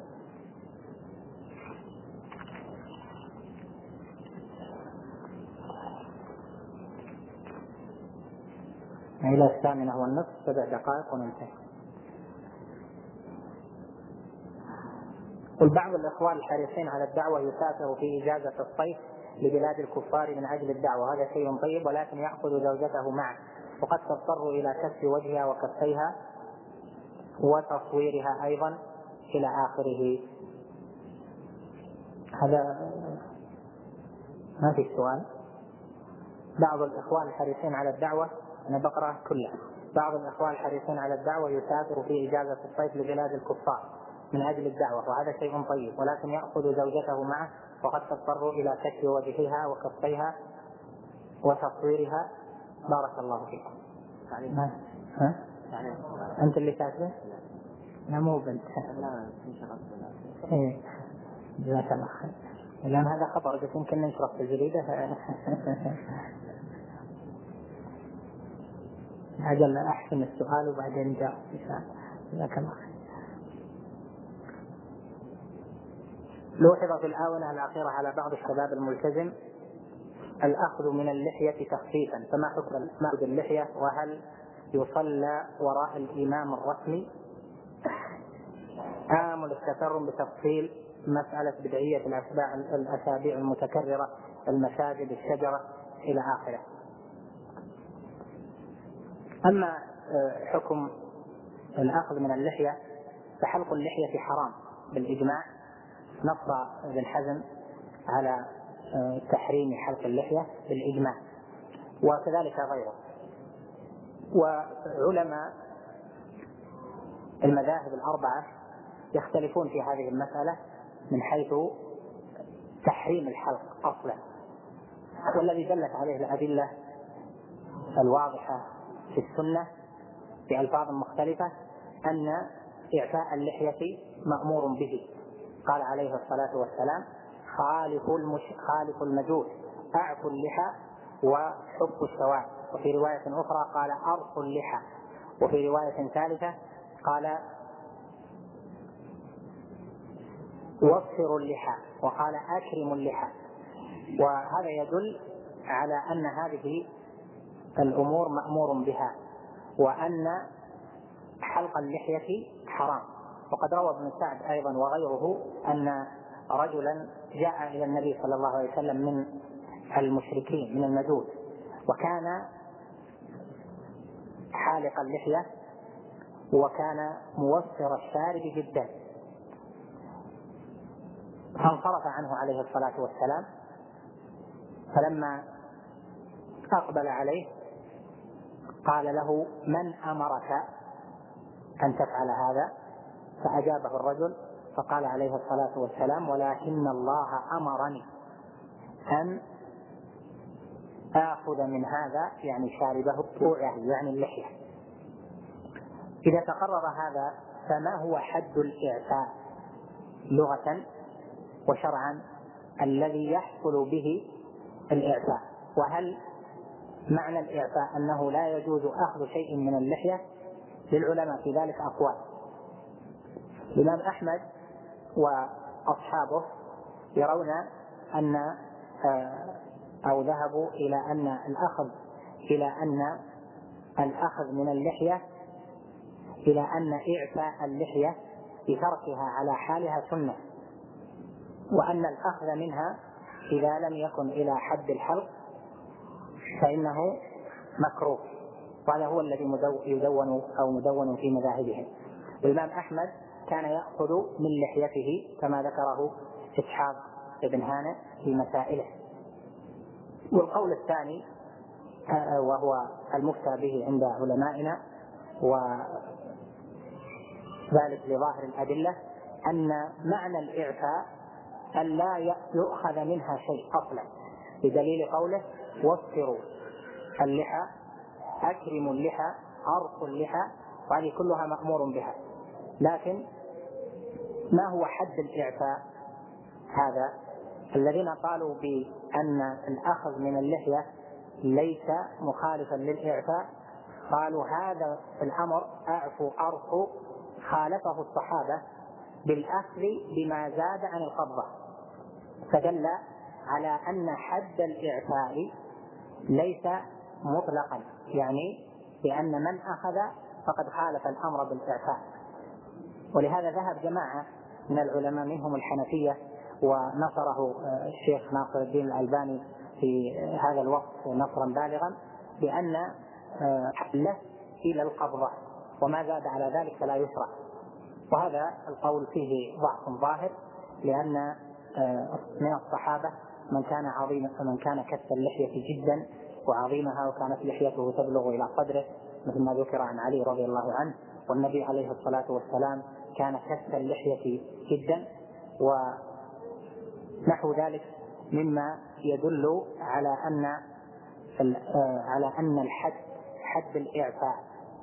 إلى الثامنة والنصف سبع دقائق وننتهي. والبعض الإخوان الحريصين على الدعوة يسافر في إجازة الصيف لبلاد الكفار من أجل الدعوة، هذا شيء طيب، ولكن يأخذ زوجته معه وقد تضطر إلى كشف وجهها وكفيها وتصويرها أيضا إلى آخره. هذا ما في سؤال. بعض الإخوان الحريصين على الدعوة، أنا بقرأ كلها، بعض الإخوان الحريصين على الدعوة يسافر في إجازة الصيف لبلاد الكفار من أجل الدعوة، وهذا شيء طيب، ولكن يأخذ زوجته معه وقد تضطر إلى كشف وجهها وكفيها وتصويرها. بارك الله فيكم. ها؟ ها؟ أنت اللي كاتبه؟ لا مو بنت. إيه جزاك الله خير. لأن هذا خطر، بس يمكن نشرح في الجريدة. أجل أحسن السؤال وبعدين جاء إن شاء الله. جزاك الله خير. لوحظ في الآونة الأخيرة على بعض الشباب الملتزم الأخذ من اللحية تخفيفا، فما حكم أخذ اللحية؟ وهل يصلى وراء الإمام الرسمي؟ آمل التكرم بتفصيل مسألة بدعية الأسابيع الأسابيع المتكررة، المساجد، الشجرة إلى آخره. أما حكم الأخذ من اللحية فحلق اللحية حرام بالإجماع، نص ابن حزم على تحريم حلق اللحية بالإجماع، وكذلك غيره. وعلماء المذاهب الأربعة يختلفون في هذه المسألة من حيث تحريم الحلق أصلا، والذي دلت عليه الأدلة الواضحة في السنة بألفاظ مختلفة أن إعفاء اللحية مأمور به. قال عليه الصلاة والسلام: خالفوا المش... خالف المجوس، أعفوا اللحى وحفوا السواد. وفي رواية أخرى قال: أرخوا اللحى. وفي رواية ثالثة قال: وفروا اللحى، وقال: أكرموا اللحى. وهذا يدل على أن هذه الأمور مأمور بها، وأن حلق اللحية حرام. وقد روى ابن سعد أيضا وغيره أن رجلا جاء إلى النبي صلى الله عليه وسلم من المشركين من المجوس، وكان حالق اللحية وكان موفر الشارب جدا، فانصرف عنه عليه الصلاة والسلام. فلما أقبل عليه قال له: من أمرك أن تفعل هذا؟ فأجابه الرجل فقال عليه الصلاة والسلام: ولكن الله أمرني أن آخذ من هذا، يعني شاربه، يعني اللحية. إذا تقرر هذا فما هو حد الإعفاء لغة وشرعا الذي يحصل به الإعفاء؟ وهل معنى الإعفاء أنه لا يجوز أخذ شيء من اللحية؟ للعلماء في ذلك أقوال. الإمام أحمد وأصحابه يرون أن أو ذهبوا إلى أن الأخذ إلى أن الأخذ من اللحية إلى أن إعفاء اللحية بتركها على حالها سنة، وأن الأخذ منها إذا لم يكن إلى حد الحلق فإنه مكروه. وهذا هو الذي يدون أو مدون في مذاهبهم. والإمام أحمد كان يأخذ من لحيته كما ذكره إسحاق بن هانئ في مسائله. والقول الثاني وهو المفتى به عند علمائنا وذلك لظاهر الأدلة أن معنى الإعفاء أن لا يؤخذ منها شيء أصلا، بدليل قوله: وفروا اللحى، أكرموا اللحى، أرخوا اللحى، وهذه كلها مأمور بها. لكن ما هو حد الإعفاء هذا؟ الذين قالوا بأن الأخذ من اللحية ليس مخالفا للإعفاء قالوا هذا الأمر أعفوا أرخوا خالفه الصحابة بالأخذ بما زاد عن القبضة، فدل على أن حد الإعفاء ليس مطلقا، يعني بأن من أخذ فقد خالف الأمر بالإعفاء. ولهذا ذهب جماعة من العلماء منهم الحنفية، ونصره الشيخ ناصر الدين الألباني في هذا الوقت نصرا بالغا بأن حله إلى القبضة، وما زاد على ذلك فلا يشرع. وهذا القول فيه ضعف ظاهر، لأن من الصحابة من كان عظيم من كان كث اللحية جدا وعظيمها، وكانت لحيته تبلغ إلى قدره، مثل ما ذكر عن علي رضي الله عنه، والنبي عليه الصلاة والسلام كان كث اللحية جدا، ونحو ذلك مما يدل على أن على أن الحد حد الإعفاء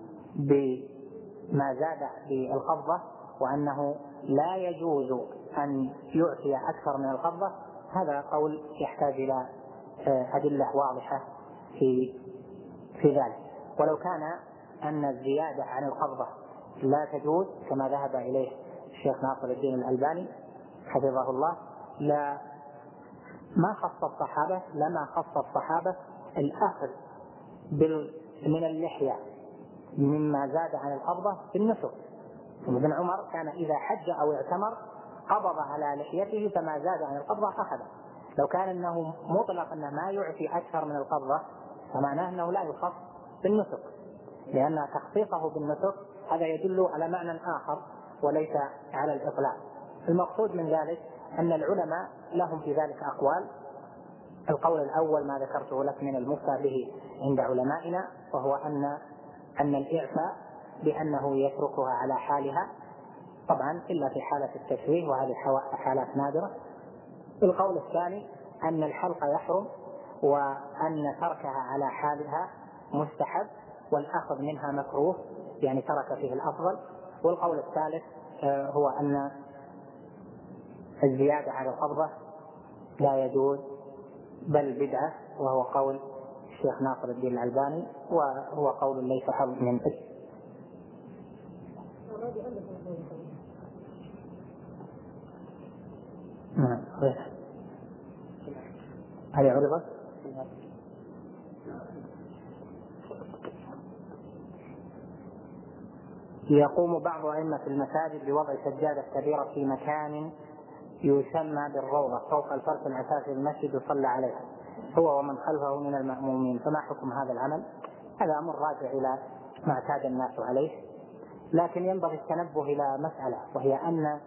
بما زاد بالقبضة، وأنه لا يجوز أن يعفي أكثر من القبضة. هذا قول يحتاج إلى أدلة واضحة في في ذلك. ولو كان أن الزيادة عن القبضة لا تجوز كما ذهب إليه الشيخ ناصر الدين الألباني حفظه الله، لا ما خص الصحابة لما خص الصحابة الأخذ من اللحية مما زاد عن القبضة بالنسك. ابن عمر كان إذا حج أو اعتمر قبض على لحيته فما زاد عن القبضة أخذه. لو كان أنه مطلق أنه ما يعفي أكثر من القبضة فمعناه أنه لا يخص بالنسك، لأن تخصيصه بالنسك هذا يدل على معنى آخر وليس على الإطلاق. المقصود من ذلك أن العلماء لهم في ذلك أقوال. القول الأول ما ذكرته لك من المفتى به عند علمائنا، وهو أن أن الإعفاء بأنه يتركها على حالها، طبعا إلا في حالة التشويه، وهذه حالات نادرة. القول الثاني أن الحلق يحرم، وأن تركها على حالها مستحب، والأخذ منها مكروه، يعني ترك فيه الأفضل. والقول الثالث هو أن الزيادة على القبضة لا يجوز بل بدعة، وهو قول الشيخ ناصر الدين الألباني، وهو قول ليس حظ من اسم. نعم هذه عرضت. يقوم بعض أئمة المساجد بوضع سجادة كبيرة في مكان يسمى بالروضة فوق الفرش الأساسي للمسجد يصلى عليها هو ومن خلفه من المأمومين، فما حكم هذا العمل؟ هذا أمر راجع إلى ما اعتاد الناس عليه، لكن ينبغي التنبه إلى مسألة، وهي أن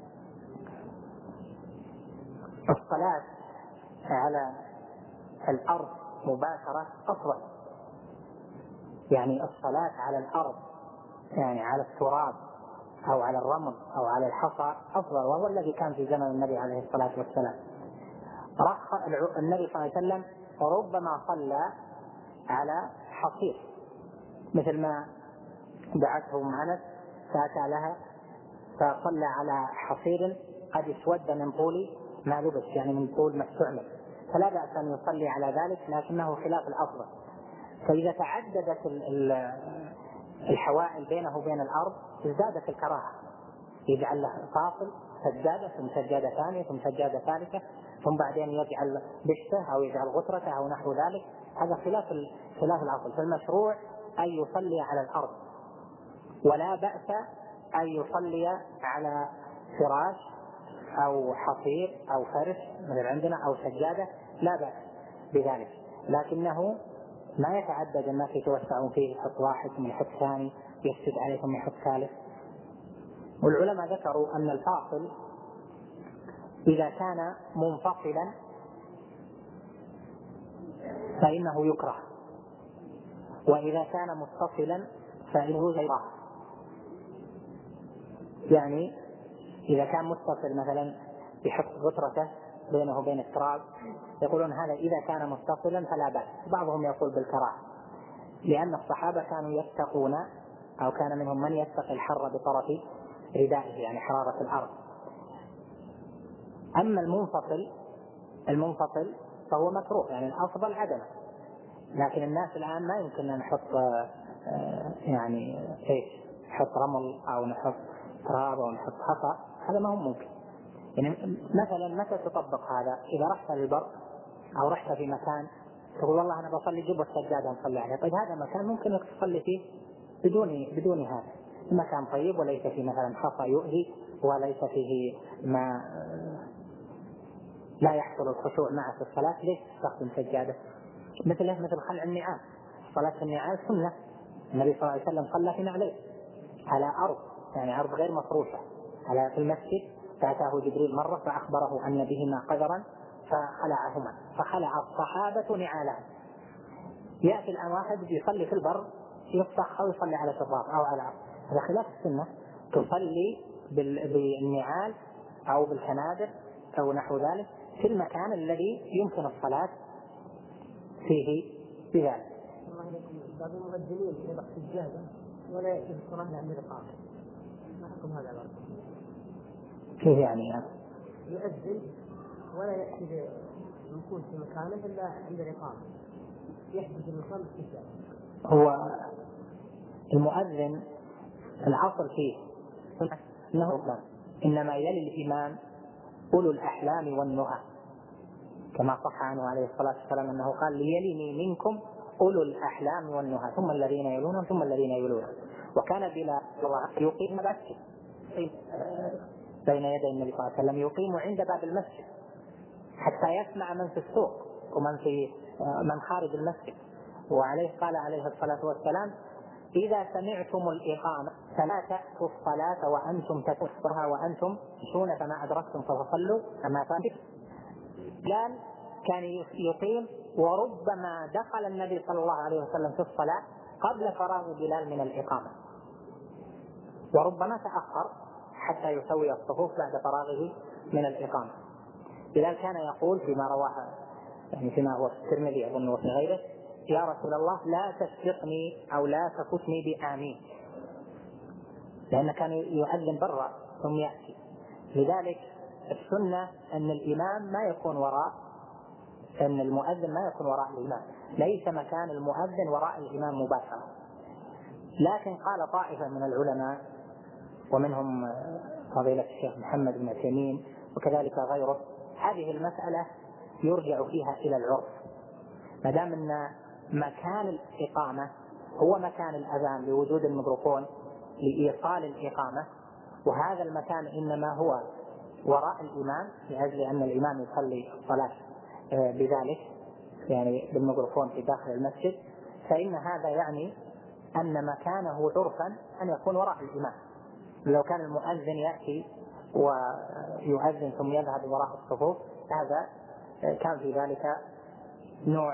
الصلاة على الأرض مباشرة أفضل، يعني الصلاة على الأرض يعني على التراب أو على الرمل أو على الحصى أفضل، وهو الذي كان في زمن النبي عليه الصلاة والسلام. رخ النبي صلى الله عليه وسلم وربما صلى على حصير، مثل ما دعته أم أنس فأتى لها فصلى على حصير قد اسود من طول ما لبس، يعني من طول ما استعمل، فلا بأس أن يصلي على ذلك، لكنه خلاف الأفضل. فإذا تعددت الحوائل بينه وبين الأرض ازدادت الكراهة، يجعل له فاصل سجادة ثم سجادة ثانية ثم سجادة ثالثة ثم بعدين يجعل بشته أو يجعل غترته أو نحو ذلك، هذا خلاف خلاف الأصل. فالمشروع أن يصلي على الأرض، ولا بأس أن يصلي على فراش أو حصير أو فرش مثل عندنا أو سجادة، لا بأس بذلك، لكنه ما يتعدد الناس يتوسعون فيه، يحط واحد ثم يحط ثاني يسجد عليه ثم يحط ثالث. والعلماء ذكروا أن الفاصل إذا كان منفصلا فإنه يكره، وإذا كان متصلا فإنه يكره. يعني إذا كان متصل مثلا يحط غترته بينه وبين التراب، يقولون هذا إذا كان متصلا فلا بأس. بعضهم يقول بالكراهة، لأن الصحابة كانوا يتقون أو كان منهم من يتقي الحر بطرف ردائه، يعني حرارة الأرض. أما المنفصل المنفصل فهو مكروه، يعني الأفضل عدمه، لكن الناس الآن ما يمكن أن نحط يعني إيش نحط رمل أو نحط تراب أو نحط حصى، هذا ما هو ممكن. يعني مثلا متى تطبق هذا؟ إذا رحت للبر أو رحت في مكان تقول والله أنا بصلي جيب السجادة نصلي عليها، طيب هذا مكان ممكن أنك تصلي فيه بدون بدون هذا، مكان طيب وليس فيه مثلا حصى يؤذي وليس فيه ما لا يحصل الخشوع معه في الصلاة، ليش تستخدم سجادة؟ مثله مثل خلع النعال. صلاة النعال سنة، النبي صلى الله عليه وسلم صلى في نعلين على أرض، يعني أرض غير مفروشة على في المسجد، فأتاه جبريل مرة فأخبره أن بهما قدرا فخلعهما، فخلع الصحابة نعالهم. يأتي الآن واحد يصلي في البر يفسخ أو يصلي على شراب أو على أرض، هذا خلاف السنة. تصلي بالنعال أو بالخنادق أو نحو ذلك في المكان الذي يمكن الصلاة فيه بذلك. الله عليكم، بعض المؤذنين يضع سجادة ولا يأتي الصلاة عند الإقامة، ما حكم هذا الأمر؟ كيف يعني؟ يعني يؤذن ولا يأتي يكون في مكانه إلا عند الإقامة، يحدث المكان بالسجادة. هو المؤذن العصر فيه أنه إنما يلي الإمام أولو الأحلام والنهى، كما صح عنه عليه الصلاة والسلام أنه قال ليلني منكم أولو الأحلام والنهى ثم الذين يلونهم ثم الذين يلونهم. وكان بلا يقيم مسجد بين يدي النبي صلى الله عليه وسلم، يقيم عند باب المسجد حتى يسمع من في السوق ومن في من خارج المسجد. وعليه قال عليه الصلاة والسلام إذا سمعتم الإقامة فلا تأتوا الصلاة وأنتم تكفرها وأنتم تشون فما أدركتم فصلوا أما فاتكم. بلال كان يقيم، وربما دخل النبي صلى الله عليه وسلم في الصلاة قبل فراغ بلال من الإقامة، وربما تأخر حتى يسوي الصفوف بعد فراغه من الإقامة. بلال كان يقول فيما رواه يعني فيما هو في الترمذي أظن وفي غيره: يا رسول الله لا تسبقني أو لا تفتني بآمين، لأنه كان يؤذن برا ثم يأتي. لذلك السنة أن الإمام ما يكون وراء، أن المؤذن ما يكون وراء الإمام، ليس مكان المؤذن وراء الإمام مباشرة. لكن قال طائفة من العلماء ومنهم فضيلة الشيخ محمد بن عثيمين وكذلك غيره، هذه المسألة يرجع فيها إلى العرف، ما دام أن مكان الإقامة هو مكان الأذان لوجود الميكروفون لإيصال الإقامة، وهذا المكان إنما هو وراء الإمام لأجل أن الإمام يصلي الصلاة بذلك يعني بالميكروفون في داخل المسجد، فإن هذا يعني أن مكانه عرفا أن يكون وراء الإمام. لو كان المؤذن يأتي ويؤذن ثم يذهب وراء الصفوف هذا كان في ذلك نوع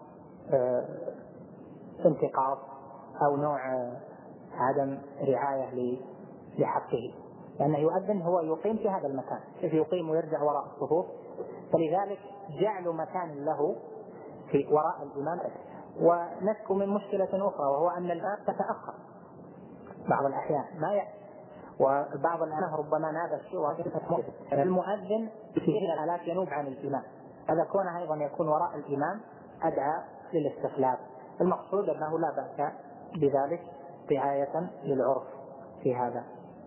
انتقاص أو نوع عدم رعاية لحقه، لأنه يؤذن هو يقيم في هذا المكان، كيف يقيم ويرجع وراء الصفوف؟ فلذلك جعل مكان له في وراء الإمام. ونشكو من مشكلة أخرى، وهو أن الآن تتأخر بعض الأحيان ما يأتي، وبعض الأحيان ربما نادى الشيء المؤذن في الحالات ينوب عن الإمام، هذا كونه أيضا يكون وراء الإمام أدعى للاستخلاف. المقصود أنه لا بأس بذلك رعاية للعرف في هذا.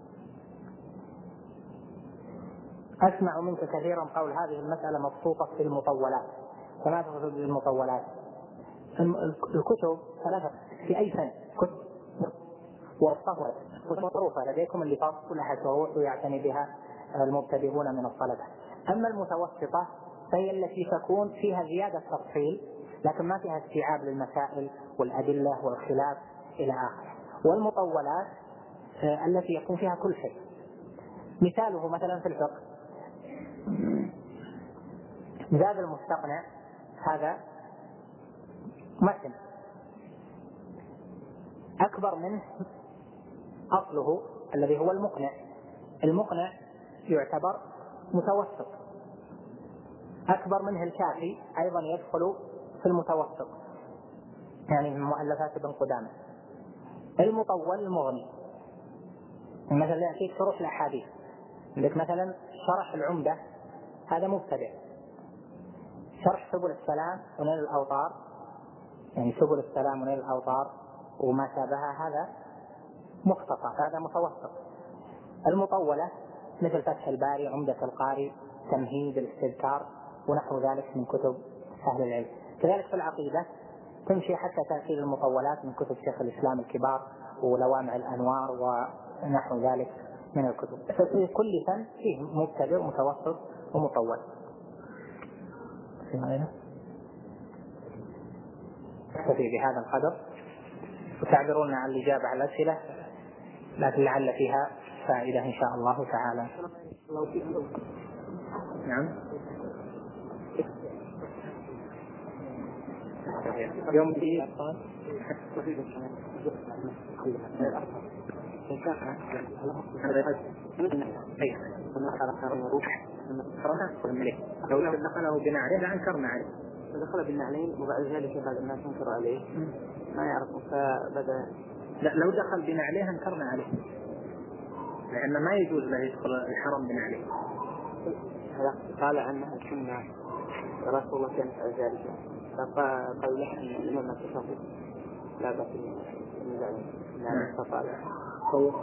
أسمع منك كثيرا قول هذه المسألة مبسوطة في المطولات، فما تقصد بالمطولات؟ الكتب ثلاثة في أي فن كتب والصفوة معروفة لديكم اللي فاصل لها شروح ويعتني بها المبتدئون من الطلبة. أما المتوسطة فهي التي تكون فيها زيادة تفصيل لكن ما فيها استيعاب للمسائل والأدلة والخلاف إلى آخره. والمطولات التي يكون فيها كل شيء، مثاله مثلا في الفقه زاد المستقنع، هذا متن أكبر منه أصله الذي هو المقنع. المقنع يعتبر متوسط، أكبر منه الكافي أيضا يدخل في المتوسط، يعني من مؤلفات ابن قدامة. المطول المغني، مثلا يأتيك شرح الأحاديث، عندك مثلا شرح العمدة هذا مبتدئ، شرح سبل السلام ونيل الأوطار، يعني سبل السلام ونيل الأوطار وما شابهها هذا مختصر، هذا متوسط. المطولة مثل فتح الباري، عمدة القاري، تمهيد، الاستذكار ونحو ذلك من كتب أهل العلم. كذلك في العقيدة تمشي حتى تأتي المطولات من كتب شيخ الإسلام الكبار ولوامع الأنوار ونحو ذلك من الكتب. في كل فن فيه مبتدئ ومتوسط ومطول. نكتفي بهذا القدر وتعبرون عن الإجابة على الأسئلة، لكن لعل فيها فائدة إن شاء الله تعالى. نعم. يوم دي لو دخله بنعله لأنكرنا عليه. دخل بالنعلين وبعد ذلك بعد الناس انكروا عليه ما يعرفوا فبدأ. لا لو دخل بنعليه انكرنا عليه، لأن ما يجوز له يدخل الحرم بنعليه. قال عنها سنة رسول الله كان يفعل ذلك، فقال له أن الإمام التصوف لا بأس من فقال هو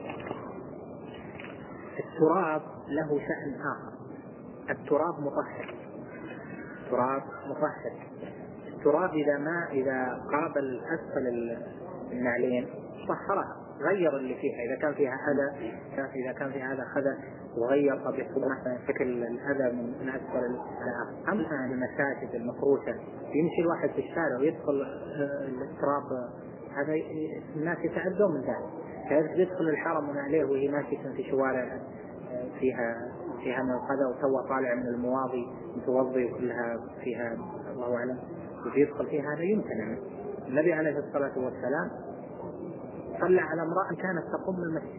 التراب له شأن آخر. التراب مطهر، التراب مطهر. التراب إذا ما إذا قابل أسفل النعلين طهرها، غير اللي فيها. إذا كان فيها أذى، إذا كان فيها هذا خذ وغير طبيعة مثلا شكل الأذى من أسفل الأعلى. أما المساجد المفروشة يمشي الواحد في الشارع ويدخل التراب، هذا الناس يتعذون من ذلك. كيف يدخل الحرم من عليه وهي ماشية في شوارع فيها فيها من القذى وتوى طالع من المواضي متوضي وكلها فيها الله أعلم ويدخل فيها، هذا يمكن. النبي عليه الصلاة والسلام صلى على امرأة كانت تقوم المسجد،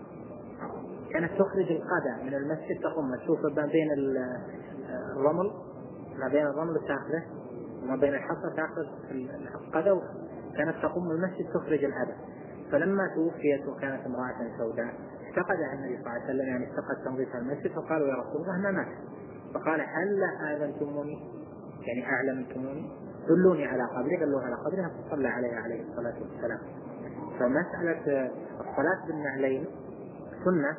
كانت تخرج القذى من المسجد تقوم، تشوف ما بين الرمل ما بين الرمل تأخذه وما بين الحصى تأخذ القذى، كانت تقوم المسجد تخرج الأذى. فلما توفيت وكانت امرأة سوداء افتقدها النبي صلى الله عليه وسلم، يعني افتقد تنظيف المسجد، فقالوا يا رسول الله ما مات. فقال هل آذنتموني، يعني أعلمتموني، دلوني على قبري، دلوه على قبرها، فصلى عليها عليه الصلاة والسلام. فمسألة الصلاة بالنعلين سنة،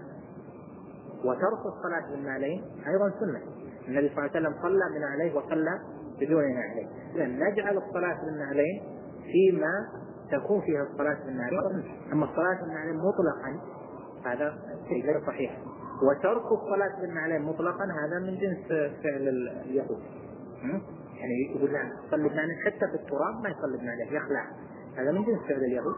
وترك الصلاة بالنعلين أيضا سنة. النبي صلى الله عليه وسلم صلى بنعليه وصلى بدون نعلين، لأن نجعل الصلاة بالنعلين فيما تكون فيها الصلاة بالنعلين. أما الصلاة بالنعلين مطلقا هذا شيء غير صحيح، وترك الصلاة بالنعلين مطلقا هذا من جنس فعل اليهود. يعني يقول لا صلي بنعلين حتى في التراب ما يصلي بنعلين يخلع، هذا من جنس فعل اليهود.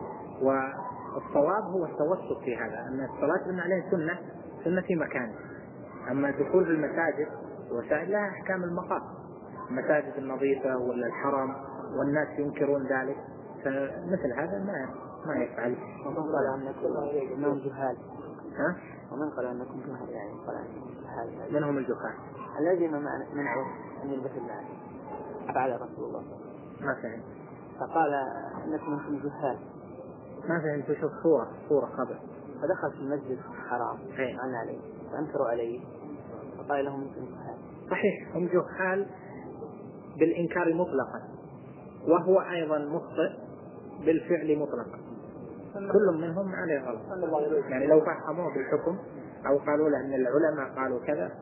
والصواب هو التوسط في هذا، أن الصلاة بالنعلين سنة سنة في مكانه. أما الدخول في المساجد وسائل لها أحكام المقام، المساجد النظيفة ولا الحرم والناس ينكرون ذلك، فمثل هذا ما ما يفعل. ومن قال أنكم جهال، ها؟ ومن قال أنكم جهال يعني قال أنكم جهال. من هم الجهال؟ الذين منعوا أن يلبس النعل فعل رسول الله ما فهم. فقال أنكم أنتم جهال. ما فهمت شو صورة صورة خبر. فدخل في المسجد الحرام عن عليه فأنكروا عليه فقال لهم أنتم جهال. صحيح هم جهال بالإنكار مطلقا، وهو أيضا مخطئ بالفعل مطلقا، كل منهم عليه غلط. يعني لو فهموه بالحكم أو قالوا له أن العلماء قالوا كذا.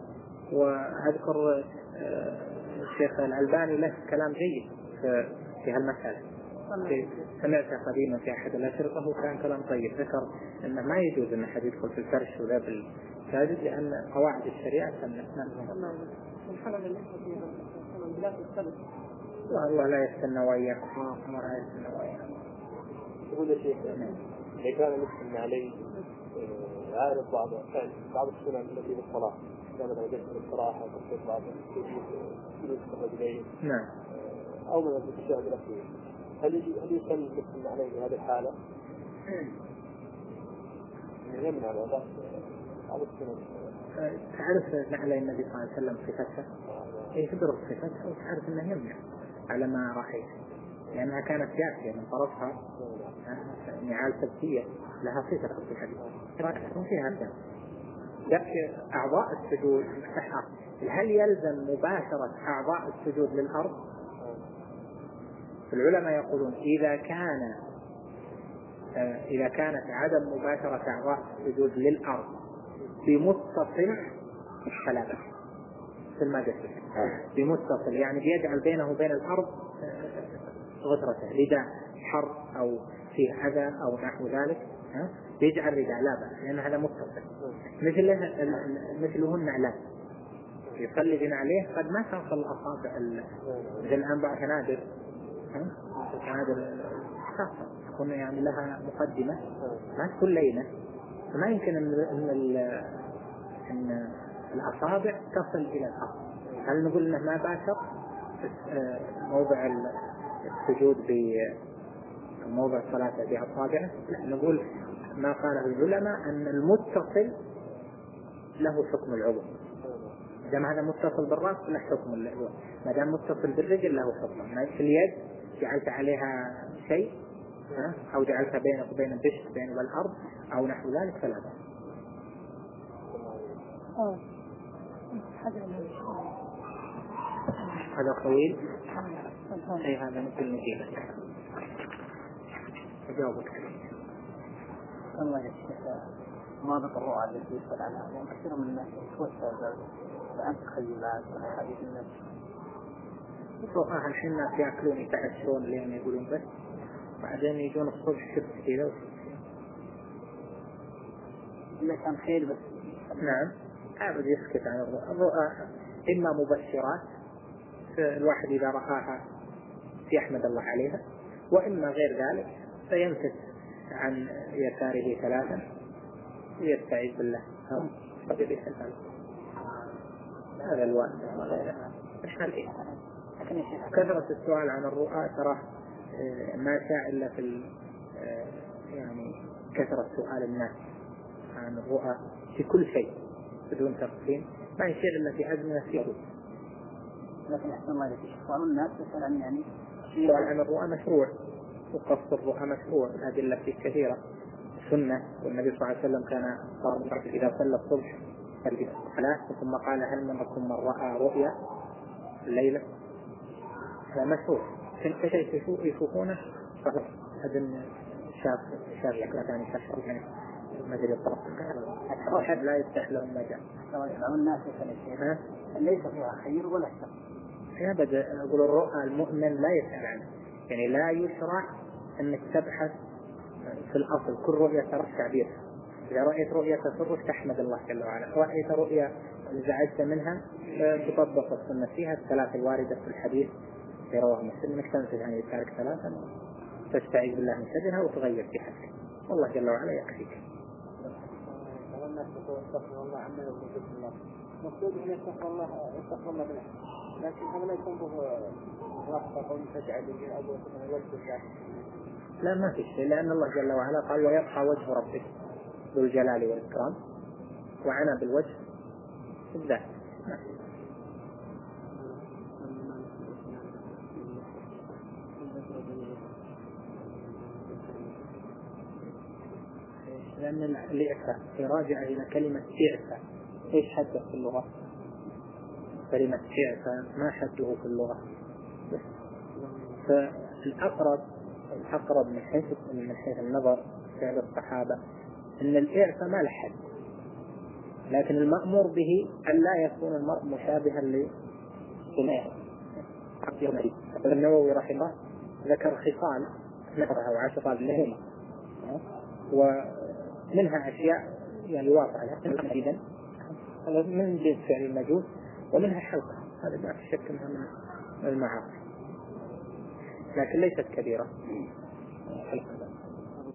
وأذكر الشيخ الألباني له كلام جيد في هالمسألة، سمعته قديما في أحد الأشرطة وكان كلام طيب، ذكر أنه ما يجوز أن أحد يدخل في الفرش ولا بالساجد لأن قواعد الشريعة سنة. والله لا يستنى وياكم لا يستنى وياكم. يقول الشيخ إذا كان المسلم عليه عارف بعض بعض السنن التي بالصلاة كما وجدت الاستراحة وتصديق بعض جلوس الرجلين نعم أو من التشهد الأخير، هل هل يسلم المسلم عليه بهذه الحالة؟ يمنع بعض بعض السنن. تعرف نعلى النبي صلى الله عليه وسلم صفتها، هي تدرس صفتها وتعرف أنه يمنع على ما رأيت، لأنها كانت جافية من طرفها نعال سبتية لها صفة في الحديث رأيتهم فيها الدم جافية. أعضاء السجود هل يلزم مباشرة أعضاء السجود للأرض؟ العلماء يقولون إذا كان إذا كانت عدم مباشرة أعضاء السجود للأرض بمتصل فلا بأس في المجلس، بمتصل يعني بيجعل بينه وبين الأرض غترته رداء حر أو فيه أذى أو نحو ذلك، يجعل رداء لا بأس لأن هذا متصل. مثل مثله النعلان يصلي بنعليه قد ما توصل الأصابع مثل الآن بعض نادر نادر خاصة تكون يعني لها مقدمة ما تكون لينة، فما يمكن أن أن أن الأصابع تصل إلى الأرض. هل نقول إنه ما باشر موضع السجود بموضع الصلاة بأصابعه؟ لا، نقول ما قاله العلماء أن المتصل له حكم العضو. إذا ما هذا متصل بالرأس له حكم العضو، ما دام متصل بالرجل له حكم. في اليد جعلت عليها شيء أو جعلتها بينك وبين البشر بين والأرض أو نحو ذلك فلا بأس. هذا طويل أي هذا مثل نجيبة أجاوبك. الله يشفيك. مواضع الرؤى التي يسأل عنها لأن كثير من الناس يتوسع بأن تخيلات وحديث النفس. الرؤى الحين الناس يأكلون يتعشون لين يقولون بس بعدين يجون الصبح شفت كذا إلا كان خير بس. نعم عابد يسكت عن الرؤى. الرؤى إما مبشرات الواحد إذا رآها يحمد الله عليها، وإما غير ذلك فيمسك عن يساره ثلاثا ويستعيذ بالله. هذا الواحد وغيره. كثرة السؤال عن الرؤى ترى ما شاء إلا في يعني كثرة سؤال الناس عن الرؤى في كل شيء بدون تفصيل، ما يصير إلا في أزمنة يوم. لكن أحسن الله يجزيك سؤال الناس يسأل عن يعني سؤال عن الرؤى مشروع وقصد الرؤى مشروع. الأدلة فيه كثيرة سنة، والنبي صلى الله عليه وسلم كان صار إذا صلى الصبح ثلاث ثم قال هل منكم من رأى رؤيا الليلة؟ هذا مشروع. كل شيء يشوفونه فهو هذا شاف شاف يحكي ثاني شاف يعني ما أدري الطرف أحد لا يفتح لهم مجال. سواء الناس يسأل الشيء ليس فيها خير ولا شر. أبدا. أقول الرؤى المؤمن لا يسأل عنه، يعني لا يشرع أنك تبحث في الأصل. كل رؤية ترى تعبير. إذا رأيت رؤية تسرك تحمد الله جل وعلا، رأيت رؤية زعجت منها تطبق السنة فيها الثلاث الواردة في الحديث في رواه مسلم انك تنسج عن يسارك ثلاثا تستعيذ بالله من شرها وتغير في حالك والله جل وعلا يكفيك. الناس يستغفر الله عما يقول بسم الله مقصود ان يستغفر الله يستغفر الله منه، لكن هذا لا يكون به رفقه او تجعل به ابو الوجه. لا ما في شيء، لان الله جل وعلا قال ويبقى وجه ربك ذو الجلال والاكرام وعنى بالوجه بالذات. لأن الإعفاء يراجع إلى كلمة إعفاء. إيش حده في اللغة؟ كلمة إعفاء ما حده في اللغة. فالأقرب الأقرب من حيث من حيث النظر فعل الصحابة أن الإعفاء ما له حد، لكن المأمور به أن لا يكون المرء مشابها للإعفاء. النووي رحمه الله ذكر خصال نفرها وعشرة بالليل ومنها أشياء يعني واقعة جدا هذا من جنس فعل المجوس، ومنها حلقة هذا ما في شك منها من المعاصي لكن ليست كبيرة.